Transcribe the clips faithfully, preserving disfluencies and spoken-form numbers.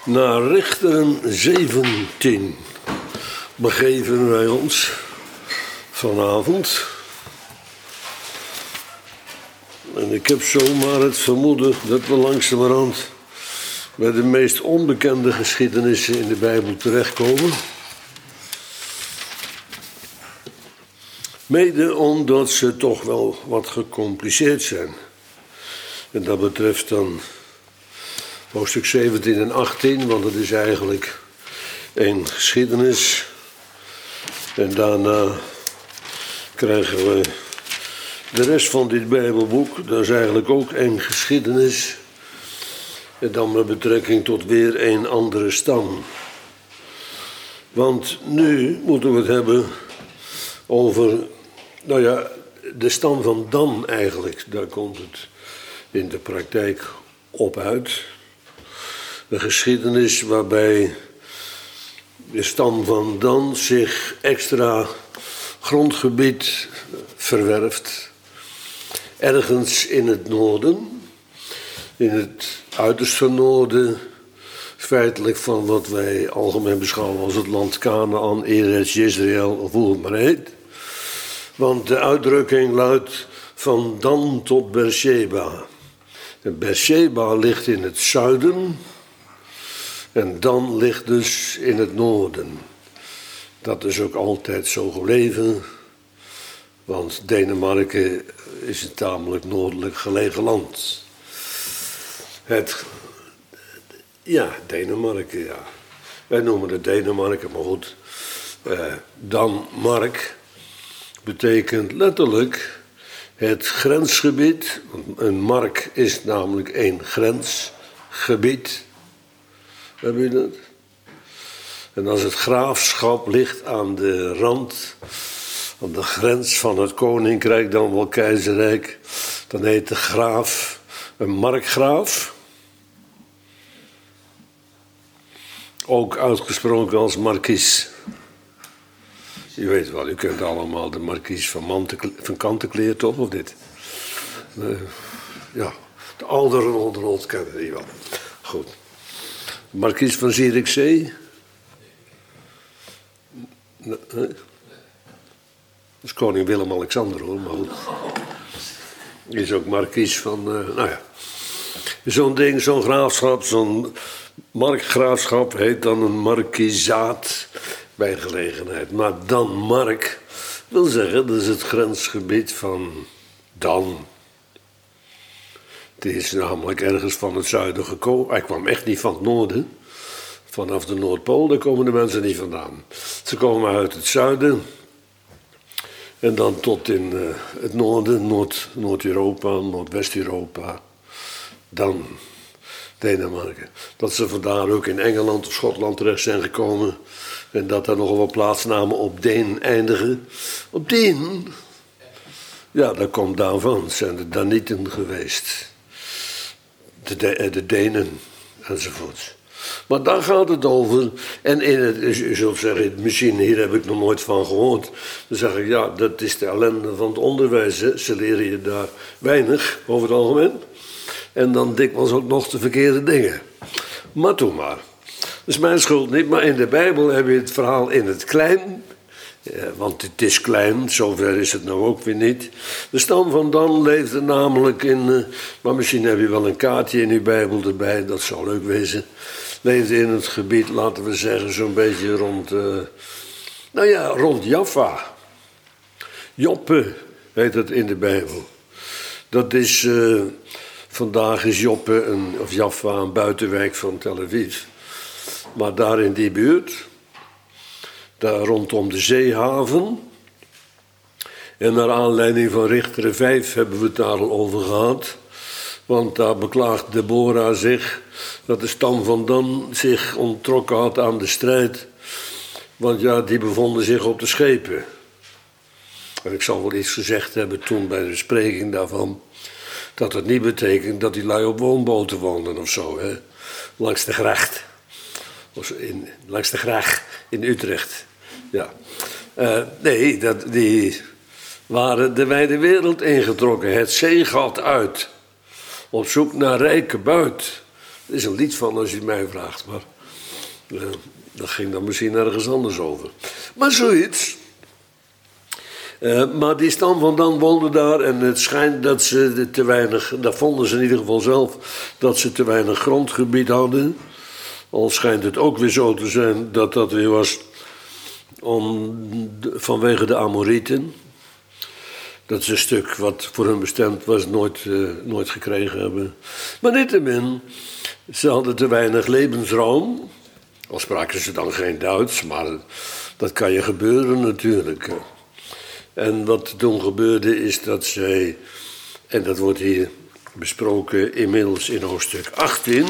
Naar Richteren zeventien begeven wij ons vanavond. En ik heb zomaar het vermoeden dat we langzamerhand bij de meest onbekende geschiedenissen in de Bijbel terechtkomen. Mede omdat ze toch wel wat gecompliceerd zijn. En dat betreft dan hoofdstuk zeventien en achttien, want het is eigenlijk één geschiedenis. En daarna krijgen we de rest van dit Bijbelboek, dat is eigenlijk ook één geschiedenis. En dan met betrekking tot weer een andere stam. Want nu moeten we het hebben over, nou ja, de stam van Dan eigenlijk. Daar komt het in de praktijk op uit. Een geschiedenis waarbij de stam van Dan zich extra grondgebied verwerft. Ergens in het noorden, in het uiterste noorden, feitelijk van wat wij algemeen beschouwen als het land Kanaan, Eretz, Jezreel of hoe het maar heet. Want de uitdrukking luidt van Dan tot Beersheba. En Beersheba ligt in het zuiden en Dan ligt dus in het noorden. Dat is ook altijd zo gebleven, want Denemarken is een tamelijk noordelijk gelegen land. Het, ja, Denemarken, ja. Wij noemen het Denemarken, maar goed. Eh, Danmark betekent letterlijk het grensgebied. Een mark is namelijk één grensgebied. Heb je dat? En als het graafschap ligt aan de rand, aan de grens van het koninkrijk, dan wel keizerrijk, dan heet de graaf een markgraaf. Ook uitgesproken als markies. Je weet wel, u kent allemaal de markies van, Mantekle- van Kantekleer, toch, of dit? Uh, ja, de ouderen onder ons kennen die wel. Goed. De markies van Zierikzee? Nee. Dat is koning Willem-Alexander, hoor, maar goed. Die is ook markies van, uh, nou ja. Zo'n ding, zo'n graafschap, zo'n markgraafschap heet dan een markiezaat bij gelegenheid. Maar Dan Mark wil zeggen, dat is het grensgebied van Dan. Het is namelijk ergens van het zuiden gekomen. Hij kwam echt niet van het noorden. Vanaf de Noordpool, daar komen de mensen niet vandaan. Ze komen uit het zuiden. En dan tot in uh, het noorden, Noord, Noord-Europa, Noordwest-Europa. Dan Denemarken. Dat ze vandaar ook in Engeland of Schotland terecht zijn gekomen. En dat daar nogal wat plaatsnamen op Deen eindigen. Op Deen? Ja, dat komt daarvan. Het zijn de Danieten geweest. De, de, de Denen enzovoort. Maar daar gaat het over. En in het, u zult zeggen, misschien hier heb ik nog nooit van gehoord. Dan zeg ik, ja, dat is de ellende van het onderwijs. Hè. Ze leren je daar weinig, over het algemeen. En dan dikwijls ook nog de verkeerde dingen. Maar toen maar. Dat is mijn schuld niet, maar in de Bijbel heb je het verhaal in het klein. Ja, want het is klein, zover is het nou ook weer niet. De stam van Dan leefde namelijk in... Uh, maar misschien heb je wel een kaartje in uw Bijbel erbij, dat zou leuk wezen. Leefde in het gebied, laten we zeggen, zo'n beetje rond... Uh, nou ja, rond Jaffa. Joppe heet het in de Bijbel. Dat is... Uh, vandaag is Joppe, een, of Jaffa, een buitenwijk van Tel Aviv. Maar daar in die buurt, daar rondom de zeehaven. En naar aanleiding van Richteren vijf hebben we het daar al over gehad. Want daar beklaagt Deborah zich dat de stam van Dan zich onttrokken had aan de strijd. Want ja, die bevonden zich op de schepen. En ik zal wel iets gezegd hebben toen bij de bespreking daarvan. Dat het niet betekent dat die lui op woonboten woonden of zo, hè. Langs de gracht. In, langs de gracht in Utrecht. Ja. Uh, nee, dat, die waren de wijde wereld ingetrokken. Het zeegat uit. Op zoek naar rijke buit. Er is een lied van als je het mij vraagt, maar uh, dat ging dan misschien ergens anders over. Maar zoiets. Uh, maar die stam van Dan woonde daar en het schijnt dat ze te weinig, dat vonden ze in ieder geval zelf, dat ze te weinig grondgebied hadden. Al schijnt het ook weer zo te zijn dat dat weer was om, vanwege de Amorieten. Dat is een stuk wat voor hun bestemd was, nooit, uh, nooit gekregen hebben. Maar niettemin, ze hadden te weinig levensruim. Al spraken ze dan geen Duits, maar dat kan je gebeuren natuurlijk. En wat toen gebeurde is dat zij, en dat wordt hier besproken inmiddels in hoofdstuk achttien...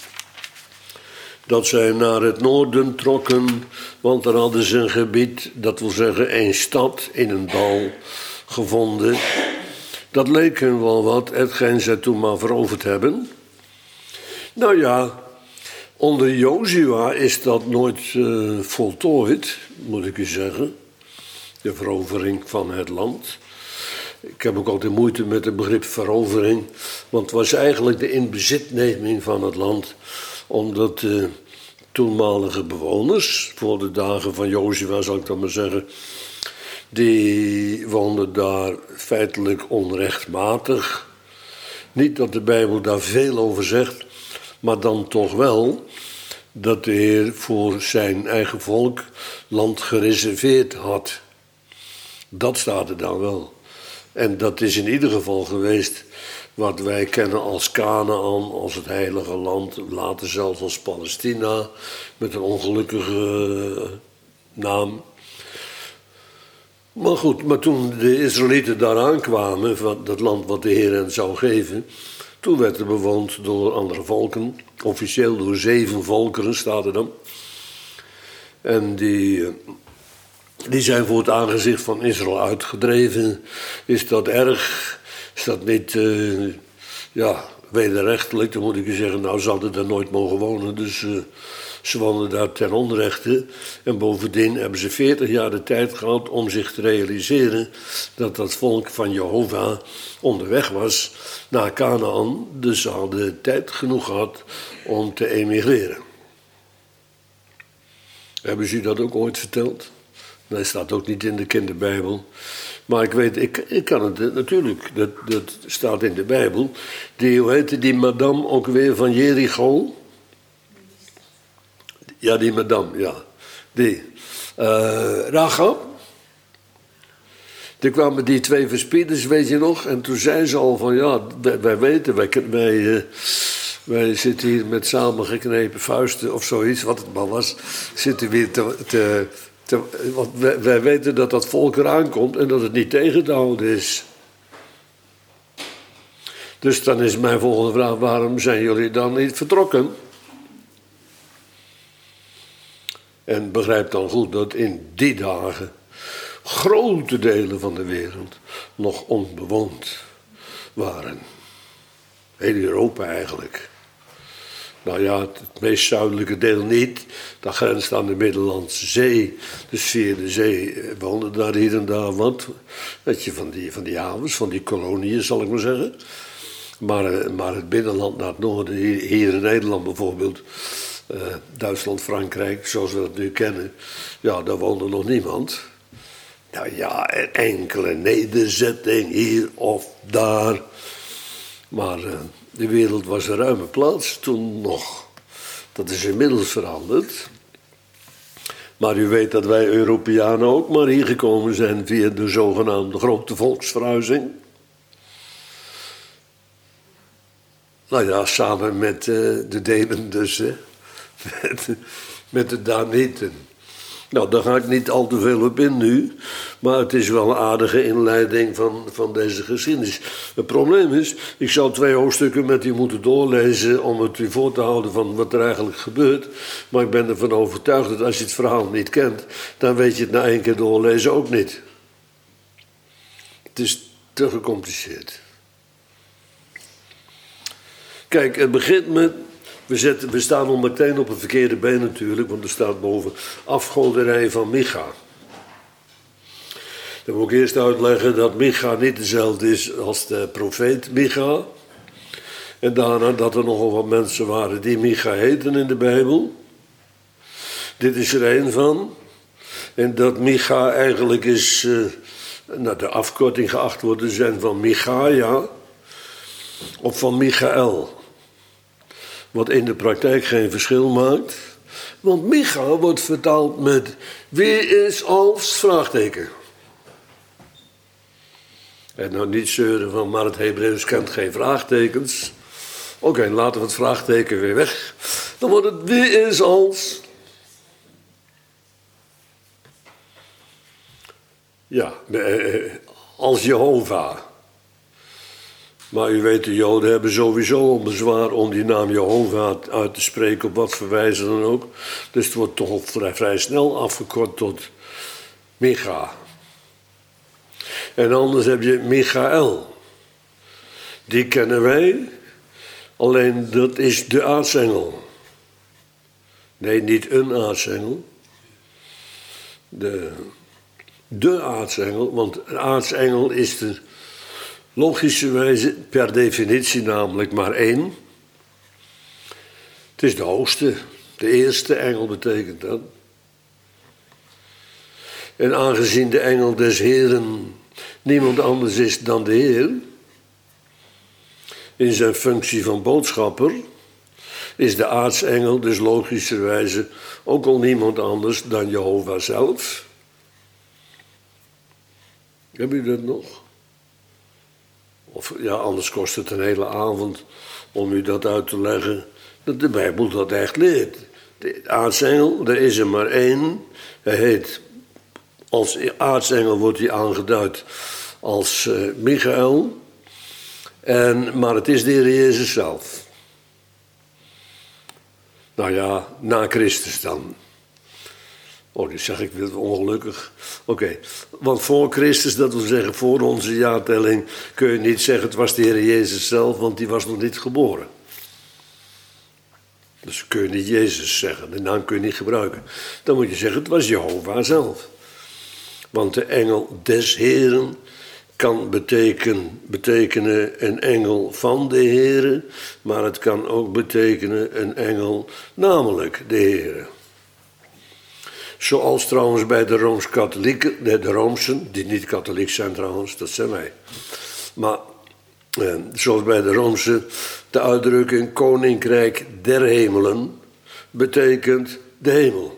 dat zij naar het noorden trokken, want daar hadden ze een gebied, dat wil zeggen een stad in een dal gevonden. Dat leek hun wel wat, hetgeen zij toen maar veroverd hebben. Nou ja, onder Jozua is dat nooit uh, voltooid, moet ik u zeggen. De verovering van het land. Ik heb ook altijd moeite met het begrip verovering, want het was eigenlijk de inbezitneming van het land, omdat de toenmalige bewoners, voor de dagen van Jozua zal ik dan maar zeggen, die woonden daar feitelijk onrechtmatig. Niet dat de Bijbel daar veel over zegt, maar dan toch wel dat de Heer voor zijn eigen volk land gereserveerd had. Dat staat er dan wel. En dat is in ieder geval geweest wat wij kennen als Kanaan, als het heilige land, later zelfs als Palestina, met een ongelukkige naam. Maar goed, maar toen de Israëlieten daar aankwamen, van dat land wat de Heer hen zou geven, toen werd het bewoond door andere volken, officieel door zeven volkeren, staat er dan. En die, die zijn voor het aangezicht van Israël uitgedreven. Is dat erg? Is dat niet, uh, ja, wederrechtelijk? Dan moet ik je zeggen, nou, ze hadden daar nooit mogen wonen, dus uh, ze woonden daar ten onrechte. En bovendien hebben ze veertig jaar de tijd gehad om zich te realiseren dat dat volk van Jehovah onderweg was naar Kanaan. Dus ze hadden tijd genoeg gehad om te emigreren. Hebben ze u dat ook ooit verteld? Dat staat ook niet in de kinderbijbel. Maar ik weet, ik, ik kan het natuurlijk, dat, dat staat in de Bijbel. Die, hoe heette die madame ook weer van Jericho? Ja, die madame, ja. Die. Uh, Rahab. Toen kwamen die twee verspieders, weet je nog? En toen zei ze al van, ja, wij, wij weten, wij, wij, uh, wij zitten hier met samengeknepen vuisten of zoiets, wat het maar was. Zitten weer te... te Te, want wij, wij weten dat dat volk eraan komt en dat het niet tegen te houden is. Dus dan is mijn volgende vraag, waarom zijn jullie dan niet vertrokken? En begrijp dan goed dat in die dagen grote delen van de wereld nog onbewoond waren. Heel Europa eigenlijk. Nou ja, het meest zuidelijke deel niet. Dat grenst aan de Middellandse Zee. Dus via de zee woonden daar hier en daar wat. Weet je, van die, van die havens, van die koloniën zal ik maar zeggen. Maar, maar het binnenland naar het noorden, hier, hier in Nederland bijvoorbeeld, uh, Duitsland, Frankrijk, zoals we dat nu kennen, ja, daar woonde nog niemand. Nou ja, een enkele nederzetting hier of daar. Maar uh, de wereld was een ruime plaats toen nog. Dat is inmiddels veranderd. Maar u weet dat wij Europeanen ook maar hier gekomen zijn via de zogenaamde grote volksverhuizing. Nou ja, samen met uh, de Denen dus, hè. Met, met de Danieten. Nou, daar ga ik niet al te veel op in nu, maar het is wel een aardige inleiding van, van deze geschiedenis. Het probleem is, ik zou twee hoofdstukken met u moeten doorlezen om het u voor te houden van wat er eigenlijk gebeurt. Maar ik ben ervan overtuigd dat als je het verhaal niet kent, dan weet je het na één keer doorlezen ook niet. Het is te gecompliceerd. Kijk, het begint met... We, zetten, we staan al meteen op een verkeerde been natuurlijk, want er staat boven afgoderij van Micha. Dan moet ik eerst uitleggen dat Micha niet dezelfde is als de profeet Micha. En daarna dat er nogal wat mensen waren die Micha heten in de Bijbel. Dit is er een van. En dat Micha eigenlijk is, uh, nou, de afkorting geacht wordt te zijn van Michaja of van Michael. Wat in de praktijk geen verschil maakt. Want Micha wordt vertaald met wie is als vraagteken. En nou niet zeuren van, maar het Hebreeuws kent geen vraagtekens. Oké, okay, laten we het vraagteken weer weg. Dan wordt het wie is als. Ja, als Jehovah. Maar u weet, de Joden hebben sowieso een bezwaar om die naam Jehovah uit te spreken, op wat voor wijze dan ook. Dus het wordt toch vrij, vrij snel afgekort tot Micha. En anders heb je Michael. Die kennen wij, alleen dat is de aartsengel. Nee, niet een aartsengel. De, de aartsengel, want een aartsengel is de logischerwijze per definitie namelijk maar één. Het is de hoogste, de eerste engel betekent dat. En aangezien de engel des Heeren niemand anders is dan de Heer, in zijn functie van boodschapper, is de aartsengel dus logischerwijze ook al niemand anders dan Jehovah zelf. Heb u dat nog? Of ja, anders kost het een hele avond om u dat uit te leggen, dat de Bijbel dat echt leert. De aartsengel, er is er maar één. Hij heet, als aartsengel wordt hij aangeduid als uh, Michael. En, maar het is de Heer Jezus zelf. Nou ja, na Christus dan. Oh, nu zeg ik weer ongelukkig. Oké, okay. Want voor Christus, dat wil zeggen voor onze jaartelling, kun je niet zeggen het was de Heer Jezus zelf, want die was nog niet geboren. Dus kun je niet Jezus zeggen, de naam kun je niet gebruiken. Dan moet je zeggen het was Jehovah zelf. Want de engel des Heeren kan betekenen, betekenen een engel van de Heere, maar het kan ook betekenen een engel namelijk de Heere. Zoals trouwens bij de Rooms-Katholieken, de, de Roomsen, die niet katholiek zijn trouwens, dat zijn wij. Maar eh, zoals bij de Roomsen, de uitdrukking Koninkrijk der Hemelen betekent de hemel.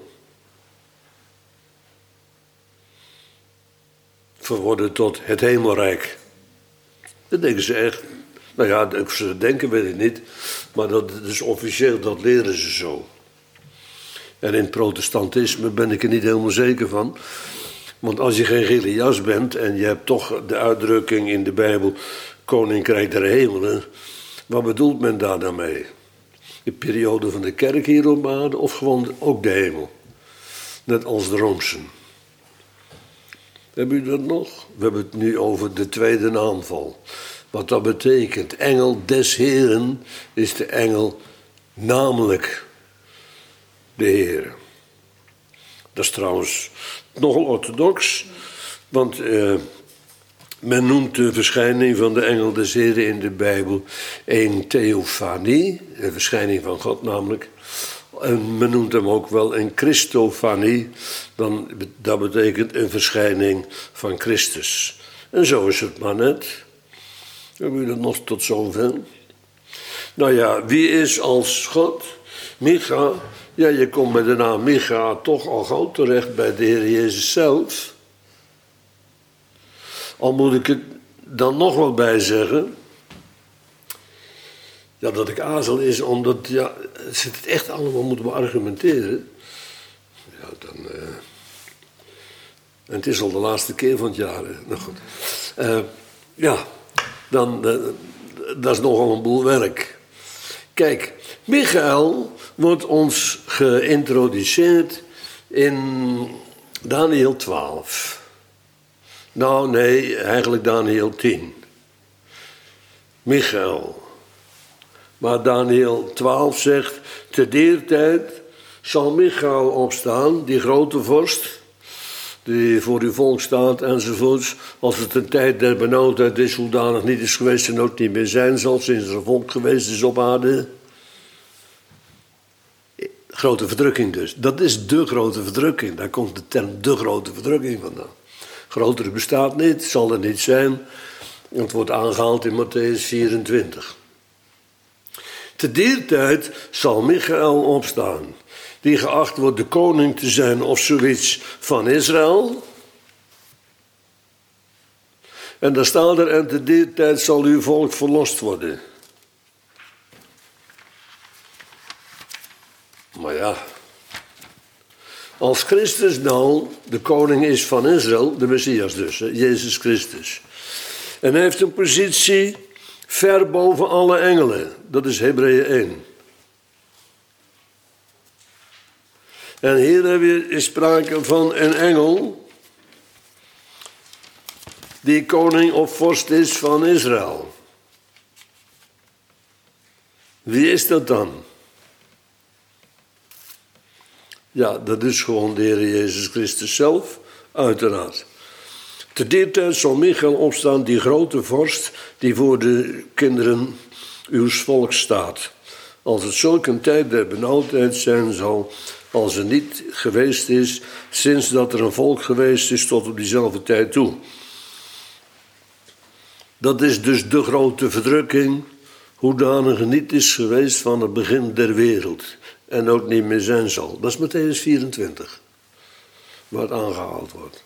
Verworden tot het hemelrijk. Dat denken ze echt. Nou ja, of ze denken weet ik niet, maar dat is officieel, dat leren ze zo. En in het protestantisme ben ik er niet helemaal zeker van. Want als je geen Gilias bent en je hebt toch de uitdrukking in de Bijbel Koninkrijk der Hemelen, wat bedoelt men daar dan mee? De periode van de kerk hier op aarde of gewoon ook de hemel? Net als de Roomsen. Hebben u dat nog? We hebben het nu over de tweede naamval. Wat dat betekent. Engel des Heeren is de engel namelijk de Heer. Dat is trouwens nogal orthodox, want uh, men noemt de verschijning van de engel des Heeren in de Bijbel een theofanie, een verschijning van God namelijk. En men noemt hem ook wel een Christofanie, dan, dat betekent een verschijning van Christus. En zo is het maar net. Hebben we dat nog tot zover? Nou ja, wie is als God? Micha. Ja, je komt met de naam Micha toch al gauw terecht bij de Heer Jezus zelf. Al moet ik het dan nog wel bij zeggen. Ja, dat ik aarzel is omdat, ja, als je het echt allemaal moeten beargumenteren. Ja, dan. Uh, en het is al de laatste keer van het jaar. Hè. Nou goed. Uh, ja, dan. Uh, dat is nogal een boel werk. Kijk, Michael wordt ons geïntroduceerd in Daniël twaalf. Nou, nee, eigenlijk Daniël tien. Michael. Maar Daniël twaalf zegt, te dier tijd zal Michael opstaan, die grote vorst, die voor uw volk staat enzovoorts. Als het een tijd der benauwdheid is, hoedanig niet is geweest en ook niet meer zijn zal, sinds er een volk geweest is op aarde. Grote verdrukking dus. Dat is de grote verdrukking. Daar komt de term de grote verdrukking vandaan. Grotere bestaat niet, zal er niet zijn. Het wordt aangehaald in Mattheüs vierentwintig. Te dier tijd zal Michael opstaan, die geacht wordt de koning te zijn of zoiets van Israël. En daar staat er, en te dier tijd zal uw volk verlost worden. Maar ja, als Christus nou de koning is van Israël, de Messias dus, hè, Jezus Christus. En hij heeft een positie ver boven alle engelen. Dat is Hebreeën één. En hier hebben we is sprake van een engel die koning of vorst is van Israël. Wie is dat dan? Ja, dat is gewoon de Heer Jezus Christus zelf, uiteraard. Te die tijd zal Michael opstaan, die grote vorst, die voor de kinderen uw volks staat. Als het zulk een tijd der benauwdheid zijn zal, als er niet geweest is, sinds dat er een volk geweest is tot op diezelfde tijd toe. Dat is dus de grote verdrukking, hoedanig er niet is geweest van het begin der wereld. En ook niet meer zijn zal. Dat is Mattheüs vierentwintig, waar het aangehaald wordt.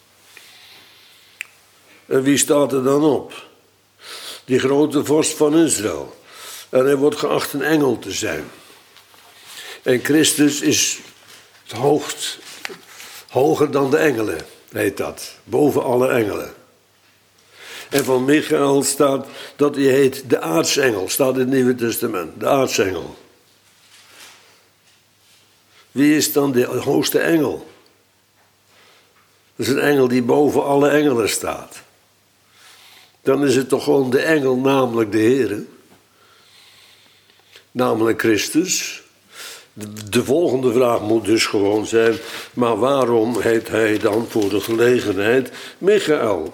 En wie staat er dan op? Die grote vorst van Israël. En hij wordt geacht een engel te zijn. En Christus is het hoogst, hoger dan de engelen, heet dat. Boven alle engelen. En van Michael staat dat hij heet de aartsengel. Staat in het Nieuwe Testament, de aartsengel. Wie is dan de hoogste engel? Dat is een engel die boven alle engelen staat. Dan is het toch gewoon de engel, namelijk de Heer. Namelijk Christus. De volgende vraag moet dus gewoon zijn, maar waarom heet hij dan voor de gelegenheid Michael?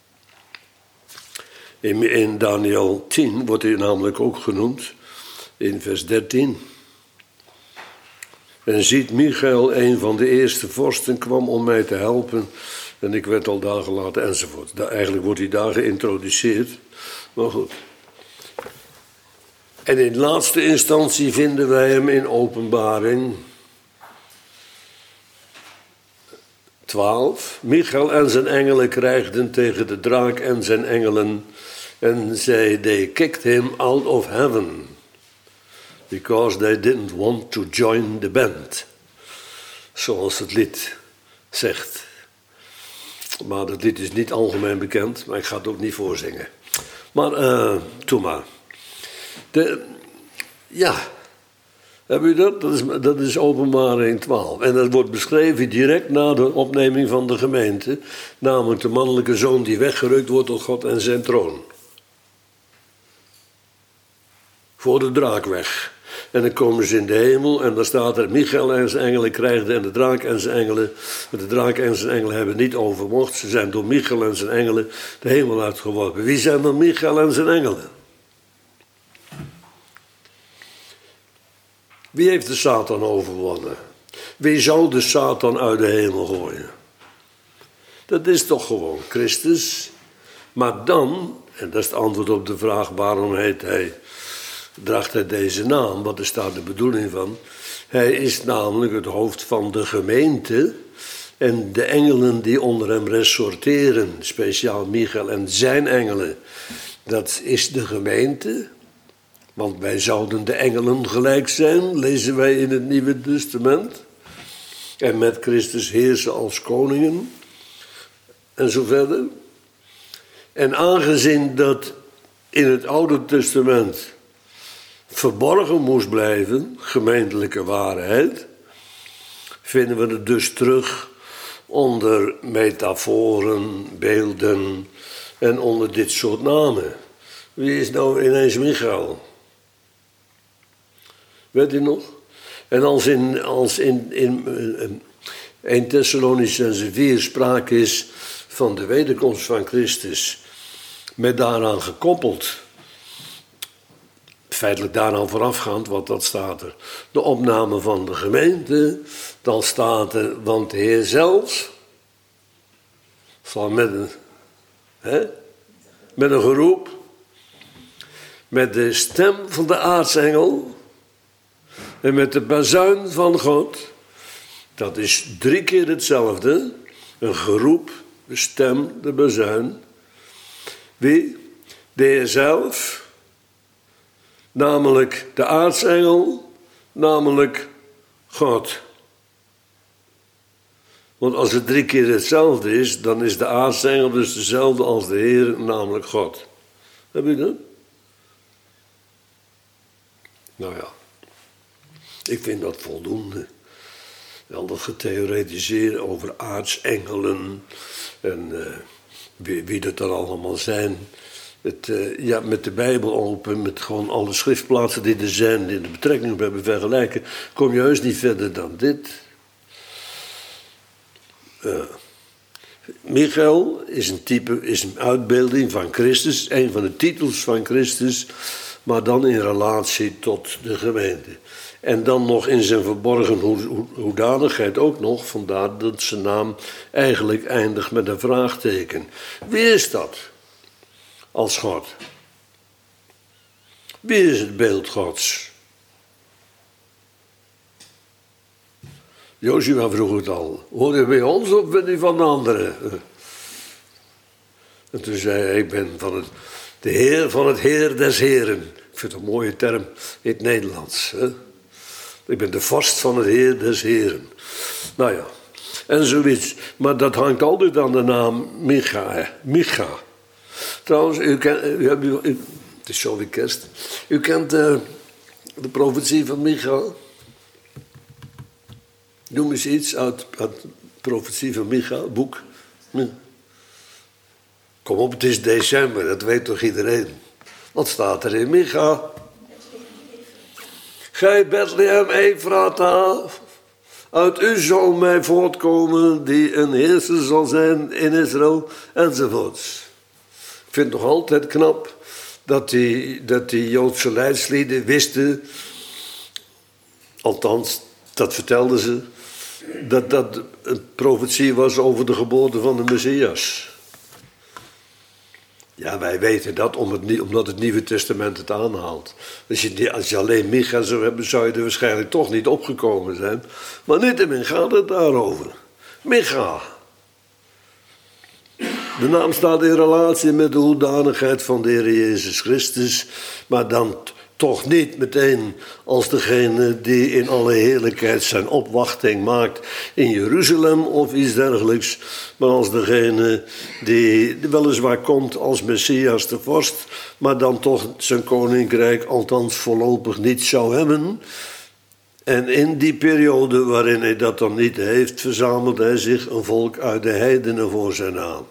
In, in Daniel tien wordt hij namelijk ook genoemd, in vers dertien. En ziet Michael, een van de eerste vorsten, kwam om mij te helpen. En ik werd al daar gelaten, enzovoort. Daar, eigenlijk wordt hij daar geïntroduceerd. Maar goed. En in laatste instantie vinden wij hem in Openbaring twaalf. Michael en zijn engelen krijgden tegen de draak en zijn engelen. En zij, they kicked him out of heaven. Because they didn't want to join the band. Zoals het lied zegt. Maar dat lied is niet algemeen bekend, maar ik ga het ook niet voorzingen. Maar, uh, toe maar. De, ja, heb u dat? Dat is, dat is Openbaring twaalf. En dat wordt beschreven direct na de opneming van de gemeente. Namelijk de mannelijke zoon die weggerukt wordt door God en zijn troon. Voor de draak weg. En dan komen ze in de hemel en dan staat er, Michael en zijn engelen krijgden en de draak en zijn engelen. De draak en zijn engelen hebben niet overmocht. Ze zijn door Michael en zijn engelen de hemel uitgeworpen. Wie zijn dan Michael en zijn engelen? Wie heeft de Satan overwonnen? Wie zou de Satan uit de hemel gooien? Dat is toch gewoon Christus. Maar dan, en dat is het antwoord op de vraag waarom heet hij... draagt hij deze naam, wat is daar de bedoeling van? Hij is namelijk het hoofd van de gemeente en de engelen die onder hem ressorteren, speciaal Michael en zijn engelen, dat is de gemeente, want wij zouden de engelen gelijk zijn, lezen wij in het Nieuwe Testament, en met Christus heersen als koningen, en zo verder. En aangezien dat in het Oude Testament verborgen moest blijven, gemeentelijke waarheid, vinden we het dus terug onder metaforen, beelden en onder dit soort namen. Wie is nou ineens Michael? Weet u nog? En als in, als in, in, eerste Thessalonicenzen vier sprake is van de wederkomst van Christus, met daaraan gekoppeld, feitelijk daaraan voorafgaand, want dat staat er, de opname van de gemeente, dan staat er, want de Heer zelf zal met een, hè, met een geroep, met de stem van de aartsengel en met de bazuin van God. Dat is drie keer hetzelfde. Een geroep, de stem, de bazuin. Wie? De Heer zelf, namelijk de aartsengel, namelijk God. Want als het drie keer hetzelfde is, dan is de aartsengel dus dezelfde als de Heer, namelijk God. Heb je dat? Nou ja, ik vind dat voldoende. Al dat getheoretiseerd over aartsengelen en uh, wie, wie dat dan allemaal zijn. Het, uh, ja, met de Bijbel open, met gewoon alle schriftplaatsen die er zijn, die de betrekking hebben vergelijken, kom je heus niet verder dan dit. Uh, Michael is een type, is een uitbeelding van Christus, een van de titels van Christus, maar dan in relatie tot de gemeente. En dan nog in zijn verborgen hoedanigheid ook nog, vandaar dat zijn naam eigenlijk eindigt met een vraagteken. Wie is dat als God? Wie is het beeld Gods? Joshua vroeg het al. Hoor je bij ons of ben je van de anderen? En toen zei hij, ik ben van het, de Heer van het Heer des Heren. Ik vind het een mooie term in het Nederlands. Hè? Ik ben de vorst van het Heer des Heren. Nou ja, en zoiets. Maar dat hangt altijd aan de naam Micha. Hè? Micha. Trouwens, u kent, u, u, u, het is zo weer kerst. U kent uh, de profetie van Micha. Noem eens iets uit, uit de profetie van Micha, het boek. Kom op, het is december, dat weet toch iedereen. Wat staat er in Micha? Gij Bethlehem Efrata, uit u zal mij voortkomen die een heerser zal zijn in Israël, enzovoorts. Ik vind het nog altijd knap dat die, dat die Joodse leidslieden wisten, althans, dat vertelden ze, dat dat een profetie was over de geboorte van de Messias. Ja, wij weten dat omdat het Nieuwe Testament het aanhaalt. Als je, als je alleen Micha zou hebben, zou je er waarschijnlijk toch niet opgekomen zijn. Maar niettemin gaat het daarover. Micha. De naam staat in relatie met de hoedanigheid van de Heer Jezus Christus, maar dan toch niet meteen als degene die in alle heerlijkheid zijn opwachting maakt in Jeruzalem of iets dergelijks, maar als degene die weliswaar komt als Messias de vorst, maar dan toch zijn koninkrijk althans voorlopig niet zou hebben. En in die periode waarin hij dat dan niet heeft, verzamelt hij zich een volk uit de heidenen voor zijn naam.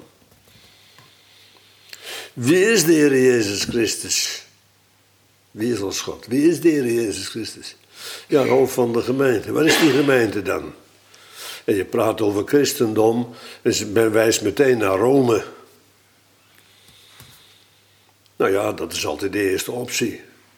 Wie is de Heer Jezus Christus? Wie is ons God? Wie is de Heer Jezus Christus? Ja, hoofd van de gemeente. Waar is die gemeente dan? En je praat over christendom, dus men wijst meteen naar Rome. Nou ja, dat is altijd de eerste optie.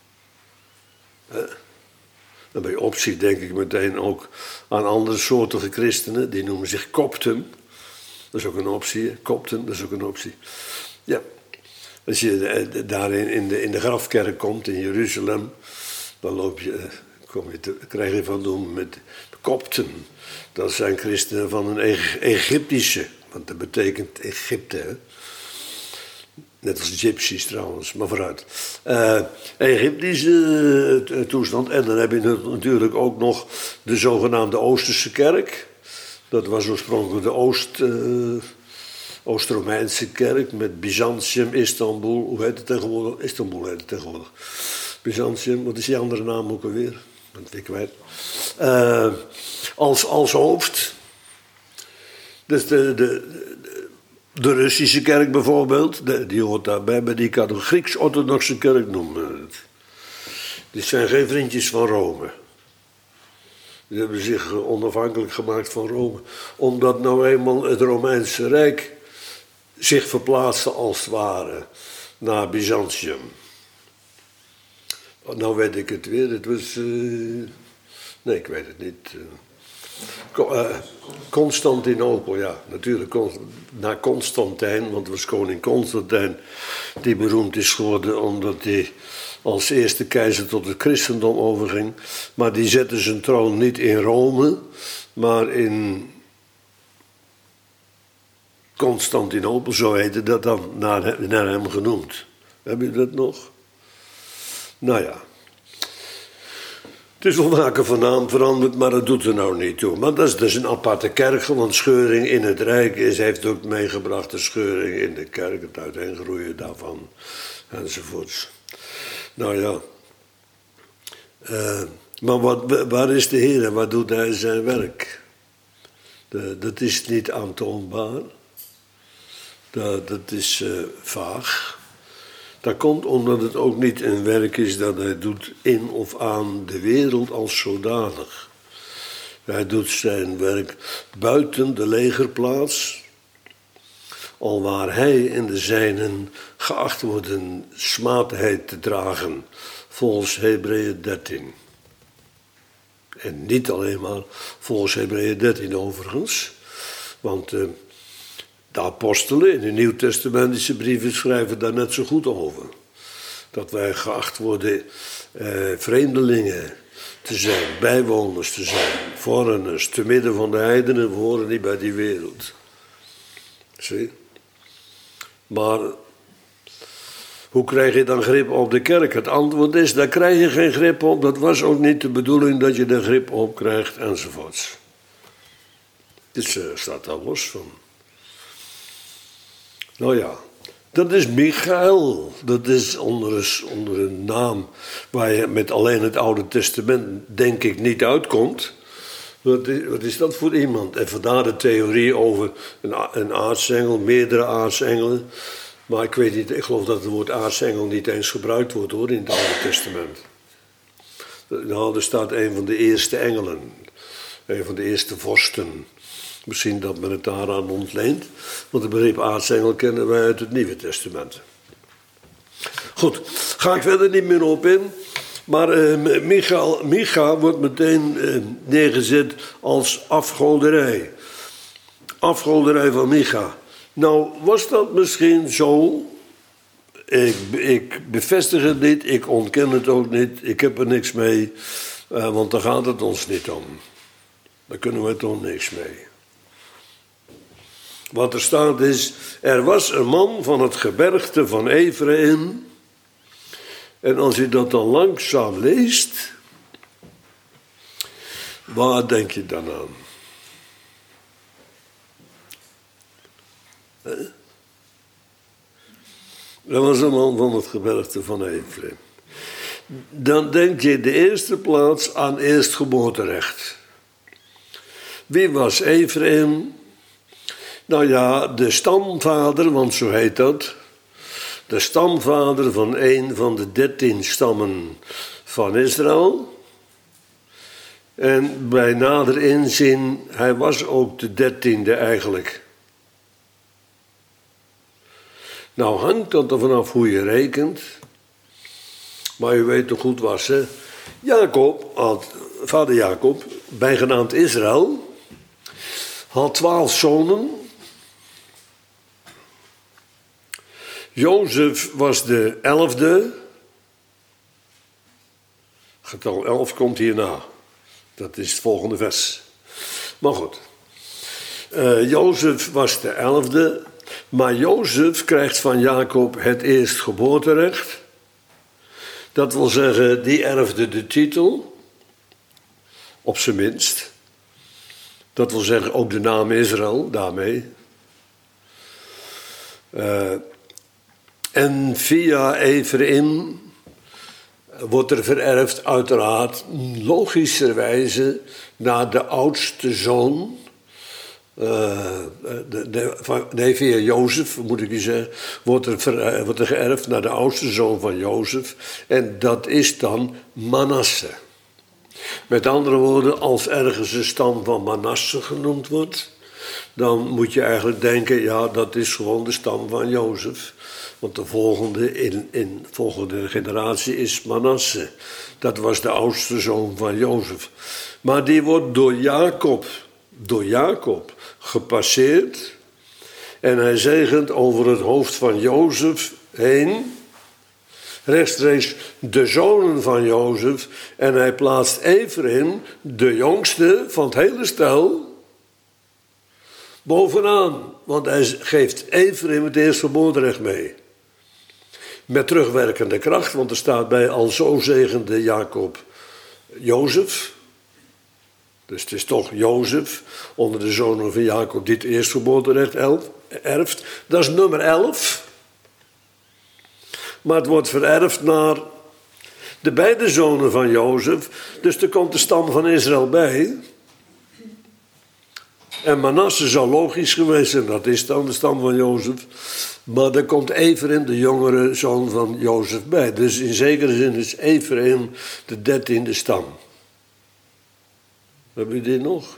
En bij optie denk ik meteen ook aan andere soortige christenen, die noemen zich Kopten. Dat is ook een optie, Kopten, dat is ook een optie. Ja. Als je daar in de, in de grafkerk komt in Jeruzalem, dan loop je, kom je te, krijg je van doen met Kopten. Dat zijn christenen van een Egyptische, want dat betekent Egypte. Hè? Net als gypsies trouwens, maar vooruit. Uh, Egyptische uh, toestand. En dan heb je natuurlijk ook nog de zogenaamde Oosterse kerk. Dat was oorspronkelijk de Oost... Uh, Oost-Romeinse kerk met Byzantium, Istanbul. Hoe heet het tegenwoordig? Istanbul heet het tegenwoordig. Byzantium, wat is die andere naam ook alweer? Dat ben ik kwijt. Uh, als, als hoofd. Dus de, de, de, de Russische kerk bijvoorbeeld, de, die hoort daarbij, bij die kan de Grieks-orthodoxe kerk noemen. Die zijn geen vriendjes van Rome. Die hebben zich onafhankelijk gemaakt van Rome. Omdat nou eenmaal het Romeinse Rijk zich verplaatste als het ware naar Byzantium. Nou weet ik het weer, het was... Uh, nee, ik weet het niet. Uh, Constantinopel, ja, natuurlijk. Na Constantijn, want het was koning Constantijn die beroemd is geworden omdat hij als eerste keizer tot het christendom overging. Maar die zette zijn troon niet in Rome, maar in Constantinopel, zo heette dat dan, naar, naar hem genoemd. Heb je dat nog? Nou ja. Het is wel vaker van naam veranderd, maar dat doet er nou niet toe. Maar dat is dus een aparte kerk, want scheuring in het Rijk is, heeft ook meegebracht de scheuring in de kerk, het uiteengroeien daarvan, enzovoorts. Nou ja. Uh, maar wat, waar is de Heer en waar doet hij zijn werk? De, dat is niet aantoonbaar. Dat, dat is uh, vaag. Dat komt omdat het ook niet een werk is dat hij doet in of aan de wereld als zodanig. Hij doet zijn werk buiten de legerplaats, alwaar hij en de zijnen geacht worden smaadheid te dragen, volgens Hebreeën dertien. En niet alleen maar volgens Hebreeën dertien overigens, want uh, de apostelen in de Nieuwtestamentische brieven schrijven daar net zo goed over. Dat wij geacht worden eh, vreemdelingen te zijn, bijwoners te zijn, foreigners, te midden van de heidenen, we horen niet bij die wereld. Zie? Maar hoe krijg je dan grip op de kerk? Het antwoord is, daar krijg je geen grip op, dat was ook niet de bedoeling dat je er grip op krijgt, enzovoorts. Dus uh, staat daar los van. Nou ja, dat is Michael. Dat is onder, onder een naam waar je met alleen het Oude Testament denk ik niet uitkomt. Wat is, wat is dat voor iemand? En vandaar de theorie over een, een aartsengel, meerdere aartsengelen. Maar ik weet niet, ik geloof dat het woord aartsengel niet eens gebruikt wordt hoor in het Oude Testament. Nou, er staat een van de eerste engelen. Een van de eerste vorsten. Misschien dat men het daaraan ontleent. Want het begrip aartsengel kennen wij uit het Nieuwe Testament. Goed, ga ik verder niet meer op in. Maar uh, Micha, Micha wordt meteen uh, neergezet als afgoderij. Afgoderij van Micha. Nou, was dat misschien zo? Ik, ik bevestig het niet, ik ontken het ook niet. Ik heb er niks mee, uh, want daar gaat het ons niet om. Daar kunnen we toch niks mee. Wat er staat is, er was een man van het gebergte van Ephraim. En als je dat dan langzaam leest, waar denk je dan aan? He? Er was een man van het gebergte van Ephraim. Dan denk je in de eerste plaats aan eerstgeboorterecht. Wie was Ephraim? Nou ja, de stamvader, want zo heet dat. De stamvader van een van de dertien stammen van Israël. En bij nader inzien, hij was ook de dertiende eigenlijk. Nou hangt dat er vanaf hoe je rekent. Maar je weet toch goed was, hè? Jacob, had, vader Jacob, bijgenaamd Israël, had twaalf zonen. Jozef was de elfde. Getal elf komt hierna. Dat is het volgende vers. Maar goed. Uh, Jozef was de elfde. Maar Jozef krijgt van Jacob het eerstgeboorterecht. Dat wil zeggen, die erfde de titel. Op zijn minst. Dat wil zeggen, ook de naam Israël daarmee. Uh, en via Ephraim wordt er vererfd uiteraard logischerwijze naar de oudste zoon. Uh, de, de, van, nee, via Jozef, moet ik je zeggen, wordt er, ver, wordt er geërfd naar de oudste zoon van Jozef. En dat is dan Manasse. Met andere woorden, als ergens de stam van Manasse genoemd wordt, dan moet je eigenlijk denken, ja, dat is gewoon de stam van Jozef. Want de volgende in, in volgende generatie is Manasse. Dat was de oudste zoon van Jozef. Maar die wordt door Jacob, door Jacob gepasseerd. En hij zegent over het hoofd van Jozef heen, rechtstreeks de zonen van Jozef. En hij plaatst Efraïm, de jongste van het hele stel, bovenaan. Want hij geeft Efraïm het eerstgeboorterecht mee. Met terugwerkende kracht, want er staat bij, al zo zegende Jacob Jozef. Dus het is toch Jozef, onder de zonen van Jacob, die het eerstgeboorterecht erft. Dat is nummer elf. Maar het wordt vererfd naar de beide zonen van Jozef. Dus er komt de stam van Israël bij. En Manasse zou logisch geweest zijn, dat is dan de stam van Jozef. Maar er komt Efraïm, de jongere zoon van Jozef, bij. Dus in zekere zin is Efraïm de dertiende stam. Hebben jullie dit nog?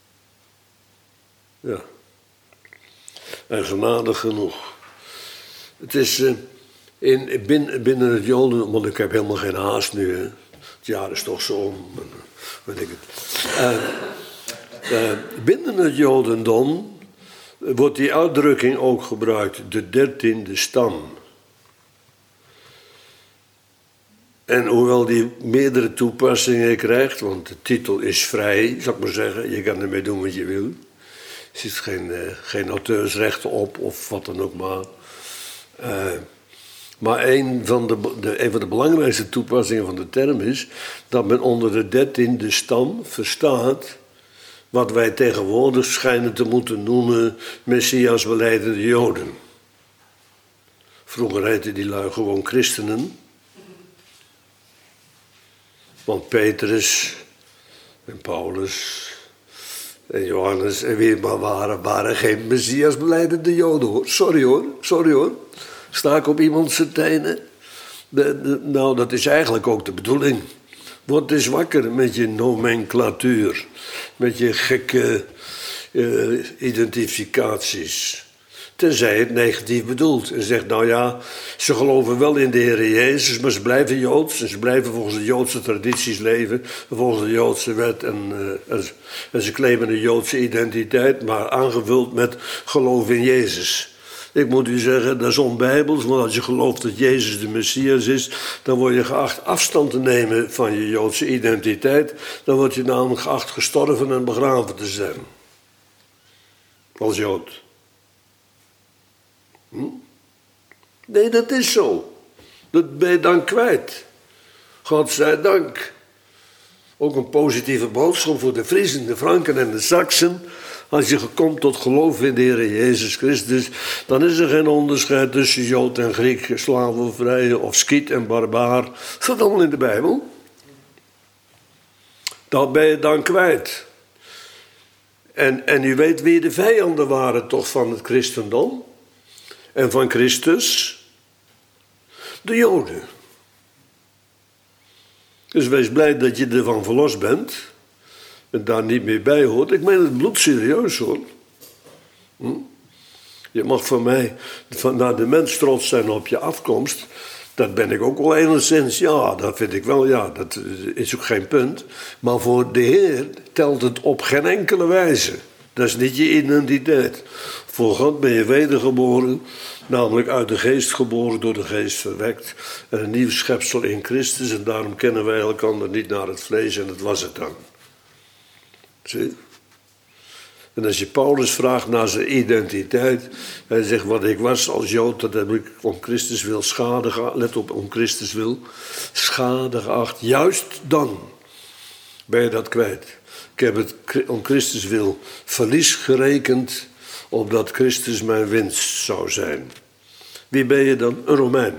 Ja. En genadig genoeg. Het is uh, in, binnen, binnen het Joden, want ik heb helemaal geen haast nu. Hè. Het jaar is toch zo om. Weet ik het. Uh, uh, binnen het Jodendom wordt die uitdrukking ook gebruikt, de dertiende stam. En hoewel die meerdere toepassingen krijgt, want de titel is vrij, zou ik maar zeggen, je kan ermee doen wat je wil. Er zit geen, uh, geen auteursrechten op of wat dan ook maar. Uh, maar een van de, de, een van de belangrijkste toepassingen van de term is dat men onder de dertiende stam verstaat wat wij tegenwoordig schijnen te moeten noemen Messias belijdende Joden. Vroeger heette die lui gewoon christenen. Want Petrus en Paulus en Johannes en wie maar waren, waren geen Messias belijdende Joden hoor. Sorry hoor, sorry hoor. Sta ik op iemand zijn tenen? De, de, nou, dat is eigenlijk ook de bedoeling. Word eens wakker met je nomenclatuur. Met je gekke uh, identificaties. Tenzij het negatief bedoelt. En zegt, nou ja, ze geloven wel in de Heer Jezus, maar ze blijven Joods. En ze blijven volgens de Joodse tradities leven. Volgens de Joodse wet. En, uh, en, en ze claimen een Joodse identiteit, maar aangevuld met geloof in Jezus. Ik moet u zeggen, dat is onbijbels, want als je gelooft dat Jezus de Messias is, dan word je geacht afstand te nemen van je Joodse identiteit. Dan word je namelijk geacht gestorven en begraven te zijn. Als Jood. Hm? Nee, dat is zo. Dat ben je dan kwijt. God zij dank. Ook een positieve boodschap voor de Friezen, de Franken en de Saksen. Als je komt tot geloof in de Heer Jezus Christus, dan is er geen onderscheid tussen Jood en Griek, slaaf of vrije, of Skiet en barbaar. Dat staat allemaal in de Bijbel. Dat ben je dan kwijt. En, en u weet wie de vijanden waren toch van het christendom en van Christus? De Joden. Dus wees blij dat je ervan verlost bent en daar niet meer bij hoort. Ik meen het bloedserieus hoor. Hm? Je mag van mij van, naar de mens trots zijn op je afkomst. Dat ben ik ook wel enigszins. Ja, dat vind ik wel. Ja, dat is ook geen punt. Maar voor de Heer telt het op geen enkele wijze. Dat is niet je identiteit. Voor God ben je wedergeboren, namelijk uit de geest geboren, door de geest verwekt. En een nieuw schepsel in Christus. En daarom kennen wij elkaar niet naar het vlees en dat was het dan. Zie? En als je Paulus vraagt naar zijn identiteit, hij zegt wat ik was als Jood, dat heb ik om Christus wil schade geacht, let op, om Christus wil, schade geacht. Juist dan ben je dat kwijt. Ik heb het om Christus wil verlies gerekend, opdat Christus mijn winst zou zijn. Wie ben je dan? Een Romein.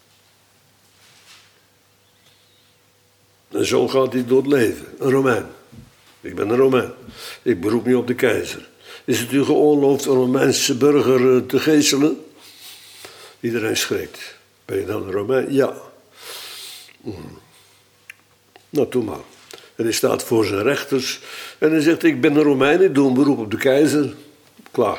En zo gaat hij door het leven, een Romein. Ik ben een Romein. Ik beroep me op de keizer. Is het u geoorloofd een Romeinse burger te geeselen? Iedereen schrikt. Ben je dan een Romein? Ja. Hmm. Nou, doe maar. En hij staat voor zijn rechters. En hij zegt, ik ben een Romein, ik doe een beroep op de keizer. Klaar.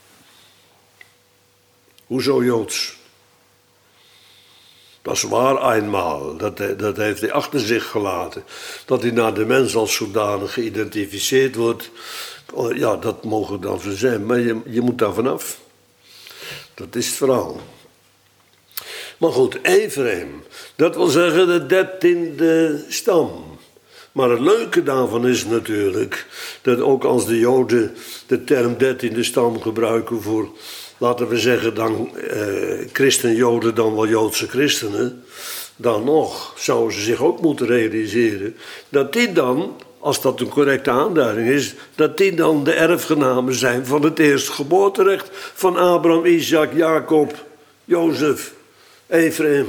Hoezo Joods? Dat is waar eenmaal. Dat, dat heeft hij achter zich gelaten. Dat hij naar de mens als zodanig geïdentificeerd wordt. Ja, dat mogen dan zo zijn. Maar je, je moet daar vanaf. Dat is het verhaal. Maar goed, Ephraim. Dat wil zeggen de dertiende stam. Maar het leuke daarvan is natuurlijk dat ook als de Joden de term dertiende stam gebruiken voor, laten we zeggen, dan eh, christen-Joden dan wel Joodse christenen, dan nog zouden ze zich ook moeten realiseren dat die dan, als dat een correcte aanduiding is, dat die dan de erfgenamen zijn van het eerstgeboorterecht van Abraham, Isaac, Jacob, Jozef, Ephraim.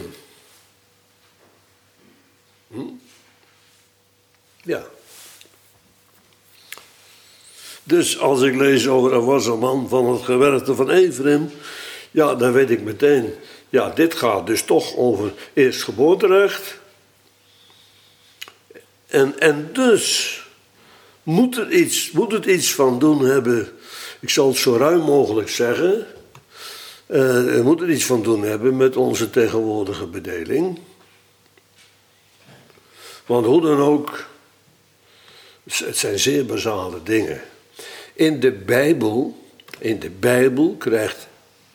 Hm? Ja. Dus als ik lees over er was een man van het gewerkte van Ephraim, ja, dan weet ik meteen, ja, dit gaat dus toch over eerstgeboorterecht. En, en dus moet, er iets, moet het iets van doen hebben, ik zal het zo ruim mogelijk zeggen, uh, er moet er iets van doen hebben met onze tegenwoordige bedeling. Want hoe dan ook, het zijn zeer basale dingen. In de Bijbel, in de Bijbel krijgt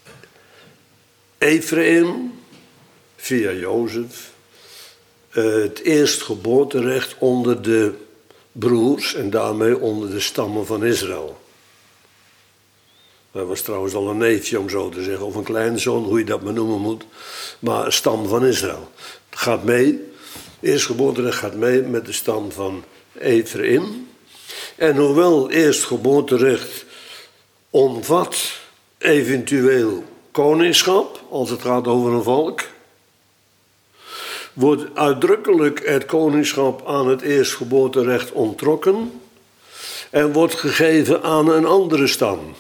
Ephraim via Jozef het eerstgeboorterecht onder de broers en daarmee onder de stammen van Israël. Hij was trouwens al een neefje, om zo te zeggen, of een kleinzoon, hoe je dat maar noemen moet. Maar een stam van Israël. Gaat mee, eerstgeboorterecht gaat mee met de stam van Ephraim. En hoewel eerstgeboorterecht omvat eventueel koningschap, als het gaat over een volk, wordt uitdrukkelijk het koningschap aan het eerstgeboorterecht onttrokken en wordt gegeven aan een andere stam.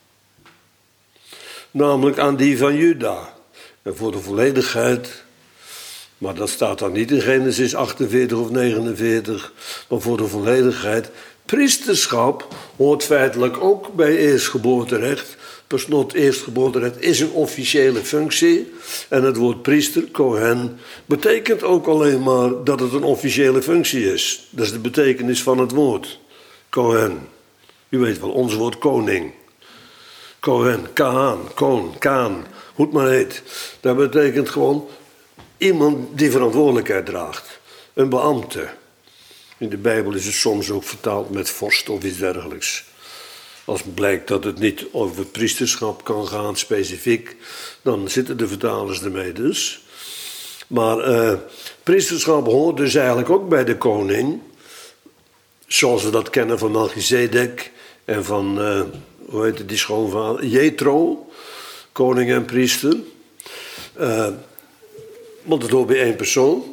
Namelijk aan die van Juda. En voor de volledigheid, maar dat staat dan niet in Genesis achtenveertig of negenenveertig, maar voor de volledigheid, priesterschap hoort feitelijk ook bij eerstgeboorterecht. Per slot, eerstgeboorterecht is een officiële functie. En het woord priester, Kohen, betekent ook alleen maar dat het een officiële functie is. Dat is de betekenis van het woord. Kohen. U weet wel, ons woord koning. Kohen, Kaan, Koon, Kaan, hoe het maar heet. Dat betekent gewoon iemand die verantwoordelijkheid draagt. Een beambte. In de Bijbel is het soms ook vertaald met vorst of iets dergelijks. Als blijkt dat het niet over het priesterschap kan gaan, specifiek, dan zitten de vertalers ermee dus. Maar uh, priesterschap hoort dus eigenlijk ook bij de koning. Zoals we dat kennen van Melchizedek en van, uh, hoe heet het, die schoonvader, Jethro, koning en priester. Uh, want het hoort bij één persoon.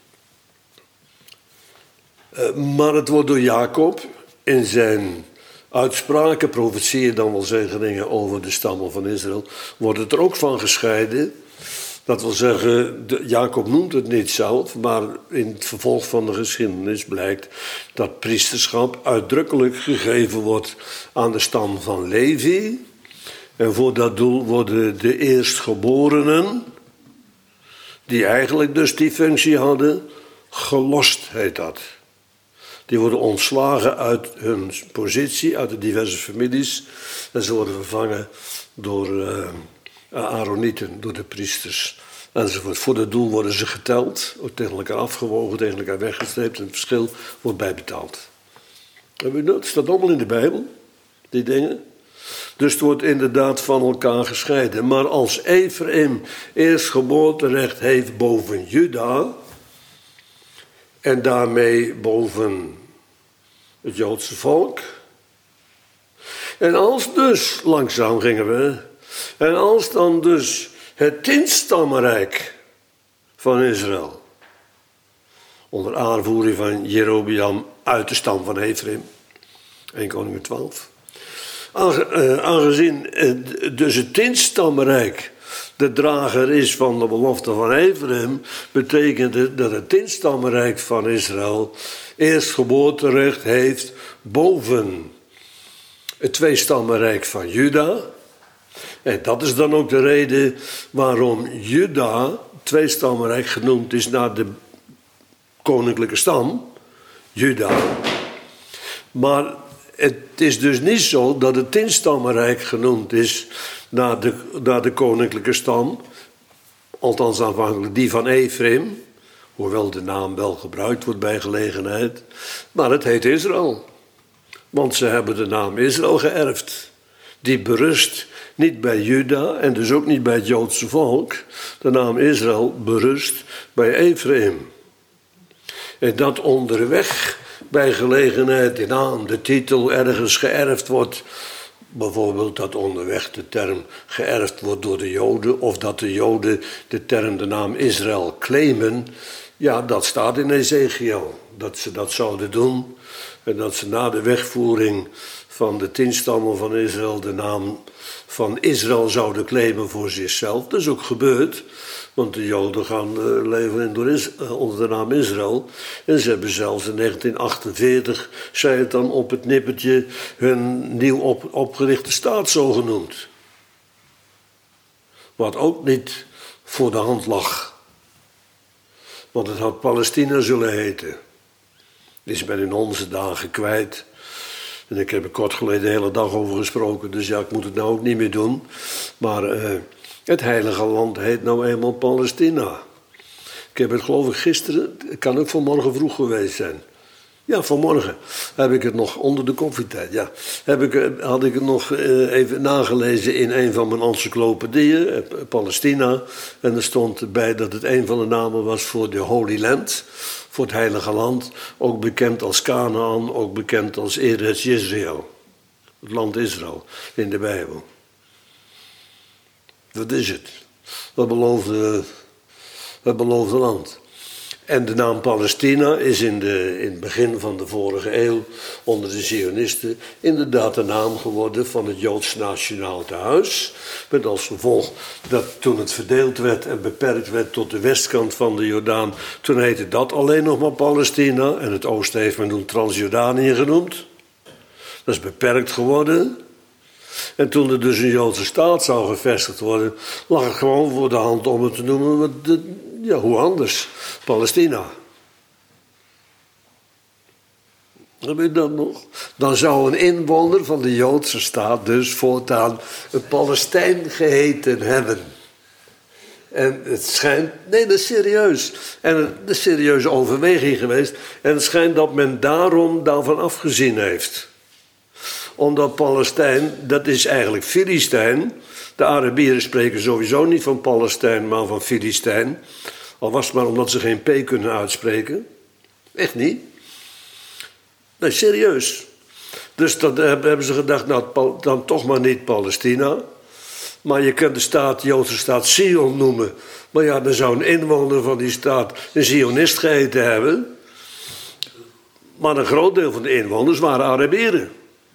Uh, maar het wordt door Jacob in zijn uitspraken, profetieën dan wel zeggen dingen over de stammen van Israël, wordt het er ook van gescheiden. Dat wil zeggen, de, Jacob noemt het niet zelf, maar in het vervolg van de geschiedenis blijkt dat priesterschap uitdrukkelijk gegeven wordt aan de stam van Levi. En voor dat doel worden de eerstgeborenen, die eigenlijk dus die functie hadden, gelost heet dat. Die worden ontslagen uit hun positie, uit de diverse families. En ze worden vervangen door uh, Aaronieten, door de priesters. Enzovoort. Voor dat doel worden ze geteld, tegen elkaar afgewogen, tegen elkaar weggestreept. En het verschil wordt bijbetaald. Heb je dat? Het staat allemaal in de Bijbel, die dingen. Dus het wordt inderdaad van elkaar gescheiden. Maar als Ephraim eerstgeboorterecht heeft boven Juda, en daarmee boven het Joodse volk. En als dus, langzaam gingen we, en als dan dus het tienstammenrijk van Israël, onder aanvoering van Jerobeam uit de stam van Ephraim, Eerste Koningen twaalf, aangezien dus het tienstammenrijk de drager is van de belofte van Ephraim, betekent het dat het tienstammenrijk van Israël eerstgeboorterecht heeft boven het tweestammenrijk van Juda. En dat is dan ook de reden waarom Juda, tweestammenrijk, genoemd is naar de koninklijke stam, Juda. Maar het is dus niet zo dat het tienstammenrijk genoemd is naar de, naar de koninklijke stam. Althans aanvankelijk die van Ephraim. Hoewel de naam wel gebruikt wordt bij gelegenheid. Maar het heet Israël. Want ze hebben de naam Israël geërfd. Die berust niet bij Juda en dus ook niet bij het Joodse volk. De naam Israël berust bij Ephraim. En dat onderweg bij gelegenheid de naam, de titel ergens geërfd wordt. Bijvoorbeeld dat onderweg de term geërfd wordt door de Joden. Of dat de Joden de term, de naam Israël claimen. Ja, dat staat in Ezekiel. Dat ze dat zouden doen. En dat ze na de wegvoering van de tien stammen van Israël de naam van Israël zouden claimen voor zichzelf. Dat is ook gebeurd. Want de Joden gaan uh, leven in door Is- uh, onder de naam Israël. En ze hebben zelfs in negentien achtenveertig, zei het dan op het nippertje, hun nieuw op, opgerichte staat zo genoemd. Wat ook niet voor de hand lag. Want het had Palestina zullen heten. Die is men in onze dagen kwijt. En ik heb er kort geleden de hele dag over gesproken. Dus ja, ik moet het nou ook niet meer doen. Maar uh, het heilige land heet nou eenmaal Palestina. Ik heb het geloof ik gisteren, het kan ook vanmorgen vroeg geweest zijn. Ja, vanmorgen heb ik het nog onder de koffietijd. Ja, heb ik, had ik het nog uh, even nagelezen in een van mijn encyclopedieën, uh, Palestina. En er stond erbij dat het een van de namen was voor de Holy Land. Voor het heilige land, ook bekend als Canaan, ook bekend als Eretz Yisrael. Het land Israël in de Bijbel. Dat is het. Dat beloofde, dat beloofde land. En de naam Palestina is in, de, in het begin van de vorige eeuw onder de Zionisten inderdaad de naam geworden van het Joods Nationaal Tehuis. Met als gevolg dat toen het verdeeld werd en beperkt werd tot de westkant van de Jordaan, toen heette dat alleen nog maar Palestina. En het oosten heeft men toen Transjordanië genoemd. Dat is beperkt geworden. En toen er dus een Joodse staat zou gevestigd worden, lag het gewoon voor de hand om het te noemen, de, ja, hoe anders, Palestina. Heb je dat nog? Dan zou een inwoner van de Joodse staat dus voortaan een Palestijn geheten hebben. En het schijnt, nee, dat is serieus. En dat is een serieuze overweging geweest. En het schijnt dat men daarom daarvan afgezien heeft. Omdat Palestijn, dat is eigenlijk Filistijn. De Arabieren spreken sowieso niet van Palestijn, maar van Filistijn. Al was het maar omdat ze geen P kunnen uitspreken. Echt niet. Nee, serieus. Dus dan hebben ze gedacht, nou, dan toch maar niet Palestina. Maar je kunt de staat, de Joodse staat Sion noemen. Maar ja, dan zou een inwoner van die staat een Zionist geheten hebben. Maar een groot deel van de inwoners waren Arabieren.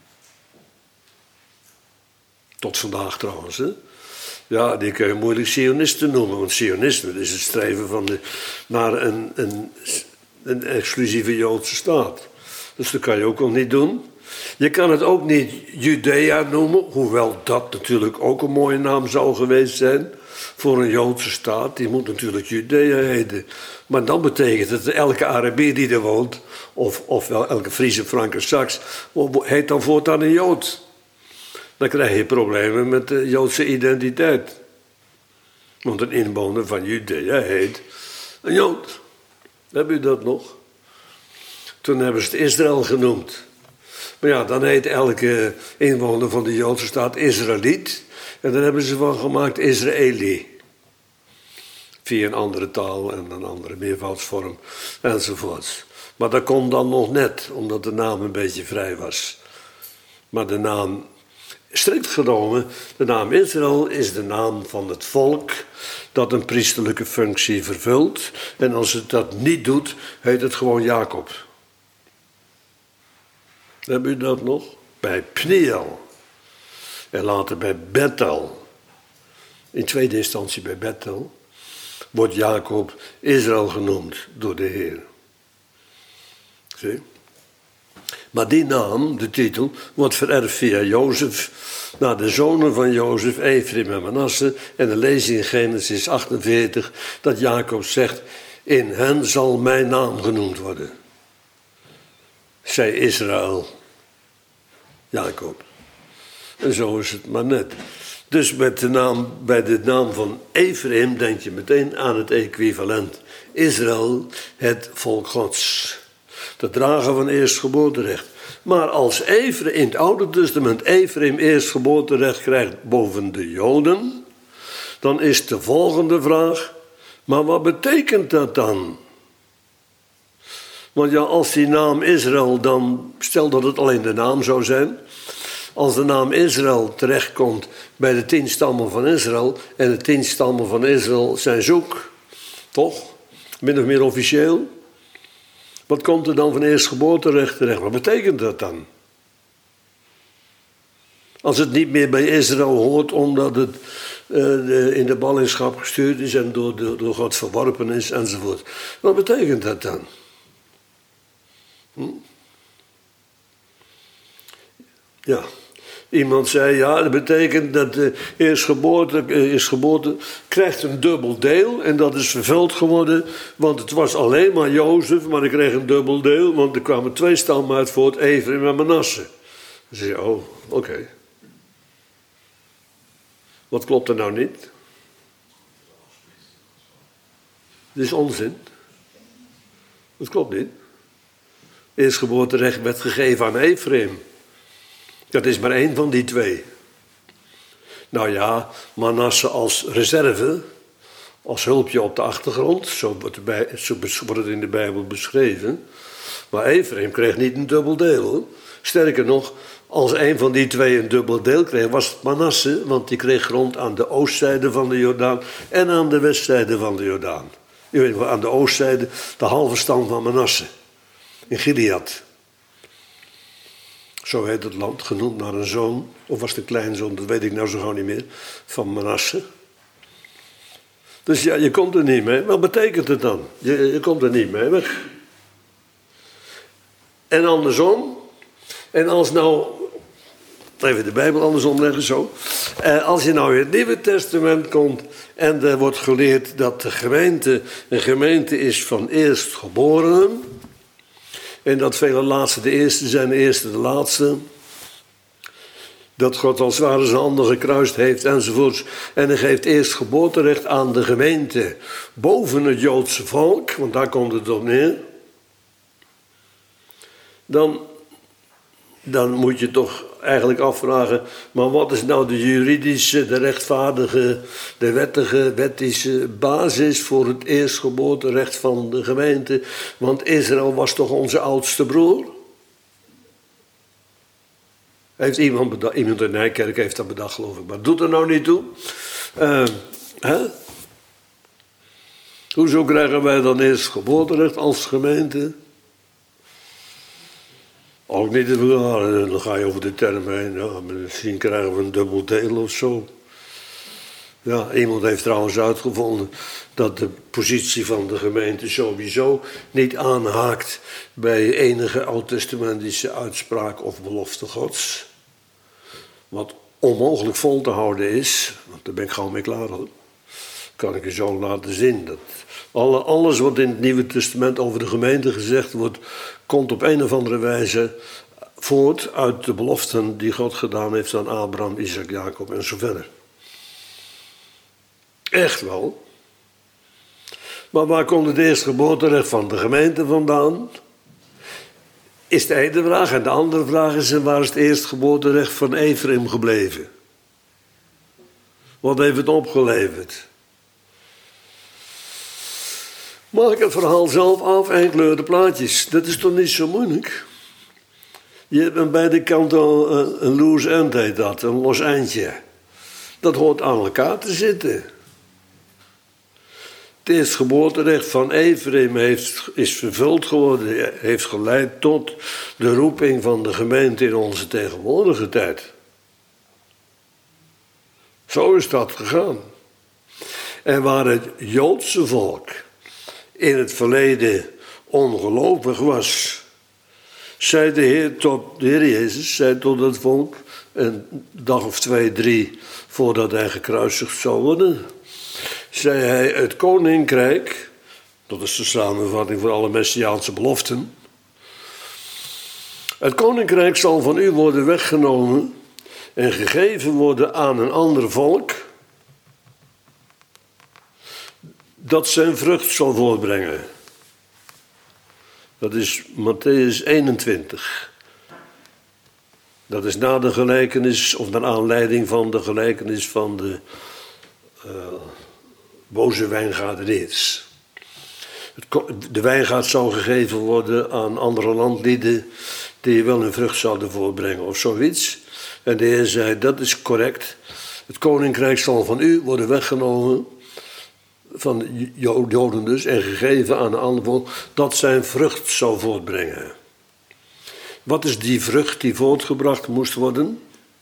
Tot vandaag trouwens, hè. Ja, die kun je moeilijk Zionisten noemen. Want Zionisme is het streven van de, naar een, een, een exclusieve Joodse staat. Dus dat kan je ook al niet doen. Je kan het ook niet Judea noemen. Hoewel dat natuurlijk ook een mooie naam zou geweest zijn. Voor een Joodse staat. Die moet natuurlijk Judea heten. Maar dan betekent het dat elke Arabier die er woont. Of, of wel elke Friese, Frank en Saks. Heet dan voortaan een Jood. Dan krijg je problemen met de Joodse identiteit. Want een inwoner van Judea heet een Jood. Heb je dat nog? Toen hebben ze het Israël genoemd. Maar ja, dan heet elke inwoner van de Joodse staat Israëliet. En dan hebben ze van gemaakt Israëli. Via een andere taal en een andere meervoudsvorm enzovoorts. Maar dat kon dan nog net, omdat de naam een beetje vrij was. Maar de naam, strikt genomen, de naam Israël is de naam van het volk dat een priesterlijke functie vervult. En als het dat niet doet, heet het gewoon Jacob. Heb u dat nog? Bij Pniel. En later bij Bethel. in tweede instantie bij Bethel, wordt Jacob Israël genoemd door de Heer. Zie? Maar die naam, de titel, wordt vererfd via Jozef naar de zonen van Jozef, Efraim en Manasse. En dan lees je in Genesis achtenveertig dat Jacob zegt, in hen zal mijn naam genoemd worden. Zij Israël, Jacob. En zo is het maar net. Dus met de naam, bij de naam van Efraim denk je meteen aan het equivalent. Israël, het volk Gods. De drager van eerstgeboorterecht. Maar als Efraim in het Oude Testament Efraim eerstgeboorterecht krijgt boven de Joden, dan is de volgende vraag, maar wat betekent dat dan? Want ja, als die naam Israël dan, stel dat het alleen de naam zou zijn, als de naam Israël terechtkomt bij de tien stammen van Israël, en de tien stammen van Israël zijn zoek, toch? Min of meer officieel. Wat komt er dan van eerstgeboorterecht terecht? Wat betekent dat dan? Als het niet meer bij Israël hoort omdat het uh, de, in de ballingschap gestuurd is en door, door, door God verworpen is enzovoort. Wat betekent dat dan? Hm? Ja. Iemand zei, ja, dat betekent dat de eerstgeboorte, eerstgeboorte krijgt een dubbel deel. En dat is vervuld geworden, want het was alleen maar Jozef, maar ik kreeg een dubbel deel, want er kwamen twee stammen uit voort, Efraim en Manasse. Dan zei je, oh, oké. Okay. Wat klopt er nou niet? Dit is onzin. Dat klopt niet. Eerstgeboorterecht werd gegeven aan Efraim. Dat is maar één van die twee. Nou ja, Manasse als reserve, als hulpje op de achtergrond, zo wordt, bij, zo wordt het in de Bijbel beschreven. Maar Efraim kreeg niet een dubbel deel. Sterker nog, als een van die twee een dubbel deel kreeg, was het Manasse, want die kreeg grond aan de oostzijde van de Jordaan en aan de westzijde van de Jordaan. Je weet wel, aan de oostzijde de halve stam van Manasse, in Gilead. Zo heet het land, genoemd naar een zoon, of was het een kleinzoon, dat weet ik nou zo gauw niet meer, van Manasse. Dus ja, je komt er niet mee. Wat betekent het dan? Je, je komt er niet mee weg. En andersom, en als nou, even de Bijbel andersom leggen zo. Eh, als je nou in het Nieuwe Testament komt en er wordt geleerd dat de gemeente een gemeente is van eerstgeborenen. En dat vele laatste de eerste zijn, de eerste de laatste. Dat God als het ware zijn handen gekruist heeft enzovoorts. En hij geeft eerst geboorterecht aan de gemeente boven het Joodse volk, want daar komt het op neer. Dan, dan moet je toch eigenlijk afvragen, maar wat is nou de juridische, de rechtvaardige, de wettige, wettische basis voor het eerstgeboorterecht van de gemeente? Want Israël was toch onze oudste broer? Heeft iemand bedacht, iemand in Nijkerk heeft dat bedacht, geloof ik, maar doet er nou niet toe. Uh, hè? Hoezo krijgen wij dan eerstgeboorterecht als gemeente? Ook niet, dan ga je over de term heen. Ja, misschien krijgen we een dubbel deel of zo. Ja, iemand heeft trouwens uitgevonden dat de positie van de gemeente sowieso niet aanhaakt bij enige oud-testamentische uitspraak of belofte Gods. Wat onmogelijk vol te houden is, want daar ben ik gauw mee klaar hoor. Kan ik je zo laten zien. Dat alle, alles wat in het Nieuwe Testament over de gemeente gezegd wordt, komt op een of andere wijze voort uit de beloften die God gedaan heeft aan Abraham, Isaac, Jacob en zo verder. Echt wel. Maar waar komt het eerstgeboorterecht van de gemeente vandaan? Is de ene vraag. En de andere vraag is, waar is het eerstgeboorterecht van Efraim gebleven? Wat heeft het opgeleverd? Maak ik het verhaal zelf af en kleur de plaatjes. Dat is toch niet zo moeilijk? Je hebt aan beide kanten een, een loose end heet dat, een los eindje. Dat hoort aan elkaar te zitten. Het eerstgeboorterecht van Efraim heeft, is vervuld geworden, heeft geleid tot de roeping van de gemeente in onze tegenwoordige tijd. Zo is dat gegaan. En waar het Joodse volk in het verleden ongelovig was, zei de Heer tot de Heer Jezus, zei tot het volk, een dag of twee, drie voordat hij gekruisigd zou worden, zei hij: het koninkrijk, dat is de samenvatting voor alle messiaanse beloften, het koninkrijk zal van u worden weggenomen en gegeven worden aan een ander volk, dat zijn vrucht zal voortbrengen. Dat is Mattheüs eenentwintig. Dat is na de gelijkenis, of naar aanleiding van de gelijkenis van de uh, boze wijngaardeniers. De wijngaard zou gegeven worden aan andere landlieden die wel hun vrucht zouden voortbrengen of zoiets. En de Heer zei: dat is correct. Het koninkrijk zal van u worden weggenomen, van de Joden dus, en gegeven aan een ander volk dat zijn vrucht zou voortbrengen. Wat is die vrucht die voortgebracht moest worden?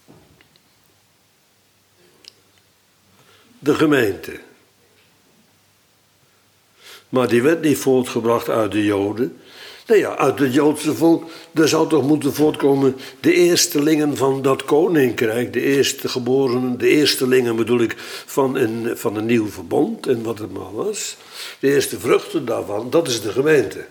De gemeente. Maar die werd niet voortgebracht uit de Joden. Nee ja, uit het Joodse volk. Er zou toch moeten voortkomen de eerstelingen van dat koninkrijk. De eerste geborenen, de eerstelingen bedoel ik, van een, van een nieuw verbond en wat het maar was. De eerste vruchten daarvan, dat is de gemeente.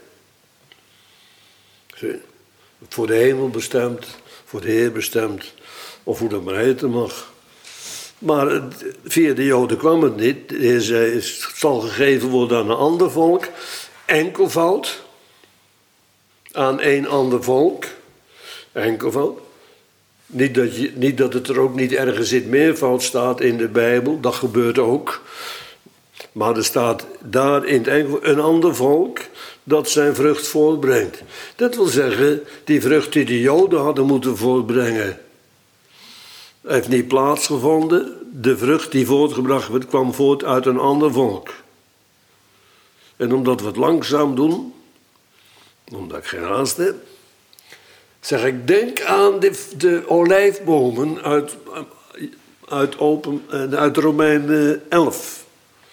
Zie, voor de hemel bestemd, voor de Heer bestemd, of hoe dat maar heten mag. Maar via de Joden kwam het niet. De Heer zei: het zal gegeven worden aan een ander volk, enkelvoud. Aan een ander volk, enkelvoud. Niet dat, je, niet dat het er ook niet ergens in meervoud staat in de Bijbel, dat gebeurt ook. Maar er staat daar in het enkelvoud een ander volk dat zijn vrucht voortbrengt. Dat wil zeggen, die vrucht die de Joden hadden moeten voortbrengen, heeft niet plaatsgevonden. De vrucht die voortgebracht werd, kwam voort uit een ander volk. En omdat we het langzaam doen, omdat ik geen haast heb, zeg ik: denk aan de, de olijfbomen uit, uit, open, uit Romeinen elf.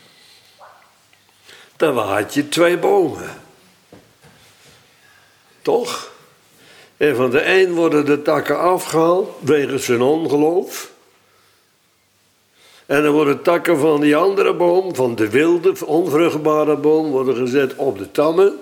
Daar had je twee bomen. Toch? En van de een worden de takken afgehaald wegens hun ongeloof. En dan worden takken van die andere boom, van de wilde, onvruchtbare boom, worden gezet op de tammen.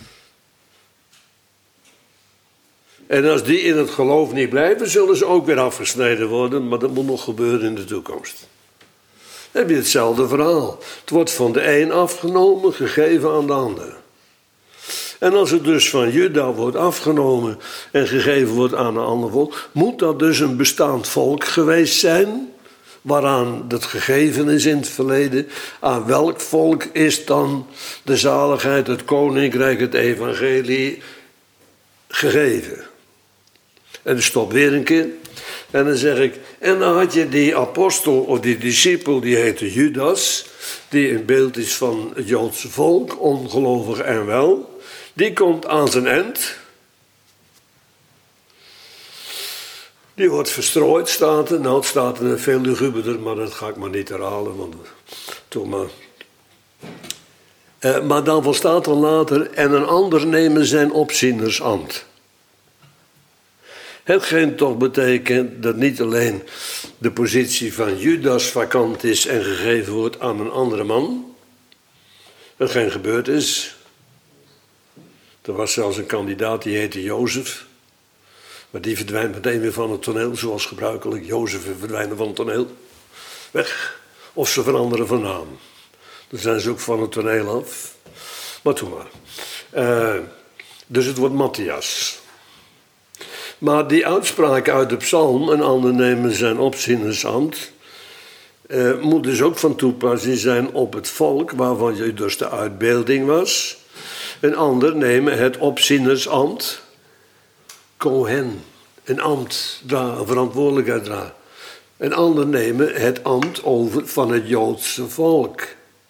En als die in het geloof niet blijven, zullen ze ook weer afgesneden worden. Maar dat moet nog gebeuren in de toekomst. Dan heb je hetzelfde verhaal. Het wordt van de een afgenomen, gegeven aan de ander. En als het dus van Juda wordt afgenomen en gegeven wordt aan een ander volk, moet dat dus een bestaand volk geweest zijn, waaraan dat gegeven is in het verleden. Aan welk volk is dan de zaligheid, het koninkrijk, het evangelie gegeven? En dan stop weer een keer. En dan zeg ik: en dan had je die apostel of die discipel, die heette Judas, die een beeld is van het Joodse volk, ongelovig en wel. Die komt aan zijn eind. Die wordt verstrooid, staat er. Nou, het staat er veel luguberder, maar dat ga ik maar niet herhalen. Want, toch maar. Uh, maar dan volstaat er later: en een ander nemen zijn opzienersambt. Hetgeen toch betekent dat niet alleen de positie van Judas vakant is en gegeven wordt aan een andere man. Hetgeen gebeurd is. Er was zelfs een kandidaat die heette Jozef. Maar die verdwijnt meteen weer van het toneel, zoals gebruikelijk. Jozef verdwijnen van het toneel. Weg. Of ze veranderen van naam. Dan zijn ze ook van het toneel af. Maar toen maar. Uh, dus het wordt Matthias. Maar die uitspraak uit de psalm, een ander nemen zijn opzienersambt, uh, moet dus ook van toepassing zijn op het volk, waarvan je dus de uitbeelding was. Een ander nemen het opzienersambt, Kohen, een ambt, een verantwoordelijkheid dragen. Een ander nemen het ambt over van het Joodse volk.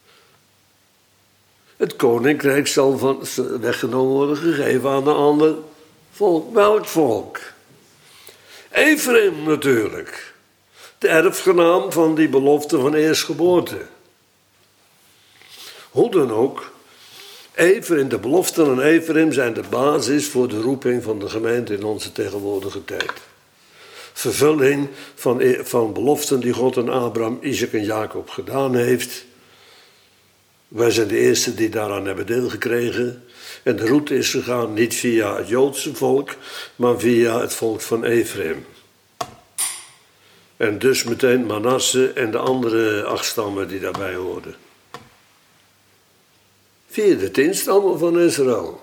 Het koninkrijk zal van, weggenomen worden, gegeven aan een ander volk. Welk volk? Ephraim natuurlijk. De erfgenaam van die belofte van eerstgeboorte. Hoe dan ook, Ephraim, de beloften aan Ephraim zijn de basis voor de roeping van de gemeente in onze tegenwoordige tijd. Vervulling van, van beloften die God aan Abraham, Isaac en Jacob gedaan heeft. Wij zijn de eerste die daaraan hebben deelgekregen. En de route is gegaan niet via het Joodse volk, maar via het volk van Ephraim. En dus meteen Manasse en de andere acht stammen die daarbij hoorden. Via de tien stammen van Israël.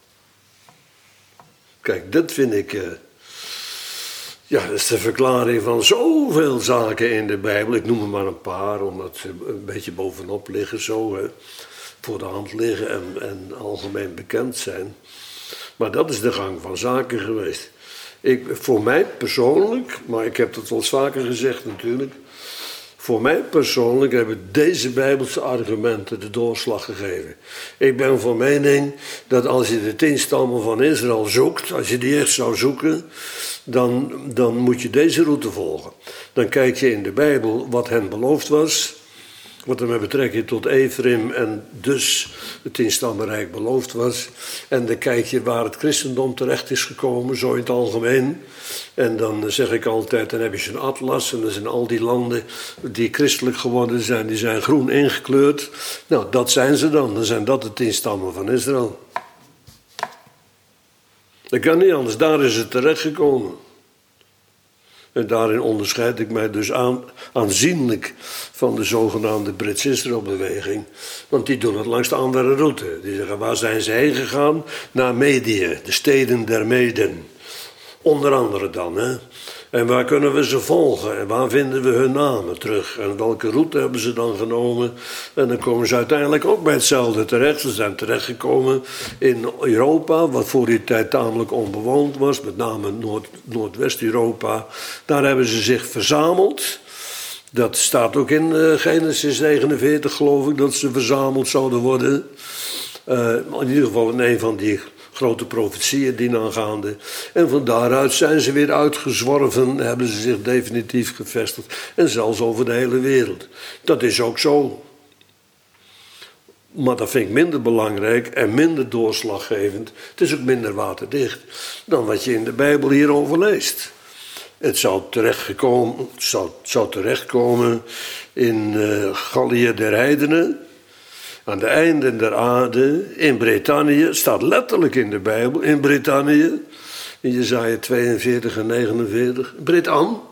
Kijk, dat vind ik... Uh, ja, dat is de verklaring van zoveel zaken in de Bijbel. Ik noem er maar een paar, omdat ze een beetje bovenop liggen, zo hè, voor de hand liggen en, en algemeen bekend zijn. Maar dat is de gang van zaken geweest. Ik, voor mij persoonlijk, maar ik heb dat wel eens vaker gezegd natuurlijk. Voor mij persoonlijk hebben deze Bijbelse argumenten de doorslag gegeven. Ik ben van mening dat als je de tien stammen van Israël zoekt, als je die echt zou zoeken, dan, dan moet je deze route volgen. Dan kijk je in de Bijbel wat hen beloofd was, wat er met betrekking tot Ephraim en dus het tienstammenrijk beloofd was. En dan kijk je waar het christendom terecht is gekomen, zo in het algemeen. En dan zeg ik altijd, dan heb je zo'n atlas en dan zijn al die landen die christelijk geworden zijn, die zijn groen ingekleurd. Nou, dat zijn ze dan. Dan zijn dat de tien stammen van Israël. Dat kan niet anders, daar is het terechtgekomen. En daarin onderscheid ik mij dus aan, aanzienlijk van de zogenaamde Brits-Israël-beweging. Want die doen het langs de andere route. Die zeggen, waar zijn ze heen gegaan? Naar Medië, de steden der Meden. Onder andere dan, hè. En waar kunnen we ze volgen? En waar vinden we hun namen terug? En welke route hebben ze dan genomen? En dan komen ze uiteindelijk ook bij hetzelfde terecht. Ze zijn terechtgekomen in Europa, wat voor die tijd tamelijk onbewoond was. Met name Noord, Noordwest-Europa. Daar hebben ze zich verzameld. Dat staat ook in uh, Genesis negenenveertig, geloof ik, dat ze verzameld zouden worden. Uh, in ieder geval in een van die grote profetieën dienaangaande. En van daaruit zijn ze weer uitgezworven, hebben ze zich definitief gevestigd. En zelfs over de hele wereld. Dat is ook zo. Maar dat vind ik minder belangrijk en minder doorslaggevend. Het is ook minder waterdicht dan wat je in de Bijbel hierover leest. Het zou terechtgekomen, het zou, het zou terechtkomen in uh, Gallië der Heidenen. Aan de einden der aarde, in Brittannië, staat letterlijk in de Bijbel, in Brittannië, in Jesaja tweeënveertig en negenenveertig, Britan,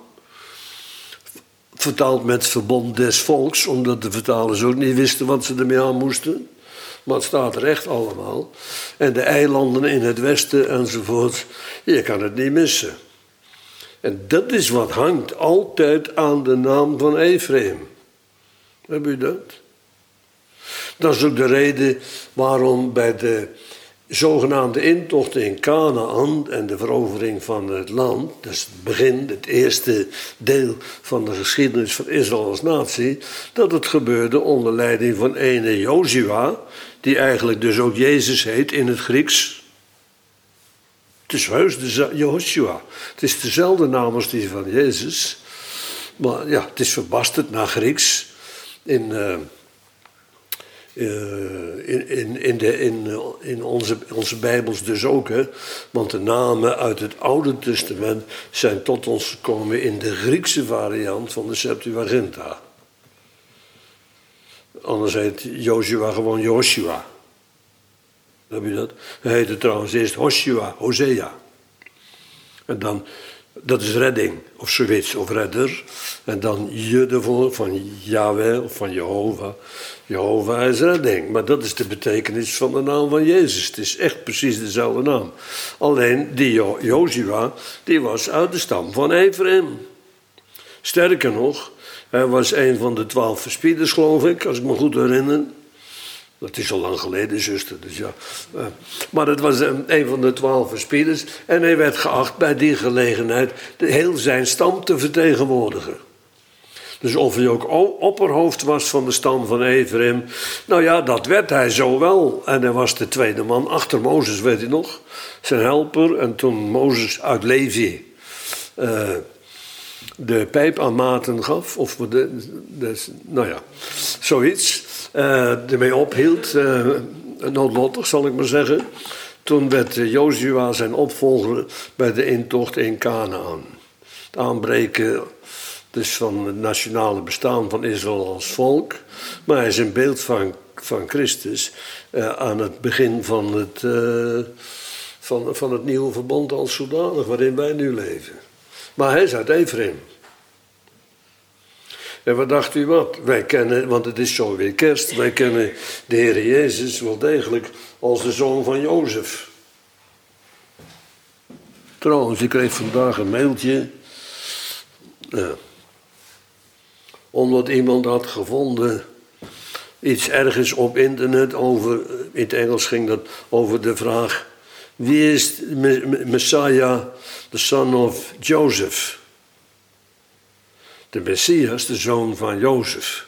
vertaald met verbond des volks, omdat de vertalers ook niet wisten wat ze ermee aan moesten. Maar het staat er echt allemaal. En de eilanden in het westen enzovoort, je kan het niet missen. En dat is wat hangt altijd aan de naam van Ephraim. Heb u dat? Dat is ook de reden waarom bij de zogenaamde intochten in Kanaan en de verovering van het land, dus het begin, het eerste deel van de geschiedenis van Israël als natie, dat het gebeurde onder leiding van ene Jozua, die eigenlijk dus ook Jezus heet in het Grieks. Het is heus de Joshua. Het is dezelfde naam als die van Jezus, maar ja, het is verbasterd naar Grieks in... Uh, Uh, in, in, in, de, in, in onze, onze Bijbels dus ook, hè? Want de namen uit het Oude Testament zijn tot ons gekomen in de Griekse variant van de Septuaginta. Anders heet Joshua gewoon Joshua. Heb je dat? Hij heette trouwens eerst Hoshua, Hosea. En dan, dat is redding, of zoiets, of redder. En dan je ervoor, van Yahweh, of van Jehovah. Jehovah is redding, maar dat is de betekenis van de naam van Jezus. Het is echt precies dezelfde naam. Alleen die jo- Jozua, die was uit de stam van Ephraim. Sterker nog, hij was een van de twaalf verspieders, geloof ik, als ik me goed herinner. Dat is al lang geleden, zuster, dus ja. Maar het was een, een van de twaalf verspieders. En hij werd geacht bij die gelegenheid de heel zijn stam te vertegenwoordigen. Dus of hij ook opperhoofd was van de stam van Ephraim. Nou ja, dat werd hij zo wel. En hij was de tweede man achter Mozes, weet u nog? Zijn helper. En toen Mozes uit Levi uh, de pijp aan Maarten gaf. Of de, de, nou ja, zoiets. uh, ermee ophield, uh, noodlottig zal ik maar zeggen. Toen werd Jozua zijn opvolger bij de intocht in Kanaan. Het aanbreken dus van het nationale bestaan van Israël als volk. Maar hij is een beeld van, van Christus uh, aan het begin van het, uh, van, van het nieuwe verbond als zodanig waarin wij nu leven. Maar hij is uit Ephraim. En wat dacht u wat? Wij kennen, want het is zo weer kerst, wij kennen de Heer Jezus wel degelijk als de zoon van Jozef. Trouwens, ik kreeg vandaag een mailtje. Ja, omdat iemand had gevonden iets ergens op internet over, in het Engels ging dat over de vraag: wie is Messiah, the son of Joseph? De Messias, de zoon van Jozef.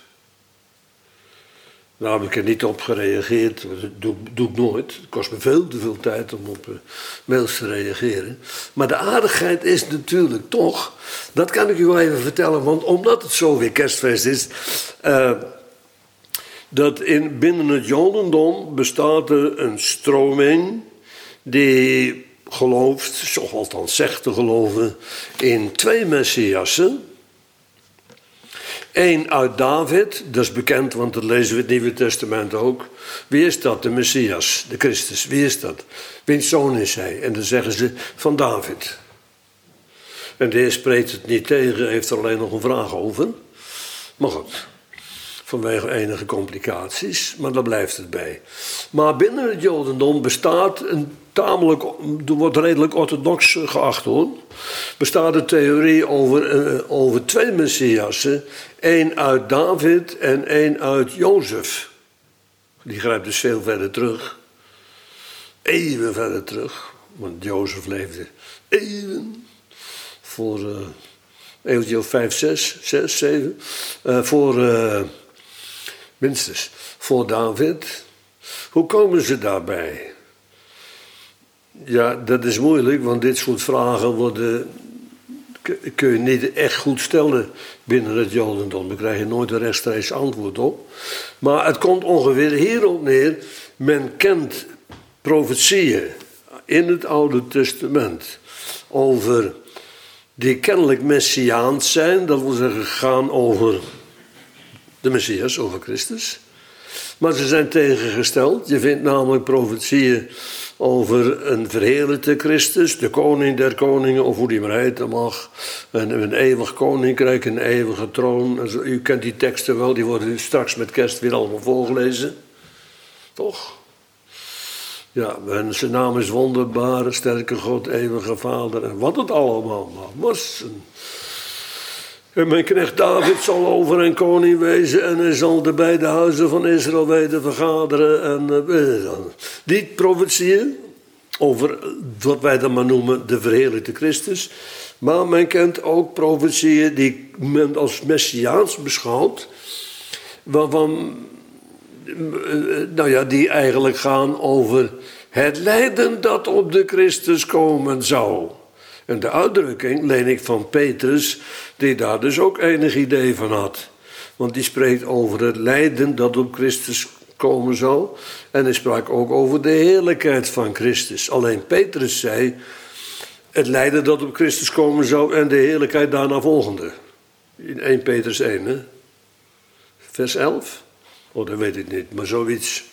Daar heb ik er niet op gereageerd. Dat doe, doe ik nooit. Het kost me veel te veel tijd om op uh, mails te reageren. Maar de aardigheid is natuurlijk toch, dat kan ik u wel even vertellen, want omdat het zo weer kerstfeest is, uh, dat in, binnen het Jodendom bestaat er een stroming die gelooft, of althans zegt te geloven, in twee Messiassen. Eén uit David, dat is bekend, want dat lezen we in het Nieuwe Testament ook. Wie is dat? De Messias, de Christus. Wie is dat? Wiens zoon is hij? En dan zeggen ze van David. En de Heer spreekt het niet tegen, heeft er alleen nog een vraag over. Maar goed, vanwege enige complicaties, maar daar blijft het bij. Maar binnen het Jodendom bestaat een tamelijk, wordt redelijk orthodox geacht hoor, bestaat een theorie over, uh, over twee Messiassen. Eén uit David en één uit Jozef. Die grijpt dus veel verder terug. Eeuwen verder terug. Want Jozef leefde eeuwen. Voor uh, eeuwtje of vijf, zes, zes, zeven. Uh, voor, uh, minstens, voor David. Hoe komen ze daarbij? Ja, dat is moeilijk, want dit soort vragen worden, kun je niet echt goed stellen binnen het Jodendom. Daar krijg je nooit een rechtstreeks antwoord op. Maar het komt ongeveer hierop neer. Men kent profetieën in het Oude Testament over die kennelijk messiaans zijn. Dat wil zeggen gaan over de Messias, over Christus. Maar ze zijn tegengesteld. Je vindt namelijk profetieën over een verheerlijkte Christus, de koning der koningen, of hoe die maar heten mag. Een, een eeuwig koninkrijk, een eeuwige troon. U kent die teksten wel, die worden straks met kerst weer allemaal voorgelezen. Toch? Ja, en zijn naam is wonderbare, sterke God, eeuwige Vader. En wat het allemaal was. En mijn knecht David zal over een koning wezen en hij zal de beide huizen van Israël weten vergaderen. En uh, die profetieën over wat wij dan maar noemen de verheerlijkte Christus. Maar men kent ook profetieën die men als messiaans beschouwt. Waarvan, uh, nou ja, die eigenlijk gaan over het lijden dat op de Christus komen zou. En de uitdrukking leen ik van Petrus, die daar dus ook enig idee van had. Want die spreekt over het lijden dat op Christus komen zou. En hij sprak ook over de heerlijkheid van Christus. Alleen Petrus zei, het lijden dat op Christus komen zou en de heerlijkheid daarna volgende. In eerste Petrus één, hè? Vers elf. Oh, dat weet ik niet, maar zoiets.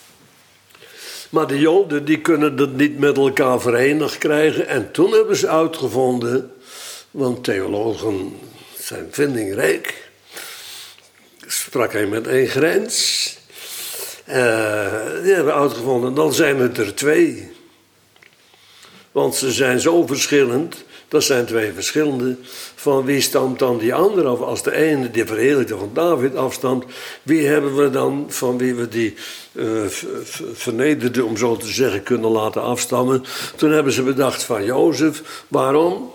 Maar de Joden die kunnen dat niet met elkaar verenigd krijgen. En toen hebben ze uitgevonden, want theologen zijn vindingrijk, sprak hij met één grens. Uh, die hebben uitgevonden, dan zijn het er twee. Want ze zijn zo verschillend, dat zijn twee verschillende. Van wie stamt dan die andere af? Als de ene die verheerlijkte van David afstamt, wie hebben we dan van wie we die uh, vernederde, om zo te zeggen, kunnen laten afstammen? Toen hebben ze bedacht van Jozef. Waarom?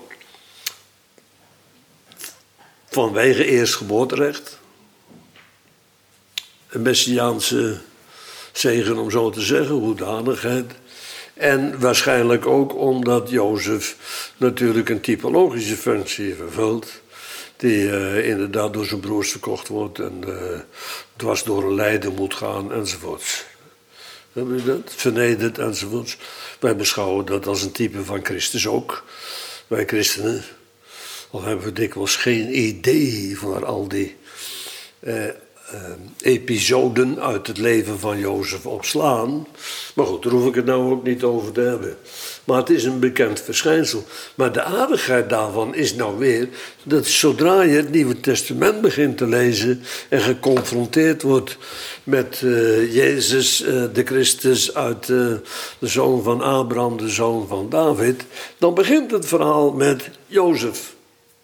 Vanwege eerstgeboorterecht. Een messiaanse zegen, om zo te zeggen, hoedanigheid. En waarschijnlijk ook omdat Jozef natuurlijk een typologische functie vervult. die uh, inderdaad door zijn broers verkocht wordt en uh, dwars door een lijden moet gaan enzovoorts. Hebben we dat? Vernederd enzovoorts. Wij beschouwen dat als een type van Christus ook. Wij christenen, al hebben we dikwijls geen idee van al die uh, uh, episoden uit het leven van Jozef opslaan. Maar goed, daar hoef ik het nou ook niet over te hebben. Maar het is een bekend verschijnsel. Maar de aardigheid daarvan is nou weer dat zodra je het Nieuwe Testament begint te lezen en geconfronteerd wordt met uh, Jezus, uh, de Christus uit uh, de zoon van Abraham, de zoon van David, dan begint het verhaal met Jozef.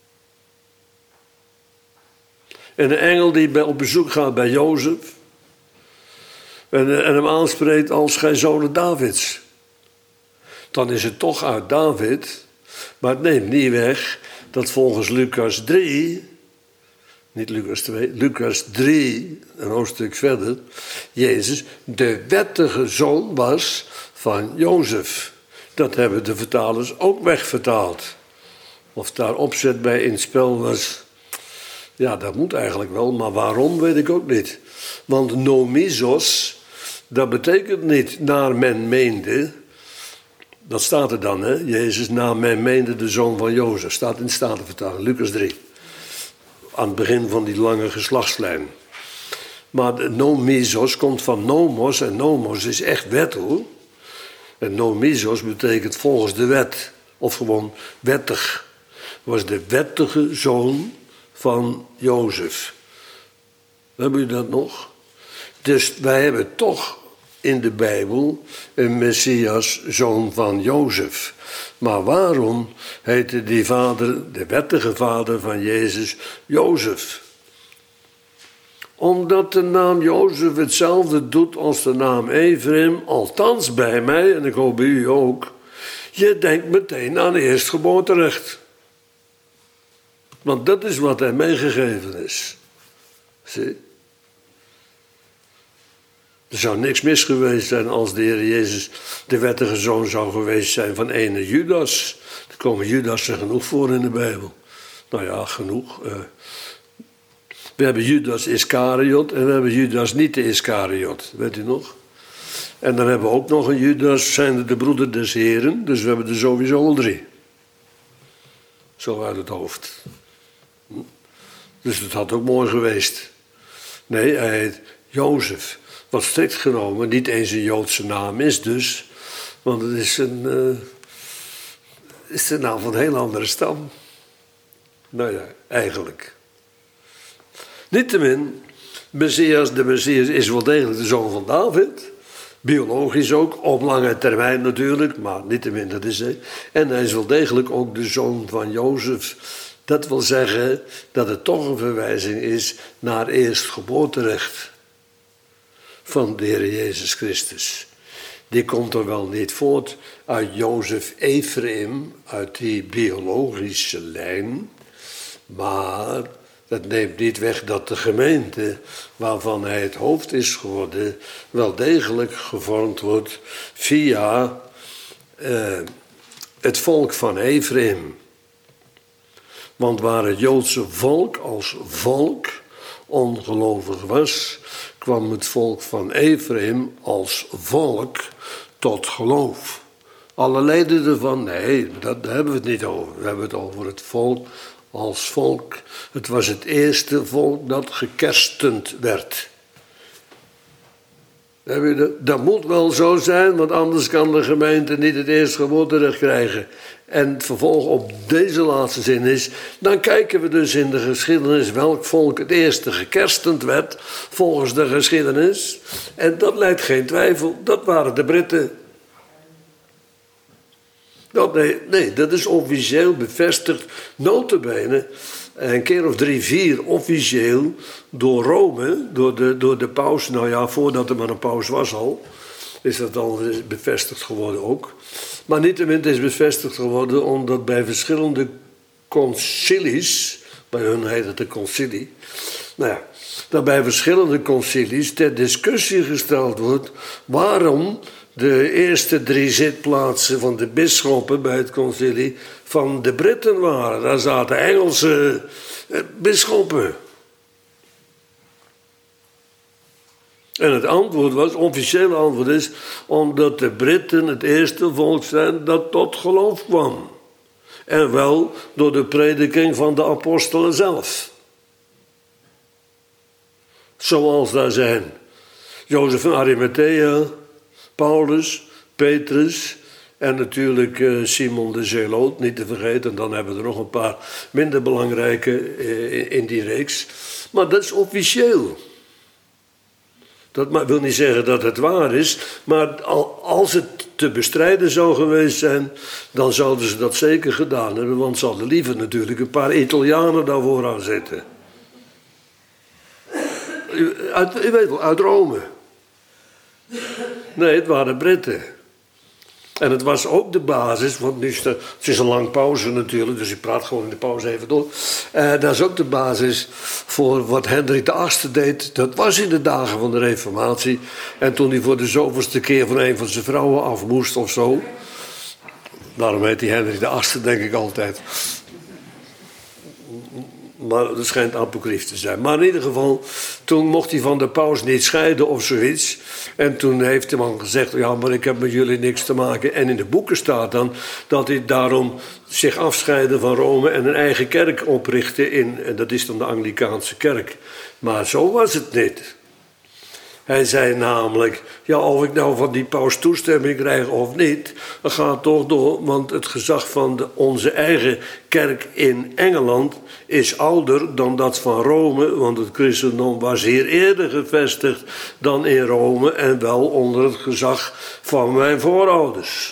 En een engel die bij, op bezoek gaat bij Jozef en, en hem aanspreekt als gij zoon Davids. Dan is het toch uit David, maar het neemt niet weg dat volgens Lucas drie, niet Lucas twee, Lucas drie, een hoofdstuk verder, Jezus de wettige zoon was van Jozef. Dat hebben de vertalers ook wegvertaald. Of daar opzet bij in spel was, ja, dat moet eigenlijk wel, maar waarom weet ik ook niet. Want nomizos, dat betekent niet naar men meende. Dat staat er dan, hè? Jezus na men meende de zoon van Jozef. Staat in de Statenvertaling, Lucas drie. Aan het begin van die lange geslachtslijn. Maar de nomizos komt van nomos. En nomos is echt wet, hoor. En nomizos betekent volgens de wet. Of gewoon wettig. Was de wettige zoon van Jozef. Hebben jullie dat nog? Dus wij hebben toch in de Bijbel een Messias, zoon van Jozef. Maar waarom heette die vader, de wettige vader van Jezus, Jozef? Omdat de naam Jozef hetzelfde doet als de naam Ephraim, althans bij mij, en ik hoop bij u ook. Je denkt meteen aan eerstgeboorterecht. Want dat is wat hij meegegeven is. Zie? Er zou niks mis geweest zijn als de Heer Jezus de wettige zoon zou geweest zijn van ene Judas. Er komen Judassen genoeg voor in de Bijbel. Nou ja, genoeg. Uh, we hebben Judas Iscariot en we hebben Judas niet de Iscariot. Weet u nog? En dan hebben we ook nog een Judas, zijn de broeder des Heren. Dus we hebben er sowieso al drie. Zo uit het hoofd. Dus het had ook mooi geweest. Nee, hij heet Jozef. Wat strikt genomen niet eens een Joodse naam is dus. Want het is een, uh, is de naam van een heel andere stam. Nou ja, eigenlijk. Niettemin, Messias, de Messias is wel degelijk de zoon van David. Biologisch ook, op lange termijn natuurlijk, maar niettemin dat is hij. En hij is wel degelijk ook de zoon van Jozef. Dat wil zeggen dat het toch een verwijzing is naar eerstgeboorterecht van de Heer Jezus Christus. Die komt er wel niet voort uit Jozef Ephraim, uit die biologische lijn. Maar dat neemt niet weg dat de gemeente waarvan hij het hoofd is geworden wel degelijk gevormd wordt via uh, het volk van Ephraim. Want waar het Joodse volk als volk ongelovig was, kwam het volk van Ephraim als volk tot geloof. Alle leden ervan, nee, dat, daar hebben we het niet over. We hebben het over het volk als volk. Het was het eerste volk dat gekerstend werd. Dat moet wel zo zijn, want anders kan de gemeente niet het eerstgeboorterecht krijgen. En het vervolg op deze laatste zin is, dan kijken we dus in de geschiedenis welk volk het eerste gekerstend werd, volgens de geschiedenis. En dat lijkt geen twijfel, dat waren de Britten. Dat, nee, nee, dat is officieel bevestigd, nota bene, een keer of drie, vier officieel door Rome, door de, door de paus. Nou ja, voordat er maar een paus was al, is dat al bevestigd geworden ook. Maar niettemin, het is bevestigd geworden omdat bij verschillende concilies, bij hun heet het de concilie, nou ja, dat bij verschillende concilies ter discussie gesteld wordt waarom de eerste drie zitplaatsen van de bisschoppen bij het concilie van de Britten waren. Daar zaten Engelse Bisschoppen. En het antwoord was, het officiële antwoord is, omdat de Britten het eerste volk zijn dat tot geloof kwam. En wel door de prediking van de apostelen zelf. Zoals daar zijn Jozef van Arimathea, Paulus, Petrus en natuurlijk uh, Simon de Zeeloot, niet te vergeten. En dan hebben we er nog een paar minder belangrijke uh, in, in die reeks. Maar dat is officieel. Dat wil niet zeggen dat het waar is, maar als het te bestrijden zou geweest zijn, dan zouden ze dat zeker gedaan hebben, want ze hadden liever natuurlijk een paar Italianen daarvoor aan zetten. Uit, u weet wel, uit Rome. Nee, het waren Britten. En het was ook de basis, want nu is er, het is een lang pauze natuurlijk, dus ik praat gewoon in de pauze even door. Uh, dat is ook de basis voor wat Hendrik de Achtste deed. Dat was in de dagen van de Reformatie. En toen hij voor de zoveelste keer van een van zijn vrouwen af moest of zo. Daarom heet hij Hendrik de Achtste, denk ik altijd. Maar het schijnt apocrief te zijn. Maar in ieder geval, toen mocht hij van de paus niet scheiden of zoiets. En toen heeft de man gezegd, ja, maar ik heb met jullie niks te maken. En in de boeken staat dan dat hij daarom zich afscheidde van Rome en een eigen kerk oprichtte in, en dat is dan de Anglicaanse kerk. Maar zo was het niet. Hij zei namelijk, ja, of ik nou van die paus toestemming krijg of niet, dat gaat toch door, want het gezag van de, onze eigen kerk in Engeland is ouder dan dat van Rome, want het christendom was hier eerder gevestigd dan in Rome en wel onder het gezag van mijn voorouders.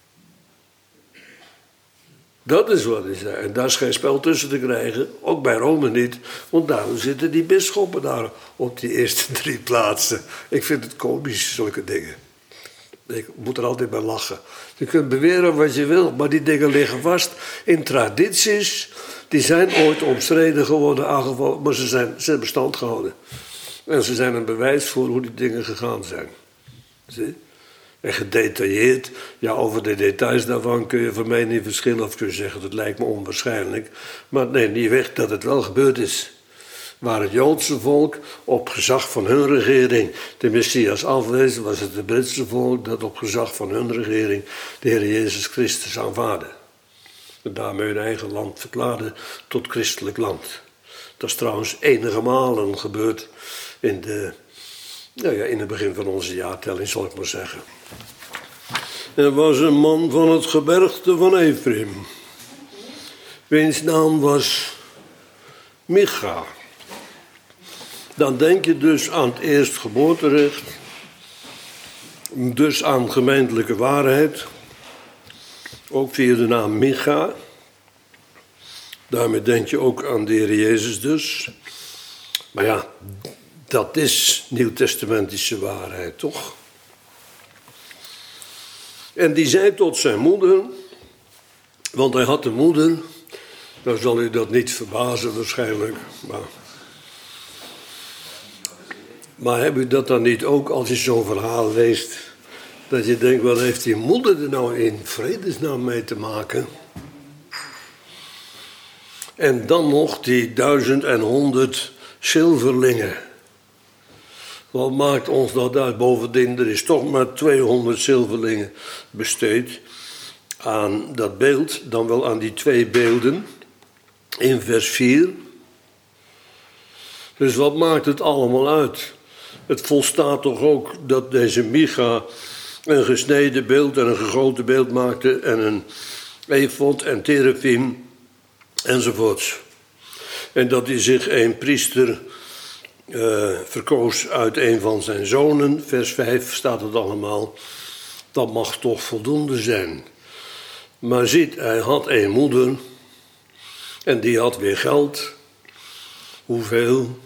Dat is wat hij zei. En daar is geen spel tussen te krijgen. Ook bij Rome niet. Want daarom zitten die bisschoppen daar op die eerste drie plaatsen. Ik vind het komisch, zulke dingen. Ik moet er altijd bij lachen. Je kunt beweren wat je wil, maar die dingen liggen vast in tradities. Die zijn ooit omstreden geworden, aangevallen, maar ze zijn, ze zijn bestand gehouden. En ze zijn een bewijs voor hoe die dingen gegaan zijn. Zie? En gedetailleerd, ja, over de details daarvan kun je van mij niet verschillen of kun je zeggen, dat lijkt me onwaarschijnlijk. Maar nee, niet weg dat het wel gebeurd is. Waar het Joodse volk op gezag van hun regering de Messias afwees, was het het Britse volk dat op gezag van hun regering de Heer Jezus Christus aanvaardde. En daarmee hun eigen land verklaarde tot christelijk land. Dat is trouwens enige malen gebeurd in, de, nou ja, in het begin van onze jaartelling, zal ik maar zeggen. Er was een man van het gebergte van Ephraim, wiens naam was Micha. Dan denk je dus aan het eerstgeboorterecht, dus aan gemeentelijke waarheid, ook via de naam Micha. Daarmee denk je ook aan de Heer Jezus dus. Maar ja, dat is nieuwtestamentische waarheid, toch? En die zei tot zijn moeder, want hij had een moeder, dan zal u dat niet verbazen waarschijnlijk, maar... Maar heb u dat dan niet ook als je zo'n verhaal leest, dat je denkt, wat heeft die moeder er nou in vredesnaam mee te maken? En dan nog die duizend en honderd zilverlingen. Wat maakt ons dat uit? Bovendien, er is toch maar tweehonderd zilverlingen besteed aan dat beeld, dan wel aan die twee beelden in vers vier. Dus wat maakt het allemaal uit? Het volstaat toch ook dat deze Micha een gesneden beeld en een gegoten beeld maakte en een efod en terafim enzovoorts. En dat hij zich een priester uh, verkoos uit een van zijn zonen, vers vijf staat het allemaal, dat mag toch voldoende zijn. Maar ziet, hij had een moeder en die had weer geld. Hoeveel?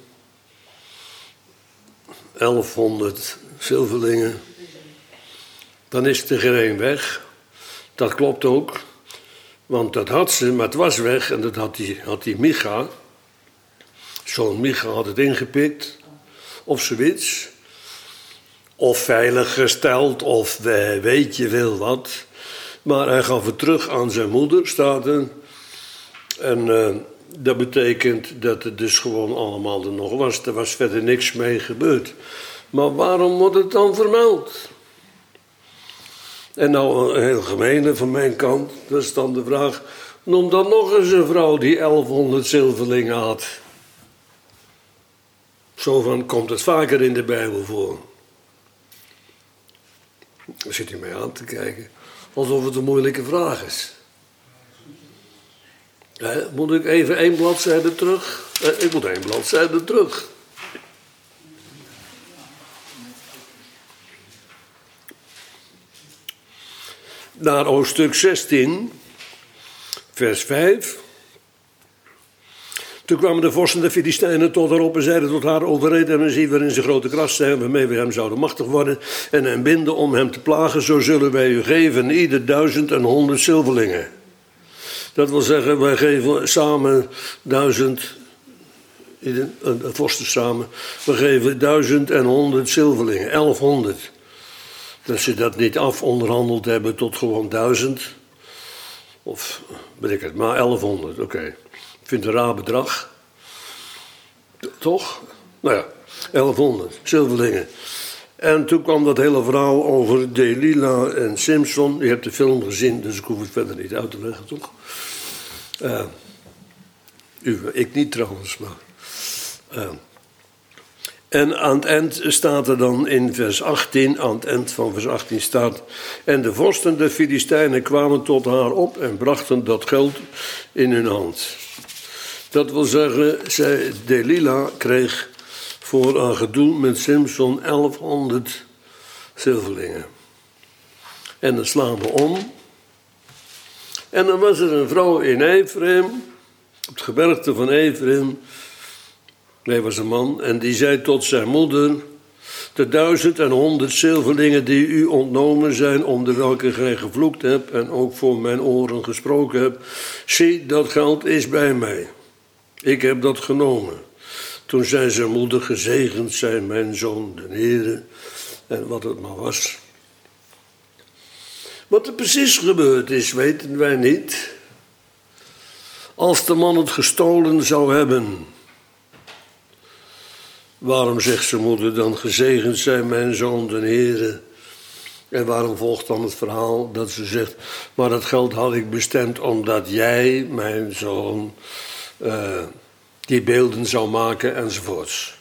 elfhonderd zilverlingen. Dan is er geen weg. Dat klopt ook. Want dat had ze, maar het was weg. En dat had die, had die Micha. Zo'n Micha had het ingepikt. Of zoiets. Of veilig gesteld. Of weet je veel wat. Maar hij gaf het terug aan zijn moeder, staat er. En uh, dat betekent dat het dus gewoon allemaal er nog was. Er was verder niks mee gebeurd. Maar waarom wordt het dan vermeld? En nou een heel gemene van mijn kant, dat is dan de vraag. Noem dan nog eens een vrouw die elfhonderd zilverlingen had. Zo van komt het vaker in de Bijbel voor. Daar zit hij mij aan te kijken. Alsof het een moeilijke vraag is. He, moet ik even één bladzijde terug? Eh, ik moet één bladzijde terug. Naar hoofdstuk zestien, vers vijf. Toen kwamen de vorsten de Filistijnen tot haar op en zeiden tot haar: overreed hem en zie waarin ze grote kracht zijn, waarmee we hem zouden machtig worden en hem binden om hem te plagen. Zo zullen wij u geven, ieder duizend en honderd zilverlingen. Dat wil zeggen, wij geven samen duizend, de vorsten samen, we geven duizend en honderd zilverlingen, elfhonderd. Dat ze dat niet af onderhandeld hebben tot gewoon duizend, of weet ik het, maar elfhonderd, oké. Okay. Ik vind het een raar bedrag. Toch? Nou ja, elfhonderd zilverlingen. En toen kwam dat hele verhaal over Delila en Simson. Je hebt de film gezien, dus ik hoef het verder niet uit te leggen, toch? Uh, u, ik niet trouwens, maar... Uh, en aan het eind staat er dan in vers achttien, aan het eind van vers achttien staat... En de vorsten de Filistijnen kwamen tot haar op en brachten dat geld in hun hand. Dat wil zeggen, zij, Delila kreeg voor een gedoe met Simson elfhonderd zilverlingen. En dan slaan we om. En dan was er een vrouw in Ephraim, op het gebergte van Ephraim. Nee, was een man. En die zei tot zijn moeder: de duizend en honderd zilverlingen die u ontnomen zijn, om de welke gij gevloekt hebt en ook voor mijn oren gesproken hebt. Zie, dat geld is bij mij. Ik heb dat genomen. Toen zei zijn moeder: gezegend zij mijn zoon, de Heere. En wat het maar was. Wat er precies gebeurd is, weten wij niet. Als de man het gestolen zou hebben, waarom zegt zijn moeder dan: gezegend zij mijn zoon, de Heere? En waarom volgt dan het verhaal dat ze zegt: maar dat geld had ik bestemd omdat jij, mijn zoon, uh, die beelden zou maken enzovoorts.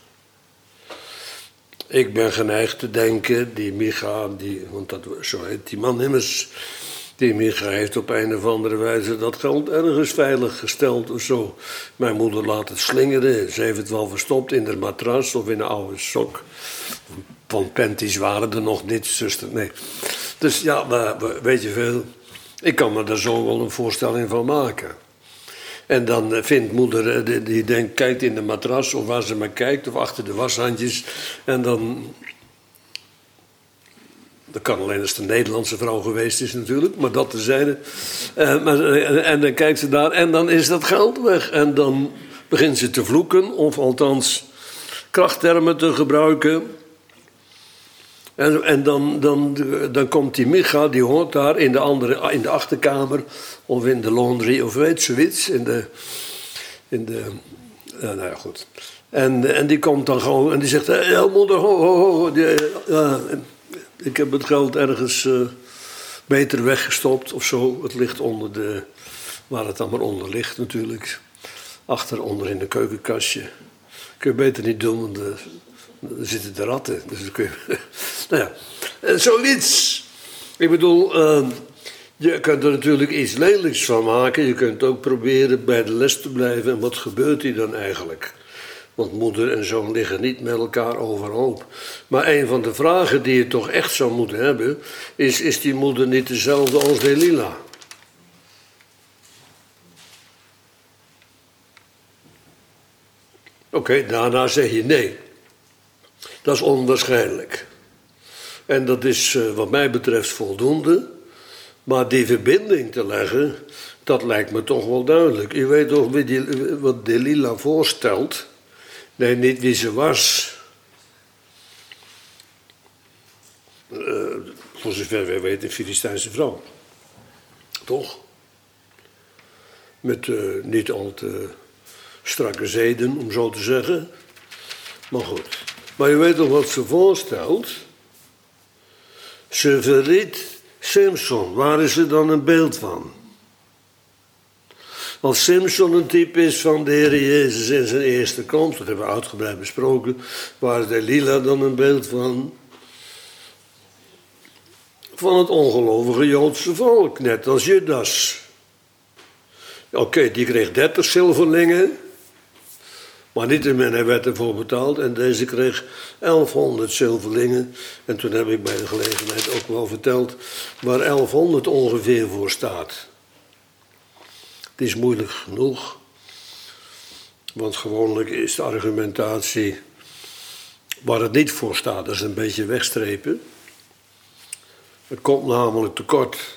Ik ben geneigd te denken, die Micha, die, want dat, zo heet die man immers, die Micha heeft op een of andere wijze dat geld ergens veilig gesteld of zo. Mijn moeder laat het slingeren, ze heeft het wel verstopt in de matras of in een oude sok. Van panties waren er nog niet, zuster, nee. Dus ja, maar, weet je veel, ik kan me daar zo wel een voorstelling van maken. En dan vindt moeder, die, die denkt, kijkt in de matras of waar ze maar kijkt, of achter de washandjes. En dan, dat kan alleen als het een Nederlandse vrouw geweest is natuurlijk, maar dat terzijde. Uh, maar, en dan kijkt ze daar en dan is dat geld weg. En dan begint ze te vloeken, of althans krachttermen te gebruiken. En, en dan, dan, dan komt die Micha, die hoort daar in de, andere, in de achterkamer, of in de laundry, of weet zoiets. In de, in de, uh, nou ja, goed. En, en die komt dan gewoon, en die zegt: ja, moeder, ho, ho, ho. Die, uh, ik heb het geld ergens uh, beter weggestopt, of zo. Het ligt onder de, waar het dan maar onder ligt natuurlijk. Achter, onder in de keukenkastje. Kun je beter niet doen, want de, er zitten de ratten. Dus dan kun je, nou ja, zoiets. Ik bedoel, uh, je kunt er natuurlijk iets lelijks van maken. Je kunt ook proberen bij de les te blijven. En wat gebeurt hier dan eigenlijk? Want moeder en zoon liggen niet met elkaar overhoop. Maar een van de vragen die je toch echt zou moeten hebben, is: is die moeder niet dezelfde als Delila? Oké, okay, daarna zeg je nee. Dat is onwaarschijnlijk. En dat is uh, wat mij betreft voldoende. Maar die verbinding te leggen, dat lijkt me toch wel duidelijk. U weet toch wie die, wat Delila voorstelt? Nee, niet wie ze was. Uh, voor zover wij weten, een Filistijnse vrouw. Toch? Met uh, niet al te strakke zeden, om zo te zeggen. Maar goed. Maar je weet toch wat ze voorstelt? Ze verried Simson. Waar is er dan een beeld van? Als Simson een type is van de Heer Jezus in zijn eerste komst, dat hebben we uitgebreid besproken, waar is Delila dan een beeld van? Van het ongelovige Joodse volk, net als Judas. Oké, okay, die kreeg dertig zilverlingen, maar niettemin, hij werd ervoor betaald en deze kreeg elfhonderd zilverlingen. En toen heb ik bij de gelegenheid ook wel verteld waar elfhonderd ongeveer voor staat. Het is moeilijk genoeg, want gewoonlijk is de argumentatie waar het niet voor staat, dat is een beetje wegstrepen. Het komt namelijk tekort,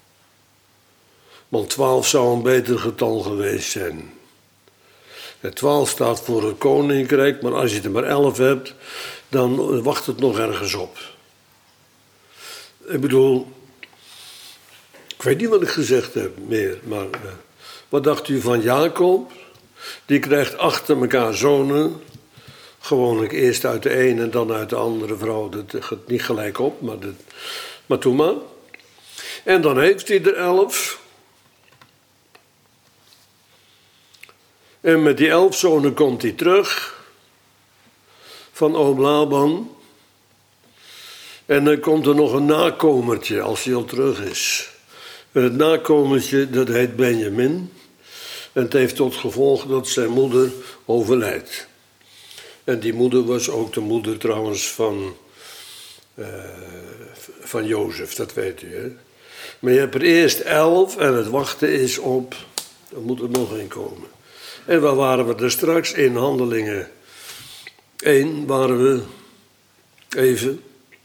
want twaalf zou een beter getal geweest zijn. En twaalf staat voor het koninkrijk, maar als je er maar elf hebt, dan wacht het nog ergens op. Ik bedoel, ik weet niet wat ik gezegd heb meer, maar uh, wat dacht u van Jacob? Die krijgt achter elkaar zonen, gewoonlijk eerst uit de ene en dan uit de andere vrouw. Dat gaat niet gelijk op, maar, dat, maar toen maar. En dan heeft hij er elf. En met die elf zonen komt hij terug van oom Laban. En dan komt er nog een nakomertje als hij al terug is. En het nakomertje, dat heet Benjamin. En het heeft tot gevolg dat zijn moeder overlijdt. En die moeder was ook de moeder trouwens van, uh, van Jozef, dat weet u. Hè? Maar je hebt er eerst elf en het wachten is op, er moet er nog een komen. En waar waren we er straks? In Handelingen één waren we even.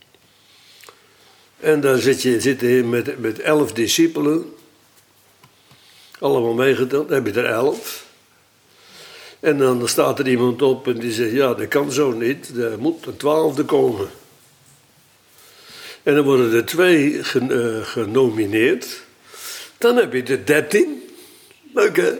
En daar zit je, zit je met, met elf discipelen. Allemaal meegeteld, dan heb je er elf. En dan staat er iemand op en die zegt, ja, dat kan zo niet. Er moet een twaalfde komen. En dan worden er twee gen, uh, genomineerd. Dan heb je er dertien. Oké. Okay.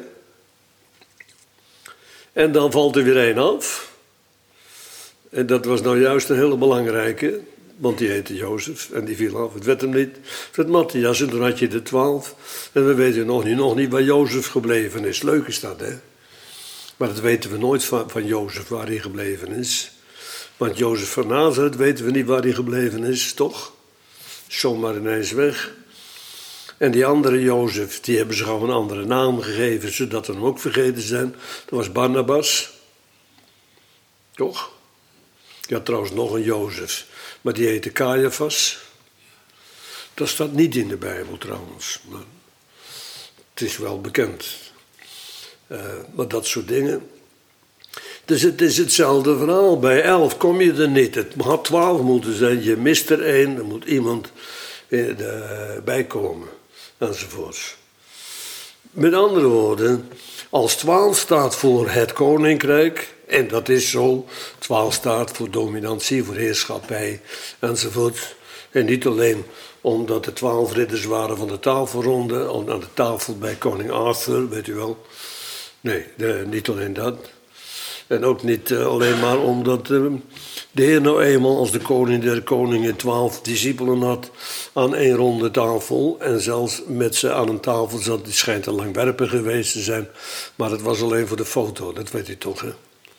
En dan valt er weer één af. En dat was nou juist een hele belangrijke. Want die heette Jozef en die viel af. Het werd hem niet. Het werd Matthias en toen had je de twaalf. En we weten nog niet, nog niet waar Jozef gebleven is. Leuk is dat, hè? Maar dat weten we nooit van, van Jozef, waar hij gebleven is. Want Jozef van Nazareth weten we niet waar hij gebleven is, toch? Zomaar ineens weg. En die andere Jozef, die hebben ze gewoon een andere naam gegeven, zodat we hem ook vergeten zijn. Dat was Barnabas. Toch? Je had trouwens nog een Jozef, maar die heette Caiaphas. Dat staat niet in de Bijbel trouwens, maar het is wel bekend. Uh, maar dat soort dingen. Dus het is hetzelfde verhaal. Bij elf kom je er niet. Het had twaalf moeten zijn. Je mist er één. Er moet iemand uh, bij komen. Enzovoorts. Met andere woorden, als twaalf staat voor het koninkrijk, en dat is zo, twaalf staat voor dominantie, voor heerschappij, enzovoort. En niet alleen omdat de twaalf ridders waren van de tafelronde, aan de tafel bij koning Arthur, weet u wel. Nee, de, niet alleen dat. En ook niet uh, alleen maar omdat uh, de Heer nou eenmaal als de koning der koningen twaalf discipelen had aan één ronde tafel. En zelfs met ze aan een tafel zat, die schijnt een langwerper geweest te zijn. Maar het was alleen voor de foto, dat weet u toch, hè?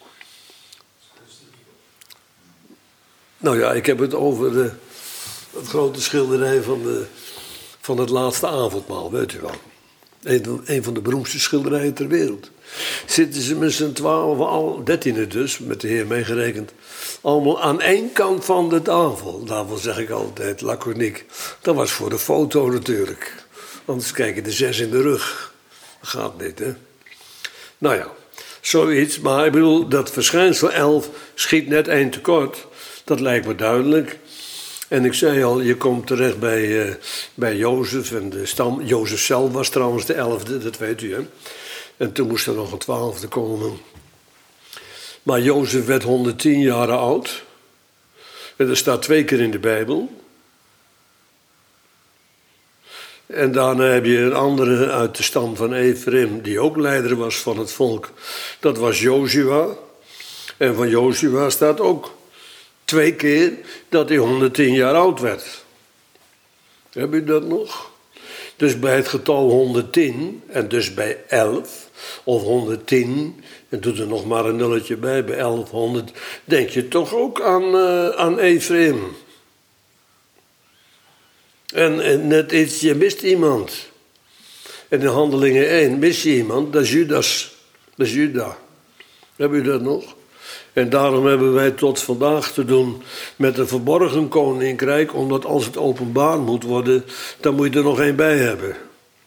Nou ja, ik heb het over de, het grote schilderij van, de, van het laatste avondmaal, weet u wel. Een, een van de beroemdste schilderijen ter wereld. Zitten ze met z'n twaalf, al dertienen dus, met de Heer meegerekend, allemaal aan één kant van de tafel. Daarvoor zeg ik altijd, laconiek. Dat was voor de foto natuurlijk. Anders kijken de zes in de rug. Dat gaat niet, hè. Nou ja, zoiets. Maar ik bedoel, dat verschijnsel elf schiet net één tekort. Dat lijkt me duidelijk. En ik zei al, je komt terecht bij, uh, bij Jozef. En de stam, Jozef zelf was trouwens de elfde, dat weet u, hè. En toen moest er nog een twaalfde komen. Maar Jozef werd honderdtien jaar oud. En dat staat twee keer in de Bijbel. En daarna heb je een andere uit de stam van Ephraim, die ook leider was van het volk. Dat was Jozua. En van Jozua staat ook twee keer dat hij honderdtien jaar oud werd. Heb je dat nog? Dus bij het getal honderdtien, en dus bij elf, of honderdtien, en doe er nog maar een nulletje bij, bij elfhonderd, denk je toch ook aan, uh, aan Ephraim. En, en net iets, je mist iemand. En in Handelingen één mis je iemand, dat is Judas. Dat is Juda. Heb je dat nog? En daarom hebben wij tot vandaag te doen met een verborgen koninkrijk, omdat als het openbaar moet worden, dan moet je er nog één bij hebben.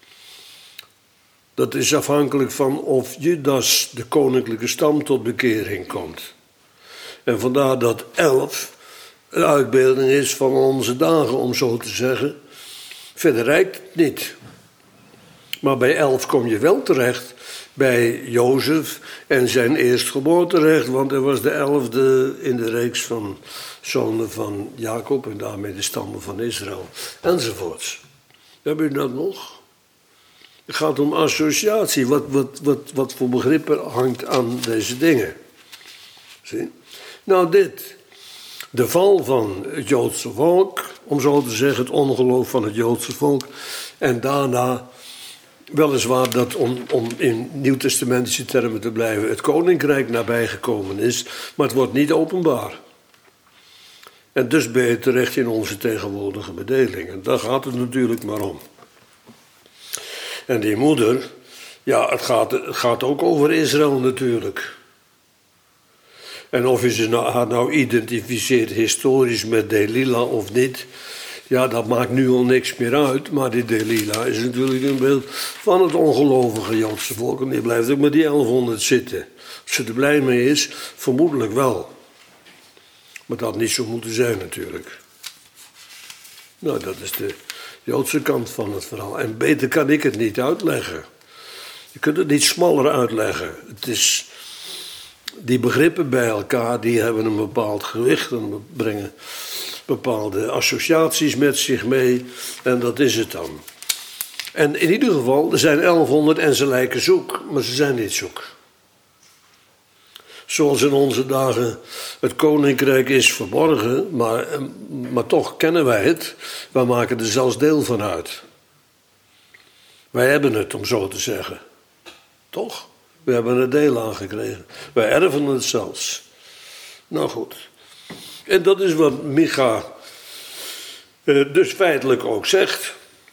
Dat is afhankelijk van of Judas, de koninklijke stam, tot bekering komt. En vandaar dat elf een uitbeelding is van onze dagen, om zo te zeggen. Verder reikt het niet. Maar bij elf kom je wel terecht bij Jozef en zijn eerstgeboorterecht, want hij was de elfde in de reeks van zonen van Jacob en daarmee de stammen van Israël, enzovoorts. Heb je dat nog? Het gaat om associatie, wat, wat, wat, wat voor begrippen hangt aan deze dingen. Zie? Nou dit, de val van het Joodse volk, om zo te zeggen, het ongeloof van het Joodse volk, en daarna weliswaar dat, om, om in nieuwtestamentische termen te blijven, het koninkrijk nabijgekomen is, maar het wordt niet openbaar. En dus ben je terecht in onze tegenwoordige bedeling. En daar gaat het natuurlijk maar om. En die moeder, ja, het gaat, het gaat ook over Israël natuurlijk. En of je ze nou, haar nou identificeert historisch met Delila of niet, ja, dat maakt nu al niks meer uit. Maar die Delila is natuurlijk een beeld van het ongelovige Joodse volk. En die blijft ook met die elfhonderd zitten. Als ze er blij mee is, vermoedelijk wel. Maar dat had niet zo moeten zijn natuurlijk. Nou, dat is de Joodse kant van het verhaal. En beter kan ik het niet uitleggen. Je kunt het niet smaller uitleggen. Het is, die begrippen bij elkaar, die hebben een bepaald gewicht en brengen bepaalde associaties met zich mee. En dat is het dan. En in ieder geval, er zijn elfhonderd en ze lijken zoek, maar ze zijn niet zoek. Zoals in onze dagen het koninkrijk is verborgen, maar, maar toch kennen wij het. Wij maken er zelfs deel van uit. Wij hebben het, om zo te zeggen. Toch? We hebben er deel aan gekregen. Wij erven het zelfs. Nou goed. En dat is wat Micha uh, dus feitelijk ook zegt.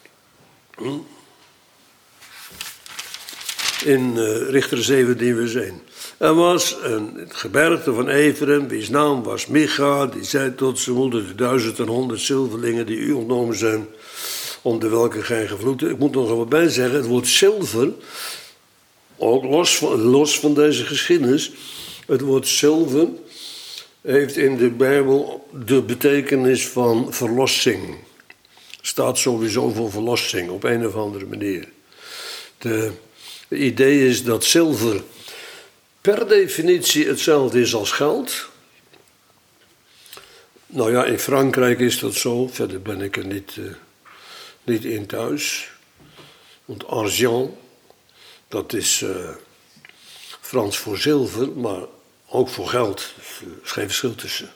In uh, Richter zeventien vers één. Er was een gebergte van Ephraim, wiens naam was Micha, die zei tot zijn moeder, de duizend en honderd zilverlingen die u ontnomen zijn, om de welke gij gevloekt hebt. Ik moet nog even bij zeggen, het woord zilver, ook los van, los van deze geschiedenis, het woord zilver heeft in de Bijbel de betekenis van verlossing. Staat sowieso voor verlossing, op een of andere manier. De, de idee is dat zilver per definitie hetzelfde is als geld. Nou ja, in Frankrijk is dat zo. Verder ben ik er niet, uh, niet in thuis. Want argent, dat is uh, Frans voor zilver, maar ook voor geld. Er is geen verschil tussen.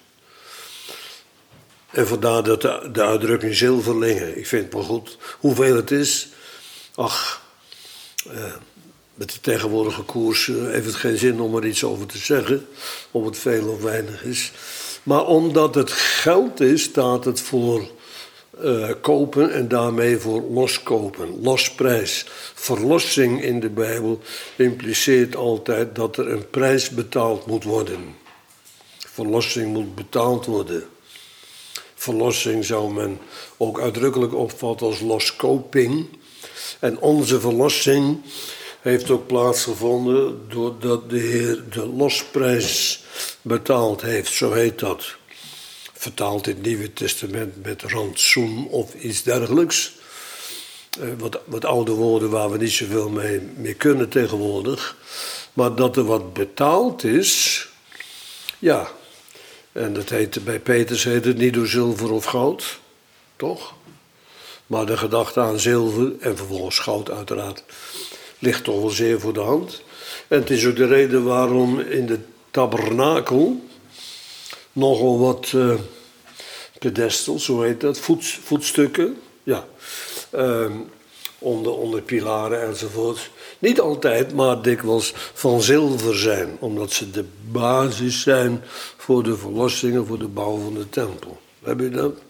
En vandaar dat de, de uitdrukking zilverlingen. Ik vind het wel goed. Hoeveel het is, ach, uh, met de tegenwoordige koers uh, heeft het geen zin om er iets over te zeggen. Of het veel of weinig is. Maar omdat het geld is, staat het voor uh, kopen en daarmee voor loskopen. Losprijs. Verlossing in de Bijbel impliceert altijd dat er een prijs betaald moet worden. Verlossing moet betaald worden. Verlossing zou men ook uitdrukkelijk opvatten als loskoping. En onze verlossing heeft ook plaatsgevonden doordat de Heer de losprijs betaald heeft, zo heet dat. Vertaald in het Nieuwe Testament met rantsoen of iets dergelijks. Wat, wat oude woorden waar we niet zoveel mee, mee kunnen tegenwoordig. Maar dat er wat betaald is, ja. En dat heet, bij Petrus heet het niet door zilver of goud, toch? Maar de gedachte aan zilver en vervolgens goud uiteraard ligt toch wel zeer voor de hand. En het is ook de reden waarom in de tabernakel nogal wat uh, pedestals, hoe heet dat, Voet, voetstukken, ja, uh, onder, onder pilaren enzovoort. Niet altijd, maar dikwijls van zilver zijn, omdat ze de basis zijn voor de verlossingen, voor de bouw van de tempel. Heb je dat?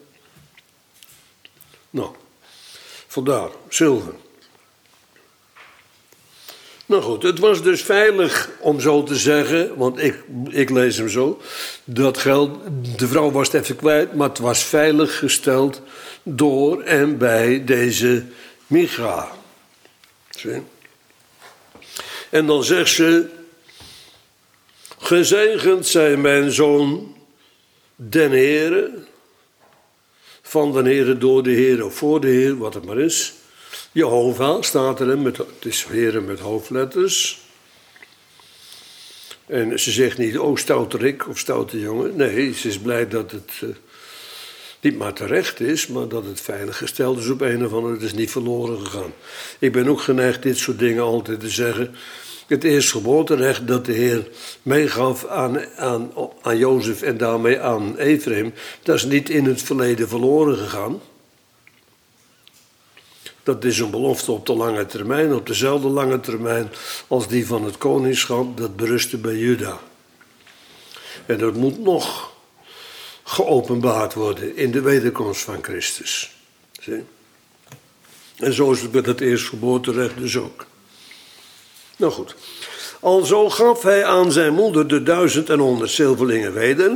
Nou, vandaar, zilver. Nou goed, het was dus veilig om zo te zeggen, want ik, ik lees hem zo, dat geld, de vrouw was het even kwijt, maar het was veilig gesteld door en bij deze Micha. Zie? En dan zegt ze, gezegend zij mijn zoon den Heere, van den Heere, door de Heer of voor de Heer, wat het maar is. Jehovah staat er, met, het is Heere met hoofdletters. En ze zegt niet, oh stoute Rick of stoute jongen. Nee, ze is blij dat het uh, niet maar terecht is, maar dat het veilig gesteld is op een of andere. Het is niet verloren gegaan. Ik ben ook geneigd dit soort dingen altijd te zeggen. Het eerstgeboorterecht dat de Heer meegaf aan, aan, aan Jozef en daarmee aan Ephraim, dat is niet in het verleden verloren gegaan. Dat is een belofte op de lange termijn, op dezelfde lange termijn als die van het koningschap, dat berustte bij Juda. En dat moet nog geopenbaard worden in de wederkomst van Christus. Zie? En zo is het met het eerstgeboorterecht dus ook. Nou goed. Alzo gaf hij aan zijn moeder de duizend en honderd zilverlingen weder.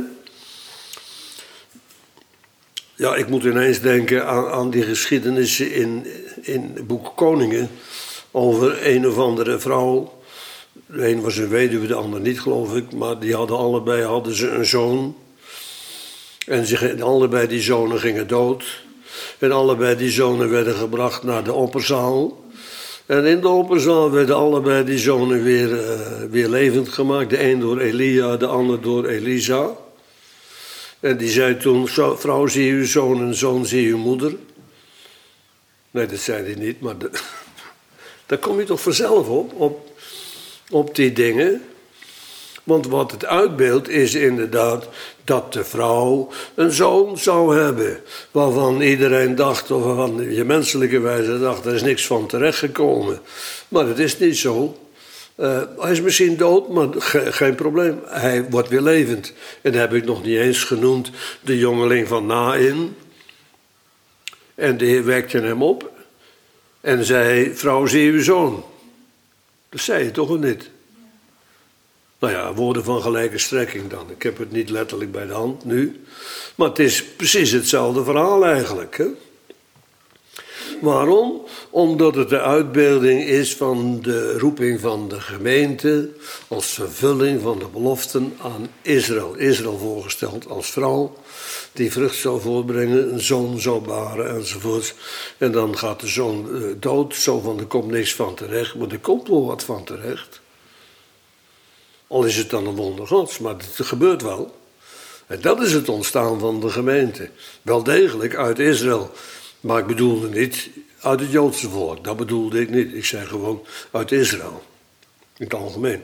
Ja, ik moet ineens denken aan, aan die geschiedenissen in, in het boek Koningen over een of andere vrouw. De een was een weduwe, de ander niet, geloof ik. Maar die hadden allebei hadden ze een zoon. En ze, allebei die zonen gingen dood. En allebei die zonen werden gebracht naar de opperzaal. En in de opperzaal werden allebei die zonen weer, uh, weer levend gemaakt. De een door Elia, de ander door Elisa. En die zei toen, vrouw zie je uw zoon en zoon zie je uw moeder. Nee, dat zei hij niet, maar de, daar kom je toch vanzelf op, op, op die dingen. Want wat het uitbeeldt is inderdaad dat de vrouw een zoon zou hebben. Waarvan iedereen dacht, of waarvan je menselijke wijze dacht, er is niks van terechtgekomen. Maar dat is niet zo. Uh, hij is misschien dood, maar ge- geen probleem. Hij wordt weer levend. En dan heb ik nog niet eens genoemd de jongeling van Nain. En de Heer wekte hem op. En zei, vrouw, zie je uw zoon? Dat zei je toch of niet? Nou ja, woorden van gelijke strekking dan. Ik heb het niet letterlijk bij de hand nu. Maar het is precies hetzelfde verhaal eigenlijk. Hè? Waarom? Omdat het de uitbeelding is van de roeping van de gemeente als vervulling van de beloften aan Israël. Israël voorgesteld als vrouw die vrucht zou voortbrengen, een zoon zou baren enzovoort. En dan gaat de zoon uh, dood, zo van er komt niks van terecht, maar er komt wel wat van terecht. Al is het dan een wonder Gods, maar het gebeurt wel. En dat is het ontstaan van de gemeente. Wel degelijk uit Israël. Maar ik bedoelde niet uit het Joodse volk. Dat bedoelde ik niet. Ik zei gewoon uit Israël. In het algemeen.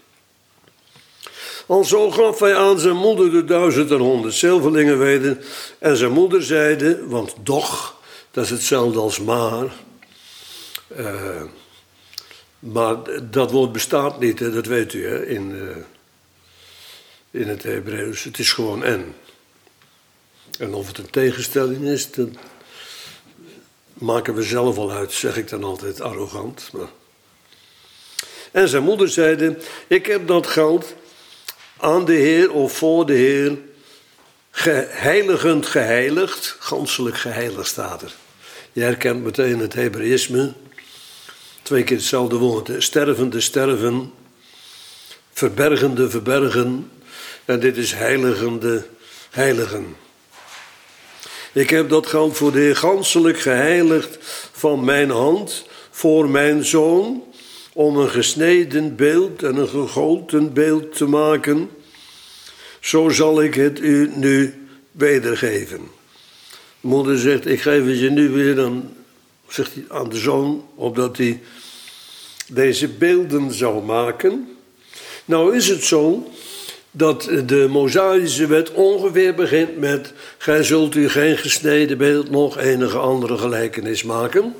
Alzo gaf hij aan zijn moeder de duizend en honderd zilverlingen weder. En zijn moeder zeide, want doch, dat is hetzelfde als maar. Uh, maar dat woord bestaat niet, hè, dat weet u, hè, in, uh, in het Hebreeuws. Het is gewoon en. En of het een tegenstelling is, dat maken we zelf al uit, zeg ik dan altijd arrogant. Maar. En zijn moeder zeide, ik heb dat geld aan de Heer of voor de Heer geheiligend geheiligd, ganselijk geheiligd staat er. Je herkent meteen het Hebreïsme, twee keer hetzelfde woord, hè? Stervende sterven, verbergende verbergen, en dit is heiligende heiligen. Ik heb dat geld voor de Heer ganselijk geheiligd van mijn hand voor mijn zoon, om een gesneden beeld en een gegoten beeld te maken. Zo zal ik het u nu wedergeven. Moeder zegt, ik geef het je nu weer, dan zegt hij aan de zoon, opdat hij deze beelden zou maken. Nou is het zo dat de Mosaïsche wet ongeveer begint met, gij zult u geen gesneden beeld nog enige andere gelijkenis maken.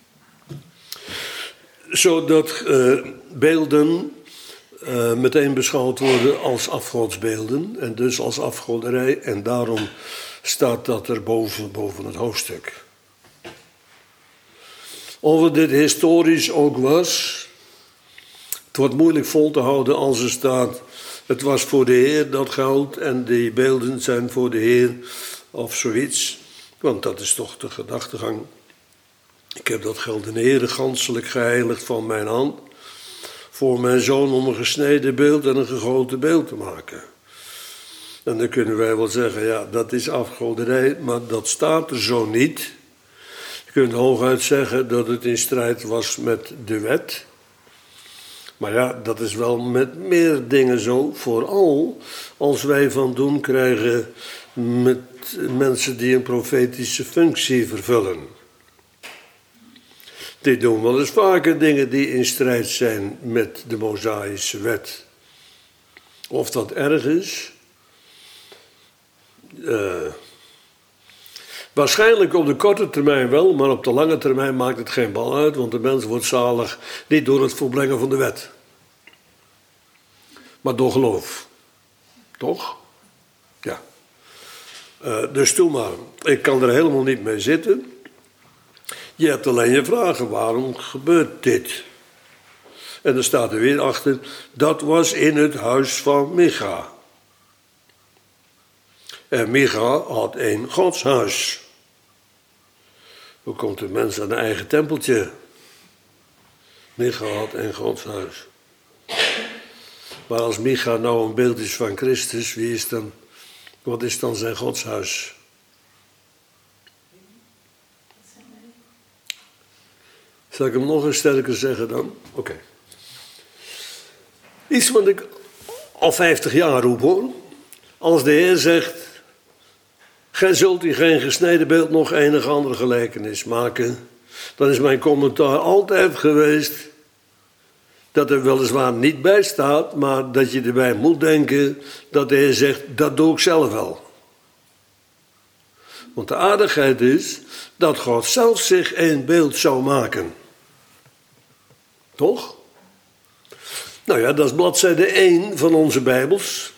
Zodat uh, beelden uh, meteen beschouwd worden als afgodsbeelden en dus als afgoderij. En daarom staat dat er boven, boven het hoofdstuk. Of het dit historisch ook was, het wordt moeilijk vol te houden als er staat, het was voor de Heer dat goud en die beelden zijn voor de Heer of zoiets. Want dat is toch de gedachtegang. Ik heb dat geld in de Heer ganselijk geheiligd van mijn hand, voor mijn zoon om een gesneden beeld en een gegoten beeld te maken. En dan kunnen wij wel zeggen, ja, dat is afgoderij, maar dat staat er zo niet. Je kunt hooguit zeggen dat het in strijd was met de wet. Maar ja, dat is wel met meer dingen zo. Vooral als wij van doen krijgen met mensen die een profetische functie vervullen. Die doen wel eens vaker dingen die in strijd zijn met de Mosaïsche wet. Of dat erg is? Uh, waarschijnlijk op de korte termijn wel, maar op de lange termijn maakt het geen bal uit, want de mens wordt zalig niet door het volbrengen van de wet, maar door geloof. Toch? Ja. Uh, dus doe maar. Ik kan er helemaal niet mee zitten. Je hebt alleen je vragen, waarom gebeurt dit? En dan staat er weer achter, dat was in het huis van Micha. En Micha had een godshuis. Hoe komt een mens aan een eigen tempeltje? Micha had een godshuis. Maar als Micha nou een beeld is van Christus, wie is dan, wat is dan zijn godshuis? Zal ik hem nog eens sterker zeggen dan? Oké. Okay. Iets wat ik al vijftig jaar roep hoor. Als de Heer zegt, gij zult u geen gesneden beeld nog enige andere gelijkenis maken, dan is mijn commentaar altijd geweest dat er weliswaar niet bij staat, maar dat je erbij moet denken dat de Heer zegt, dat doe ik zelf wel. Want de aardigheid is dat God zelf zich een beeld zou maken. Toch? Nou ja, dat is bladzijde één van onze Bijbels.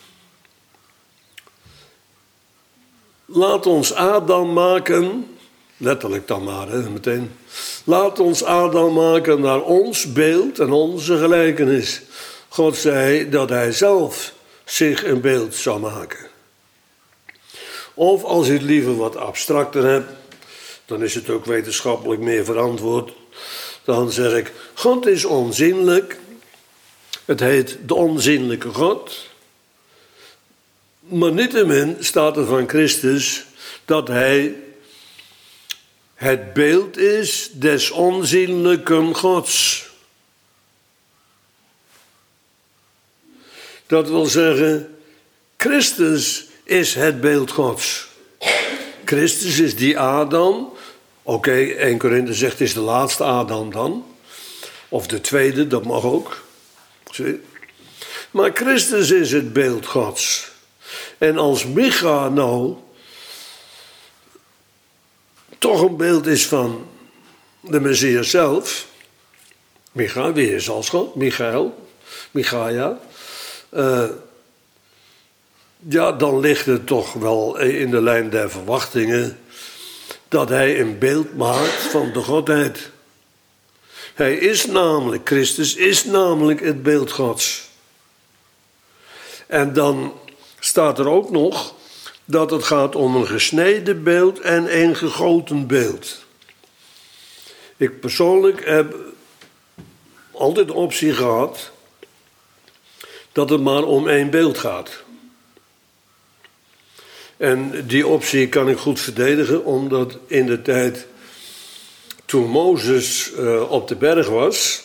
Laat ons Adam maken, letterlijk dan maar, hè, meteen. Laat ons Adam maken naar ons beeld en onze gelijkenis. God zei dat hij zelf zich een beeld zou maken. Of als u het liever wat abstracter hebt, dan is het ook wetenschappelijk meer verantwoord. Dan zeg ik, God is onzienlijk. Het heet de onzienlijke God. Maar niettemin staat er van Christus dat hij het beeld is des onzienlijken Gods. Dat wil zeggen, Christus is het beeld Gods. Christus is die Adam. Oké, okay, één Korinthe zegt, is de laatste Adam dan. Of de tweede, dat mag ook. Zie? Maar Christus is het beeld Gods. En als Micha nou toch een beeld is van de Messias zelf. Micha, wie is als God? Michael, Michaia. Uh, ja, dan ligt het toch wel in de lijn der verwachtingen dat hij een beeld maakt van de Godheid. Hij is namelijk, Christus is namelijk het beeld Gods. En dan staat er ook nog dat het gaat om een gesneden beeld en een gegoten beeld. Ik persoonlijk heb altijd de optie gehad dat het maar om één beeld gaat. En die optie kan ik goed verdedigen, omdat in de tijd toen Mozes uh, op de berg was,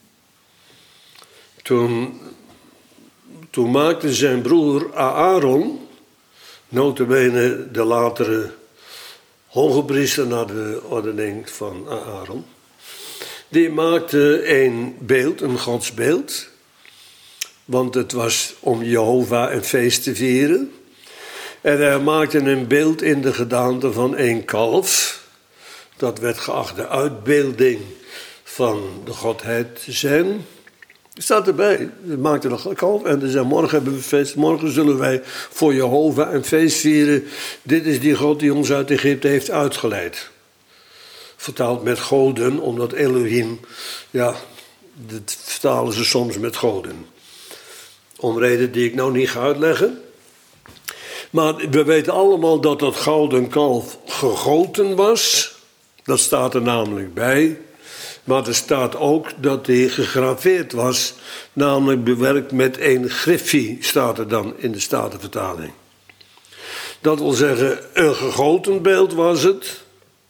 toen, toen maakte zijn broer Aaron, nota bene de latere hogepriester naar de ordening van Aaron. Die maakte een beeld, een godsbeeld. Want het was om Jehovah een feest te vieren. En hij maakte een beeld in de gedaante van één kalf. Dat werd geacht de uitbeelding van de godheid te zijn. Het staat erbij. Hij maakte een kalf en hij zei, morgen hebben we feest. Morgen zullen wij voor Jehovah een feest vieren. Dit is die God die ons uit Egypte heeft uitgeleid. Vertaald met goden, omdat Elohim, ja, dat vertalen ze soms met goden. Om reden die ik nou niet ga uitleggen. Maar we weten allemaal dat dat gouden kalf gegoten was. Dat staat er namelijk bij. Maar er staat ook dat hij gegraveerd was. Namelijk bewerkt met een griffie, staat er dan in de Statenvertaling. Dat wil zeggen, een gegoten beeld was het.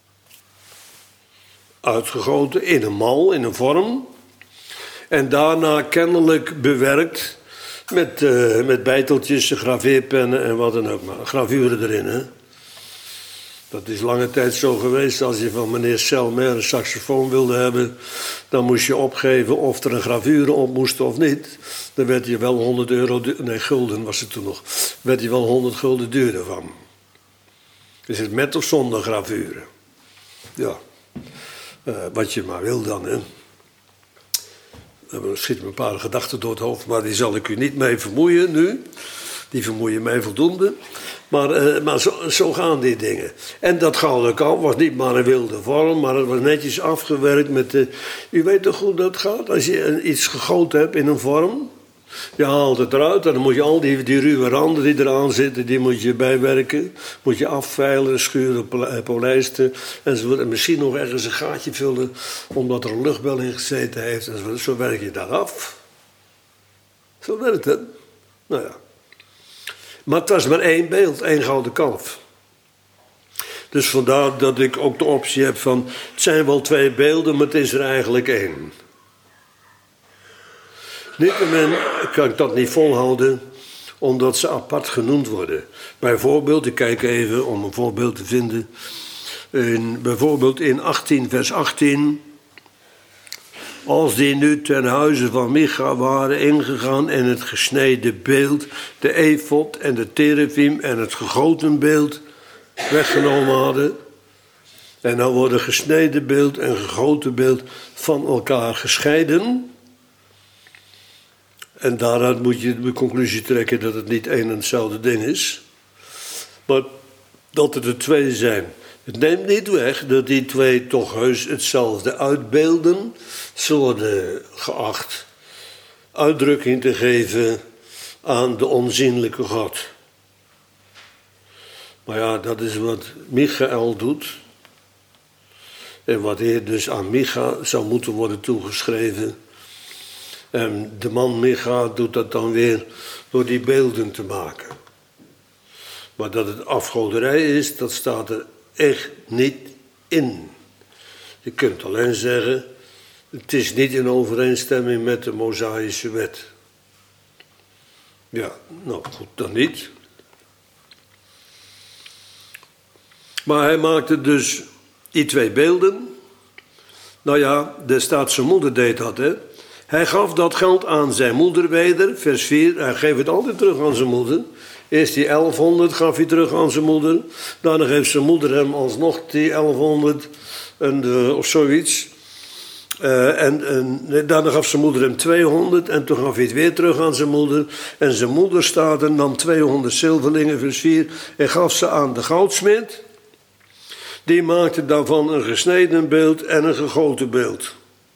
Uitgegoten in een mal, in een vorm. En daarna kennelijk bewerkt met, uh, met bijteltjes, graveerpennen en wat dan ook maar. Gravuren erin, hè. Dat is lange tijd zo geweest. Als je van meneer Selmer een saxofoon wilde hebben, dan moest je opgeven of er een gravure op moest of niet. Dan werd je wel honderd euro, nee gulden was het toen nog, werd je wel honderd gulden duurder van. Is het met of zonder gravure? Ja, uh, wat je maar wil dan, hè. Er schieten me een paar gedachten door het hoofd, maar die zal ik u niet mee vermoeien nu. Die vermoeien mij voldoende. Maar, uh, maar zo, zo gaan die dingen. En dat gouden kalf was niet maar een wilde vorm, maar het was netjes afgewerkt met de... U weet toch hoe dat gaat? Als je iets gegoten hebt in een vorm, je haalt het eruit en dan moet je al die, die ruwe randen die eraan zitten, die moet je bijwerken. Moet je afveilen, schuren, polijsten enzovoort. En misschien nog ergens een gaatje vullen, omdat er een luchtbel in gezeten heeft. Enzovoort. Zo werk je dat af. Zo werkt het. Nou ja. Maar het was maar één beeld, één gouden kalf. Dus vandaar dat ik ook de optie heb van, het zijn wel twee beelden, maar het is er eigenlijk één. Niettemin kan ik dat niet volhouden, omdat ze apart genoemd worden. Bijvoorbeeld, ik kijk even om een voorbeeld te vinden. In, bijvoorbeeld in achttien, vers achttien. Als die nu ten huize van Micha waren ingegaan en het gesneden beeld, de efod en de terafim en het gegoten beeld weggenomen hadden. En dan worden gesneden beeld en gegoten beeld van elkaar gescheiden. En daaruit moet je de conclusie trekken dat het niet één en hetzelfde ding is. Maar dat er er twee zijn. Het neemt niet weg dat die twee toch heus hetzelfde uitbeelden. Ze worden geacht uitdrukking te geven aan de onzienlijke God. Maar ja, dat is wat Michael doet. En wat hier dus aan Micha zou moeten worden toegeschreven. En de man Micha doet dat dan weer door die beelden te maken. Maar dat het afgoderij is, dat staat er echt niet in. Je kunt alleen zeggen, het is niet in overeenstemming met de Mosaïsche wet. Ja, nou goed, dan niet. Maar hij maakte dus die twee beelden. Nou ja, de staat zijn moeder deed dat, hè. Hij gaf dat geld aan zijn moeder weder, vers vier. Hij geeft het altijd terug aan zijn moeder. Eerst die elfhonderd gaf hij terug aan zijn moeder. Daarna geeft zijn moeder hem alsnog die elfhonderd en, uh, of zoiets. Uh, en, en daarna gaf zijn moeder hem tweehonderd en toen gaf hij het weer terug aan zijn moeder. En zijn moeder staat er, nam tweehonderd zilverlingen, vers vier, en gaf ze aan de goudsmid. Die maakte daarvan een gesneden beeld en een gegoten beeld.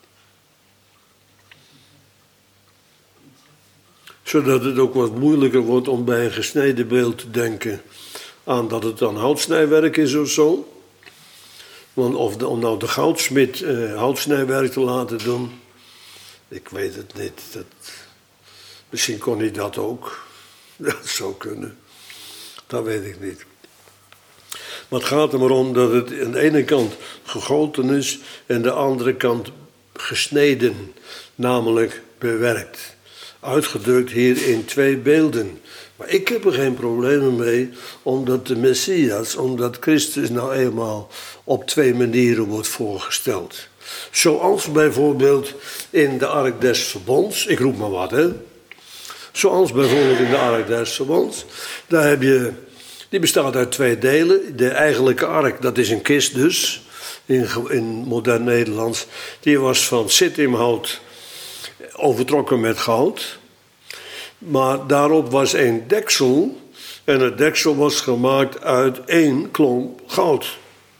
Zodat het ook wat moeilijker wordt om bij een gesneden beeld te denken aan dat het dan houtsnijwerk is of zo. Want of de, om nou de goudsmid uh, houtsnijwerk te laten doen, ik weet het niet. Dat, misschien kon hij dat ook. Dat zou kunnen. Dat weet ik niet. Maar het gaat er maar om dat het aan de ene kant gegoten is en aan de andere kant gesneden, namelijk bewerkt. uitgedrukt hier in twee beelden. Maar ik heb er geen problemen mee, omdat de Messias, omdat Christus nou eenmaal op twee manieren wordt voorgesteld. Zoals bijvoorbeeld in de Ark des Verbonds, ik roep maar wat hè. Zoals bijvoorbeeld in de Ark des Verbonds, daar heb je, die bestaat uit twee delen. De eigenlijke ark, dat is een kist dus, in, in modern Nederlands. Die was van sittimhout overtrokken met goud. Maar daarop was een deksel. En het deksel was gemaakt uit één klomp goud.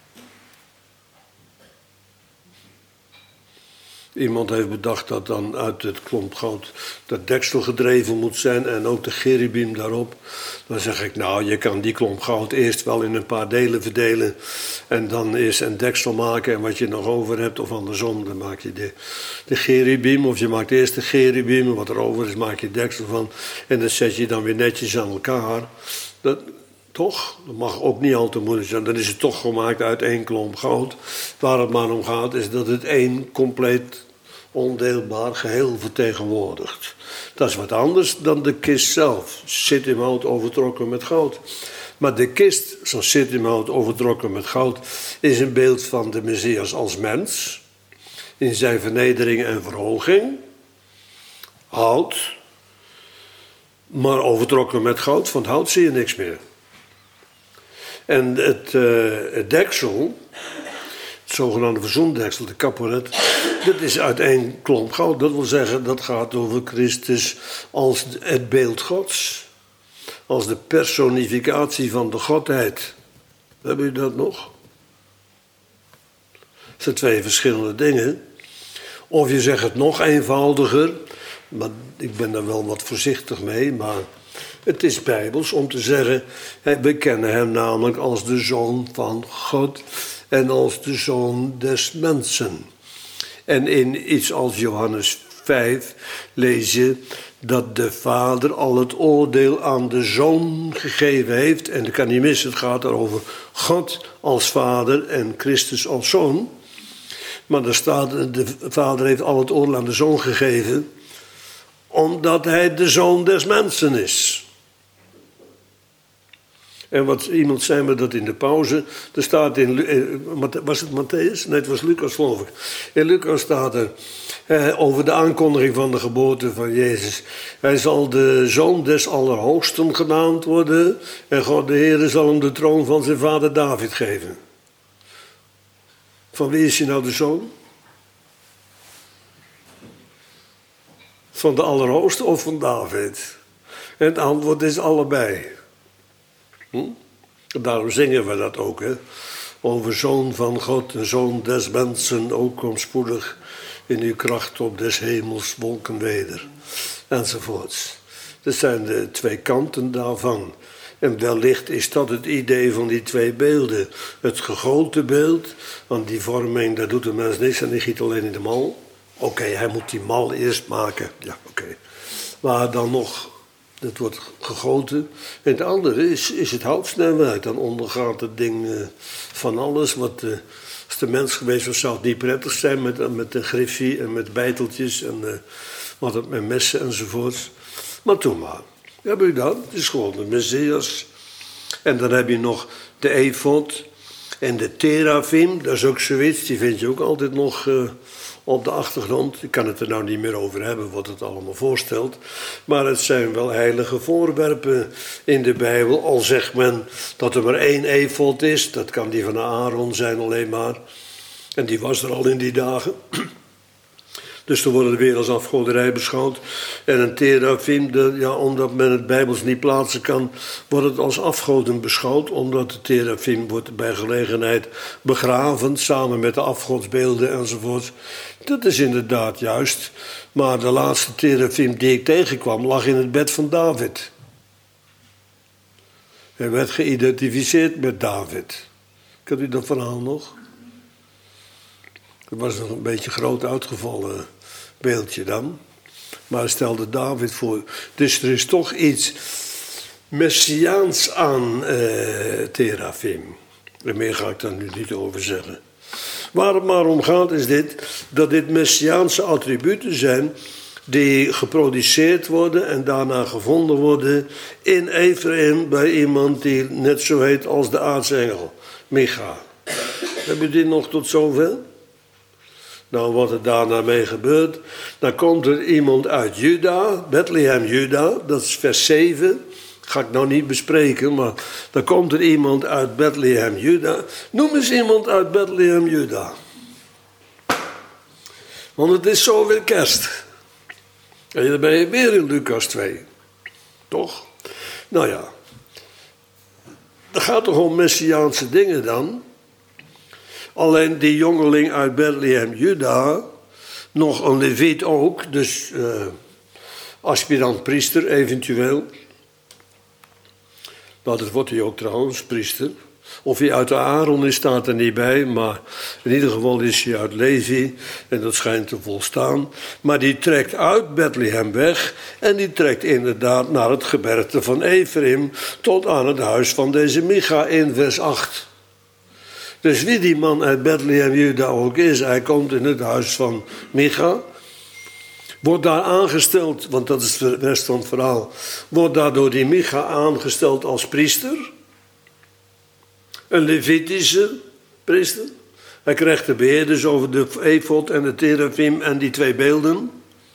Iemand heeft bedacht dat dan uit het klomp goud dat deksel gedreven moet zijn en ook de cherubim daarop. Dan zeg ik, nou, je kan die klomp goud eerst wel in een paar delen verdelen en dan eerst een deksel maken en wat je nog over hebt, of andersom, dan maak je de, de cherubim, of je maakt eerst de cherubim en wat er over is maak je deksel van en dat zet je dan weer netjes aan elkaar. Dat, toch? Dat mag ook niet al te moeilijk zijn. Dan is het toch gemaakt uit één klomp goud. Waar het maar om gaat is dat het één compleet ondeelbaar geheel vertegenwoordigt. Dat is wat anders dan de kist zelf. Sittimhout overtrokken met goud. Maar de kist, zo'n sittimhout overtrokken met goud, is een beeld van de Messias als mens. In zijn vernedering en verhoging. Hout. Maar overtrokken met goud. Van hout zie je niks meer. En het, uh, het deksel, het zogenaamde verzoendeksel, de kaporet, dat is uit één klomp goud. Dat wil zeggen, dat gaat over Christus als het beeld Gods. Als de personificatie van de Godheid. Hebben jullie dat nog? Dat zijn twee verschillende dingen. Of je zegt het nog eenvoudiger, maar ik ben daar wel wat voorzichtig mee, maar het is bijbels om te zeggen, we kennen hem namelijk als de Zoon van God en als de Zoon des mensen. En in iets als Johannes vijf lees je dat de Vader al het oordeel aan de Zoon gegeven heeft. En dat kan niet missen, het gaat over God als Vader en Christus als Zoon. Maar er staat, de Vader heeft al het oordeel aan de Zoon gegeven, omdat hij de Zoon des mensen is. En wat iemand zei me dat in de pauze, er staat in, was het Matthäus? Nee, het was Lucas geloof ik. In Lucas staat er eh, over de aankondiging van de geboorte van Jezus. Hij zal de Zoon des Allerhoogsten genaamd worden en God de Heer zal hem de troon van zijn vader David geven. Van wie is hij nou de zoon? Van de Allerhoogste of van David? En het antwoord is allebei. Hm? Daarom zingen we dat ook, hè? Over Zoon van God en Zoon des mensen, ook kom spoedig in uw kracht op des hemels wolken weder. Enzovoorts. Dat zijn de twee kanten daarvan. En wellicht is dat het idee van die twee beelden. Het gegoten beeld, want die vorming, daar doet de mens niks en die giet alleen in de mal. Oké, okay, hij moet die mal eerst maken. Ja, oké. Okay. Maar dan nog, het wordt gegoten. En het andere is, is het houtsnijwerk. Dan ondergaat het ding uh, van alles. Wat, uh, als de mens geweest was, zou het niet prettig zijn met, met een griffie en met bijteltjes en uh, wat het met messen enzovoorts. Maar toen maar. Heb je dat? Het is gewoon de Messias. En dan heb je nog de efod en de terafim. Dat is ook zoiets, die vind je ook altijd nog uh, op de achtergrond. Ik kan het er nou niet meer over hebben wat het allemaal voorstelt. Maar het zijn wel heilige voorwerpen in de Bijbel. Al zegt men dat er maar één efod is. Dat kan die van Aaron zijn alleen maar. En die was er al in die dagen. Dus dan worden de weer als afgoderij beschouwd. En een terafim, de, ja, omdat men het Bijbels niet plaatsen kan, wordt het als afgoden beschouwd. Omdat de terafim wordt bij gelegenheid begraven, samen met de afgodsbeelden enzovoort. Dat is inderdaad juist. Maar de laatste terafim die ik tegenkwam, lag in het bed van David. Hij werd geïdentificeerd met David. Kent u dat verhaal nog? Het was nog een beetje groot uitgevallen beeldje dan. Maar hij stelde David voor. Dus er is toch iets messiaans aan uh, terafim. En meer ga ik daar nu niet over zeggen. Waar het maar om gaat is dit, dat dit messiaanse attributen zijn die geproduceerd worden en daarna gevonden worden in Ephraim bij iemand die net zo heet als de aartsengel, Micha. Heb je dit nog tot zover? Nou, wat er daarna mee gebeurt, dan komt er iemand uit Juda, Bethlehem Juda, dat is vers zeven. Ga ik nou niet bespreken, maar dan komt er iemand uit Bethlehem Juda. Noem eens iemand uit Bethlehem Juda. Want het is zo weer kerst. En dan ben je weer in Lucas twee. Toch? Nou ja. Dat gaat toch om messiaanse dingen dan? Alleen die jongeling uit Bethlehem Juda, nog een leviet ook, dus uh, aspirant priester eventueel. Nou, dat wordt hij ook trouwens, priester. Of hij uit de Aaron is, staat er niet bij, maar in ieder geval is hij uit Levi en dat schijnt te volstaan. Maar die trekt uit Bethlehem weg en die trekt inderdaad naar het gebergte van Ephraim tot aan het huis van deze Micha in vers acht. Dus wie die man uit Bethlehem Juda ook is, hij komt in het huis van Micha. Wordt daar aangesteld, want dat is de rest van het verhaal, wordt daar door die Micha aangesteld als priester. Een Levitische priester. Hij krijgt de beheer dus over de efod en de terafim en die twee beelden.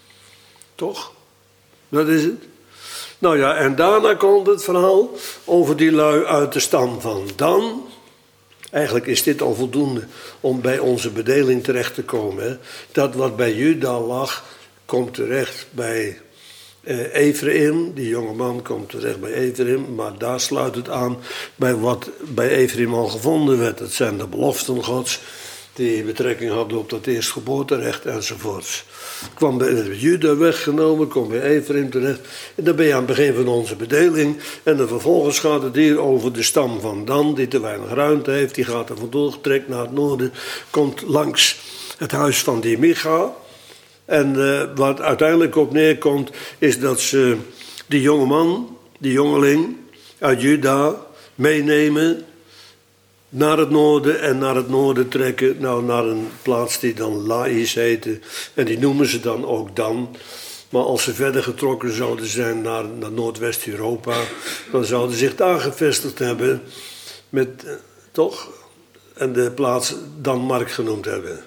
Toch? Dat is het. Nou ja, en daarna komt het verhaal over die lui uit de stam van Dan. Eigenlijk is dit al voldoende om bij onze bedeling terecht te komen. Hè? Dat wat bij Juda lag, komt terecht bij uh, Ephraim. Die jonge man komt terecht bij Ephraim. Maar daar sluit het aan bij wat bij Ephraim al gevonden werd. Dat zijn de beloften Gods die betrekking hadden op dat eerstgeboorterecht enzovoorts. Kwam bij Juda weggenomen, kwam bij Ephraim terecht. En dan ben je aan het begin van onze bedeling. En dan vervolgens gaat het hier over de stam van Dan, die te weinig ruimte heeft. Die gaat er vandoor, trekt naar het noorden, komt langs het huis van die Micha. En uh, wat uiteindelijk op neerkomt, is dat ze die jonge man, die jongeling uit Juda meenemen naar het noorden en naar het noorden trekken, nou naar een plaats die dan Lais heette. En die noemen ze dan ook Dan. Maar als ze verder getrokken zouden zijn naar, naar Noordwest-Europa, dan zouden ze zich daar gevestigd hebben met, uh, toch? En de plaats Danmark genoemd hebben.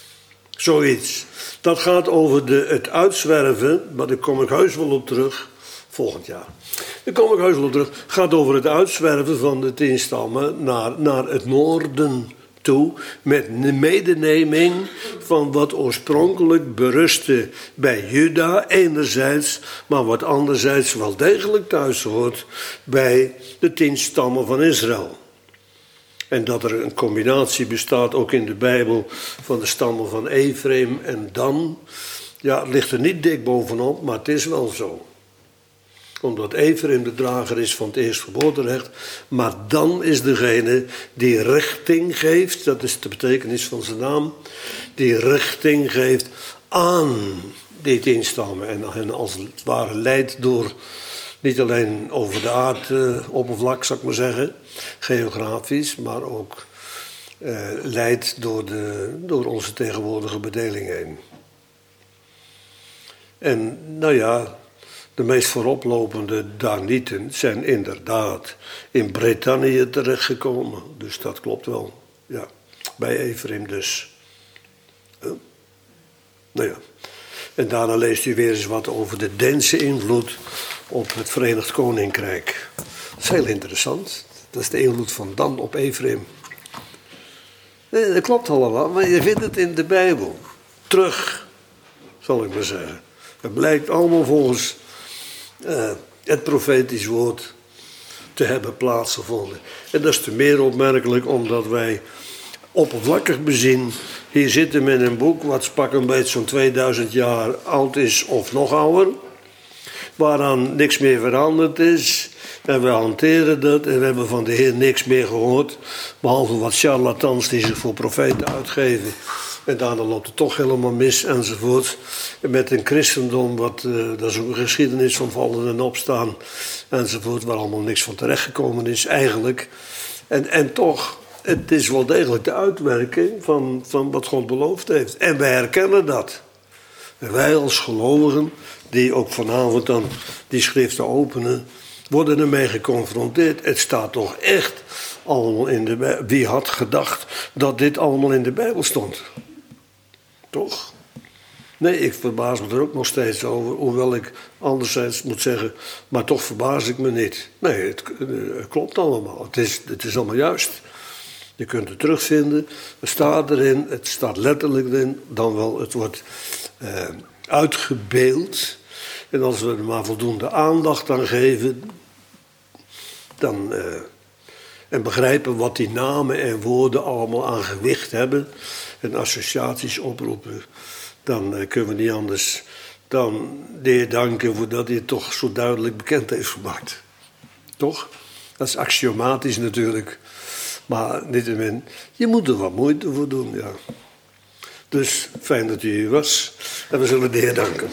Zoiets. Dat gaat over de, het uitzwerven, maar daar kom ik heus wel op terug, volgend jaar. Daar kom ik heus wel op terug. Gaat over het uitzwerven van de tien stammen naar, naar het noorden toe, met medeneming van wat oorspronkelijk berustte bij Juda enerzijds, maar wat anderzijds wel degelijk thuis hoort bij de tien stammen van Israël. En dat er een combinatie bestaat, ook in de Bijbel, van de stammen van Ephraim en Dan. Ja, het ligt er niet dik bovenop, maar het is wel zo. Omdat Ephraim de drager is van het eerstgeboorterecht. Maar Dan is degene die richting geeft, dat is de betekenis van zijn naam. Die richting geeft aan die tien stammen. En hen als het ware leidt door, niet alleen over de aardoppervlak, zou ik maar zeggen, geografisch, maar ook uh, leidt door, de, door onze tegenwoordige bedeling heen. En nou ja, de meest vooroplopende Danieten zijn inderdaad in Brittannië terechtgekomen. Dus dat klopt wel. Ja, bij Ephraim dus. Uh, nou ja. En daarna leest u weer eens wat over de Deense invloed op het Verenigd Koninkrijk. Dat is heel interessant. Dat is de invloed van Dan op Ephraim. Nee, dat klopt allemaal, maar je vindt het in de Bijbel. Terug, zal ik maar zeggen. Het blijkt allemaal volgens uh, het profetisch woord te hebben plaatsgevonden. En dat is te meer opmerkelijk omdat wij oppervlakkig bezien hier zitten met een boek wat pak een beetje zo'n tweeduizend jaar oud is of nog ouder. Waaraan niks meer veranderd is. En we hanteren dat en we hebben van de Heer niks meer gehoord. Behalve wat charlatans die zich voor profeten uitgeven. En daarna loopt het toch helemaal mis enzovoort. En met een christendom, wat, uh, dat is ook een geschiedenis van vallen en opstaan enzovoort. Waar allemaal niks van terechtgekomen is eigenlijk. En, en toch, het is wel degelijk de uitwerking van, van wat God beloofd heeft. En wij herkennen dat. En wij als gelovigen, die ook vanavond dan die schriften openen, worden ermee geconfronteerd. Het staat toch echt allemaal in de Bijbel. Wie had gedacht dat dit allemaal in de Bijbel stond? Toch? Nee, ik verbaas me er ook nog steeds over, hoewel ik anderzijds moet zeggen, maar toch verbaas ik me niet. Nee, het, het klopt allemaal. Het is, het is allemaal juist. Je kunt het terugvinden. Het staat erin, het staat letterlijk erin, dan wel, het wordt eh, uitgebeeld. En als we er maar voldoende aandacht aan geven, dan, uh, en begrijpen wat die namen en woorden allemaal aan gewicht hebben en associaties oproepen, dan uh, kunnen we niet anders dan de Heer danken voor dat hij het toch zo duidelijk bekend heeft gemaakt. Toch? Dat is axiomatisch natuurlijk, maar niettemin, je moet er wat moeite voor doen, ja. Dus fijn dat u hier was en we zullen de Heer danken.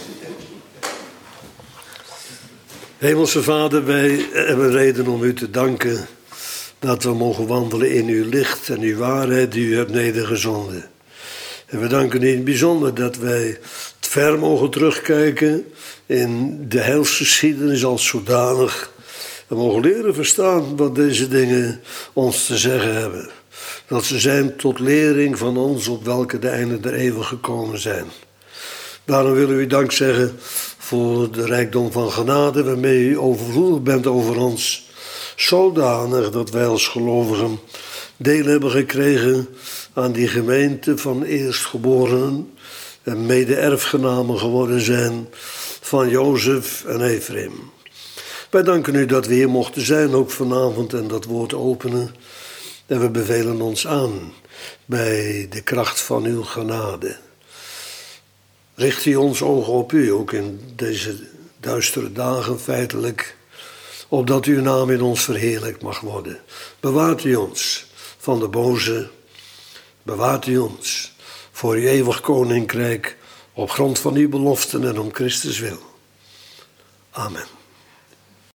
Hemelse Vader, wij hebben reden om u te danken dat we mogen wandelen in uw licht en uw waarheid die u hebt nedergezonden. En we danken u in het bijzonder dat wij ver mogen terugkijken in de heilsgeschiedenis als zodanig. En mogen leren verstaan wat deze dingen ons te zeggen hebben. Dat ze zijn tot lering van ons op welke de einde der eeuwen gekomen zijn. Daarom willen we u dank zeggen voor de rijkdom van genade waarmee u overvloedig bent over ons. Zodanig dat wij als gelovigen deel hebben gekregen aan die gemeente van eerstgeborenen en mede-erfgenamen geworden zijn van Jozef en Ephraim. Wij danken u dat we hier mochten zijn, ook vanavond, en dat woord openen. En we bevelen ons aan bij de kracht van uw genade. Richt u ons ogen op u, ook in deze duistere dagen feitelijk, opdat uw naam in ons verheerlijkt mag worden. Bewaart u ons van de boze, bewaart u ons voor uw eeuwig koninkrijk, op grond van uw beloften en om Christus wil. Amen.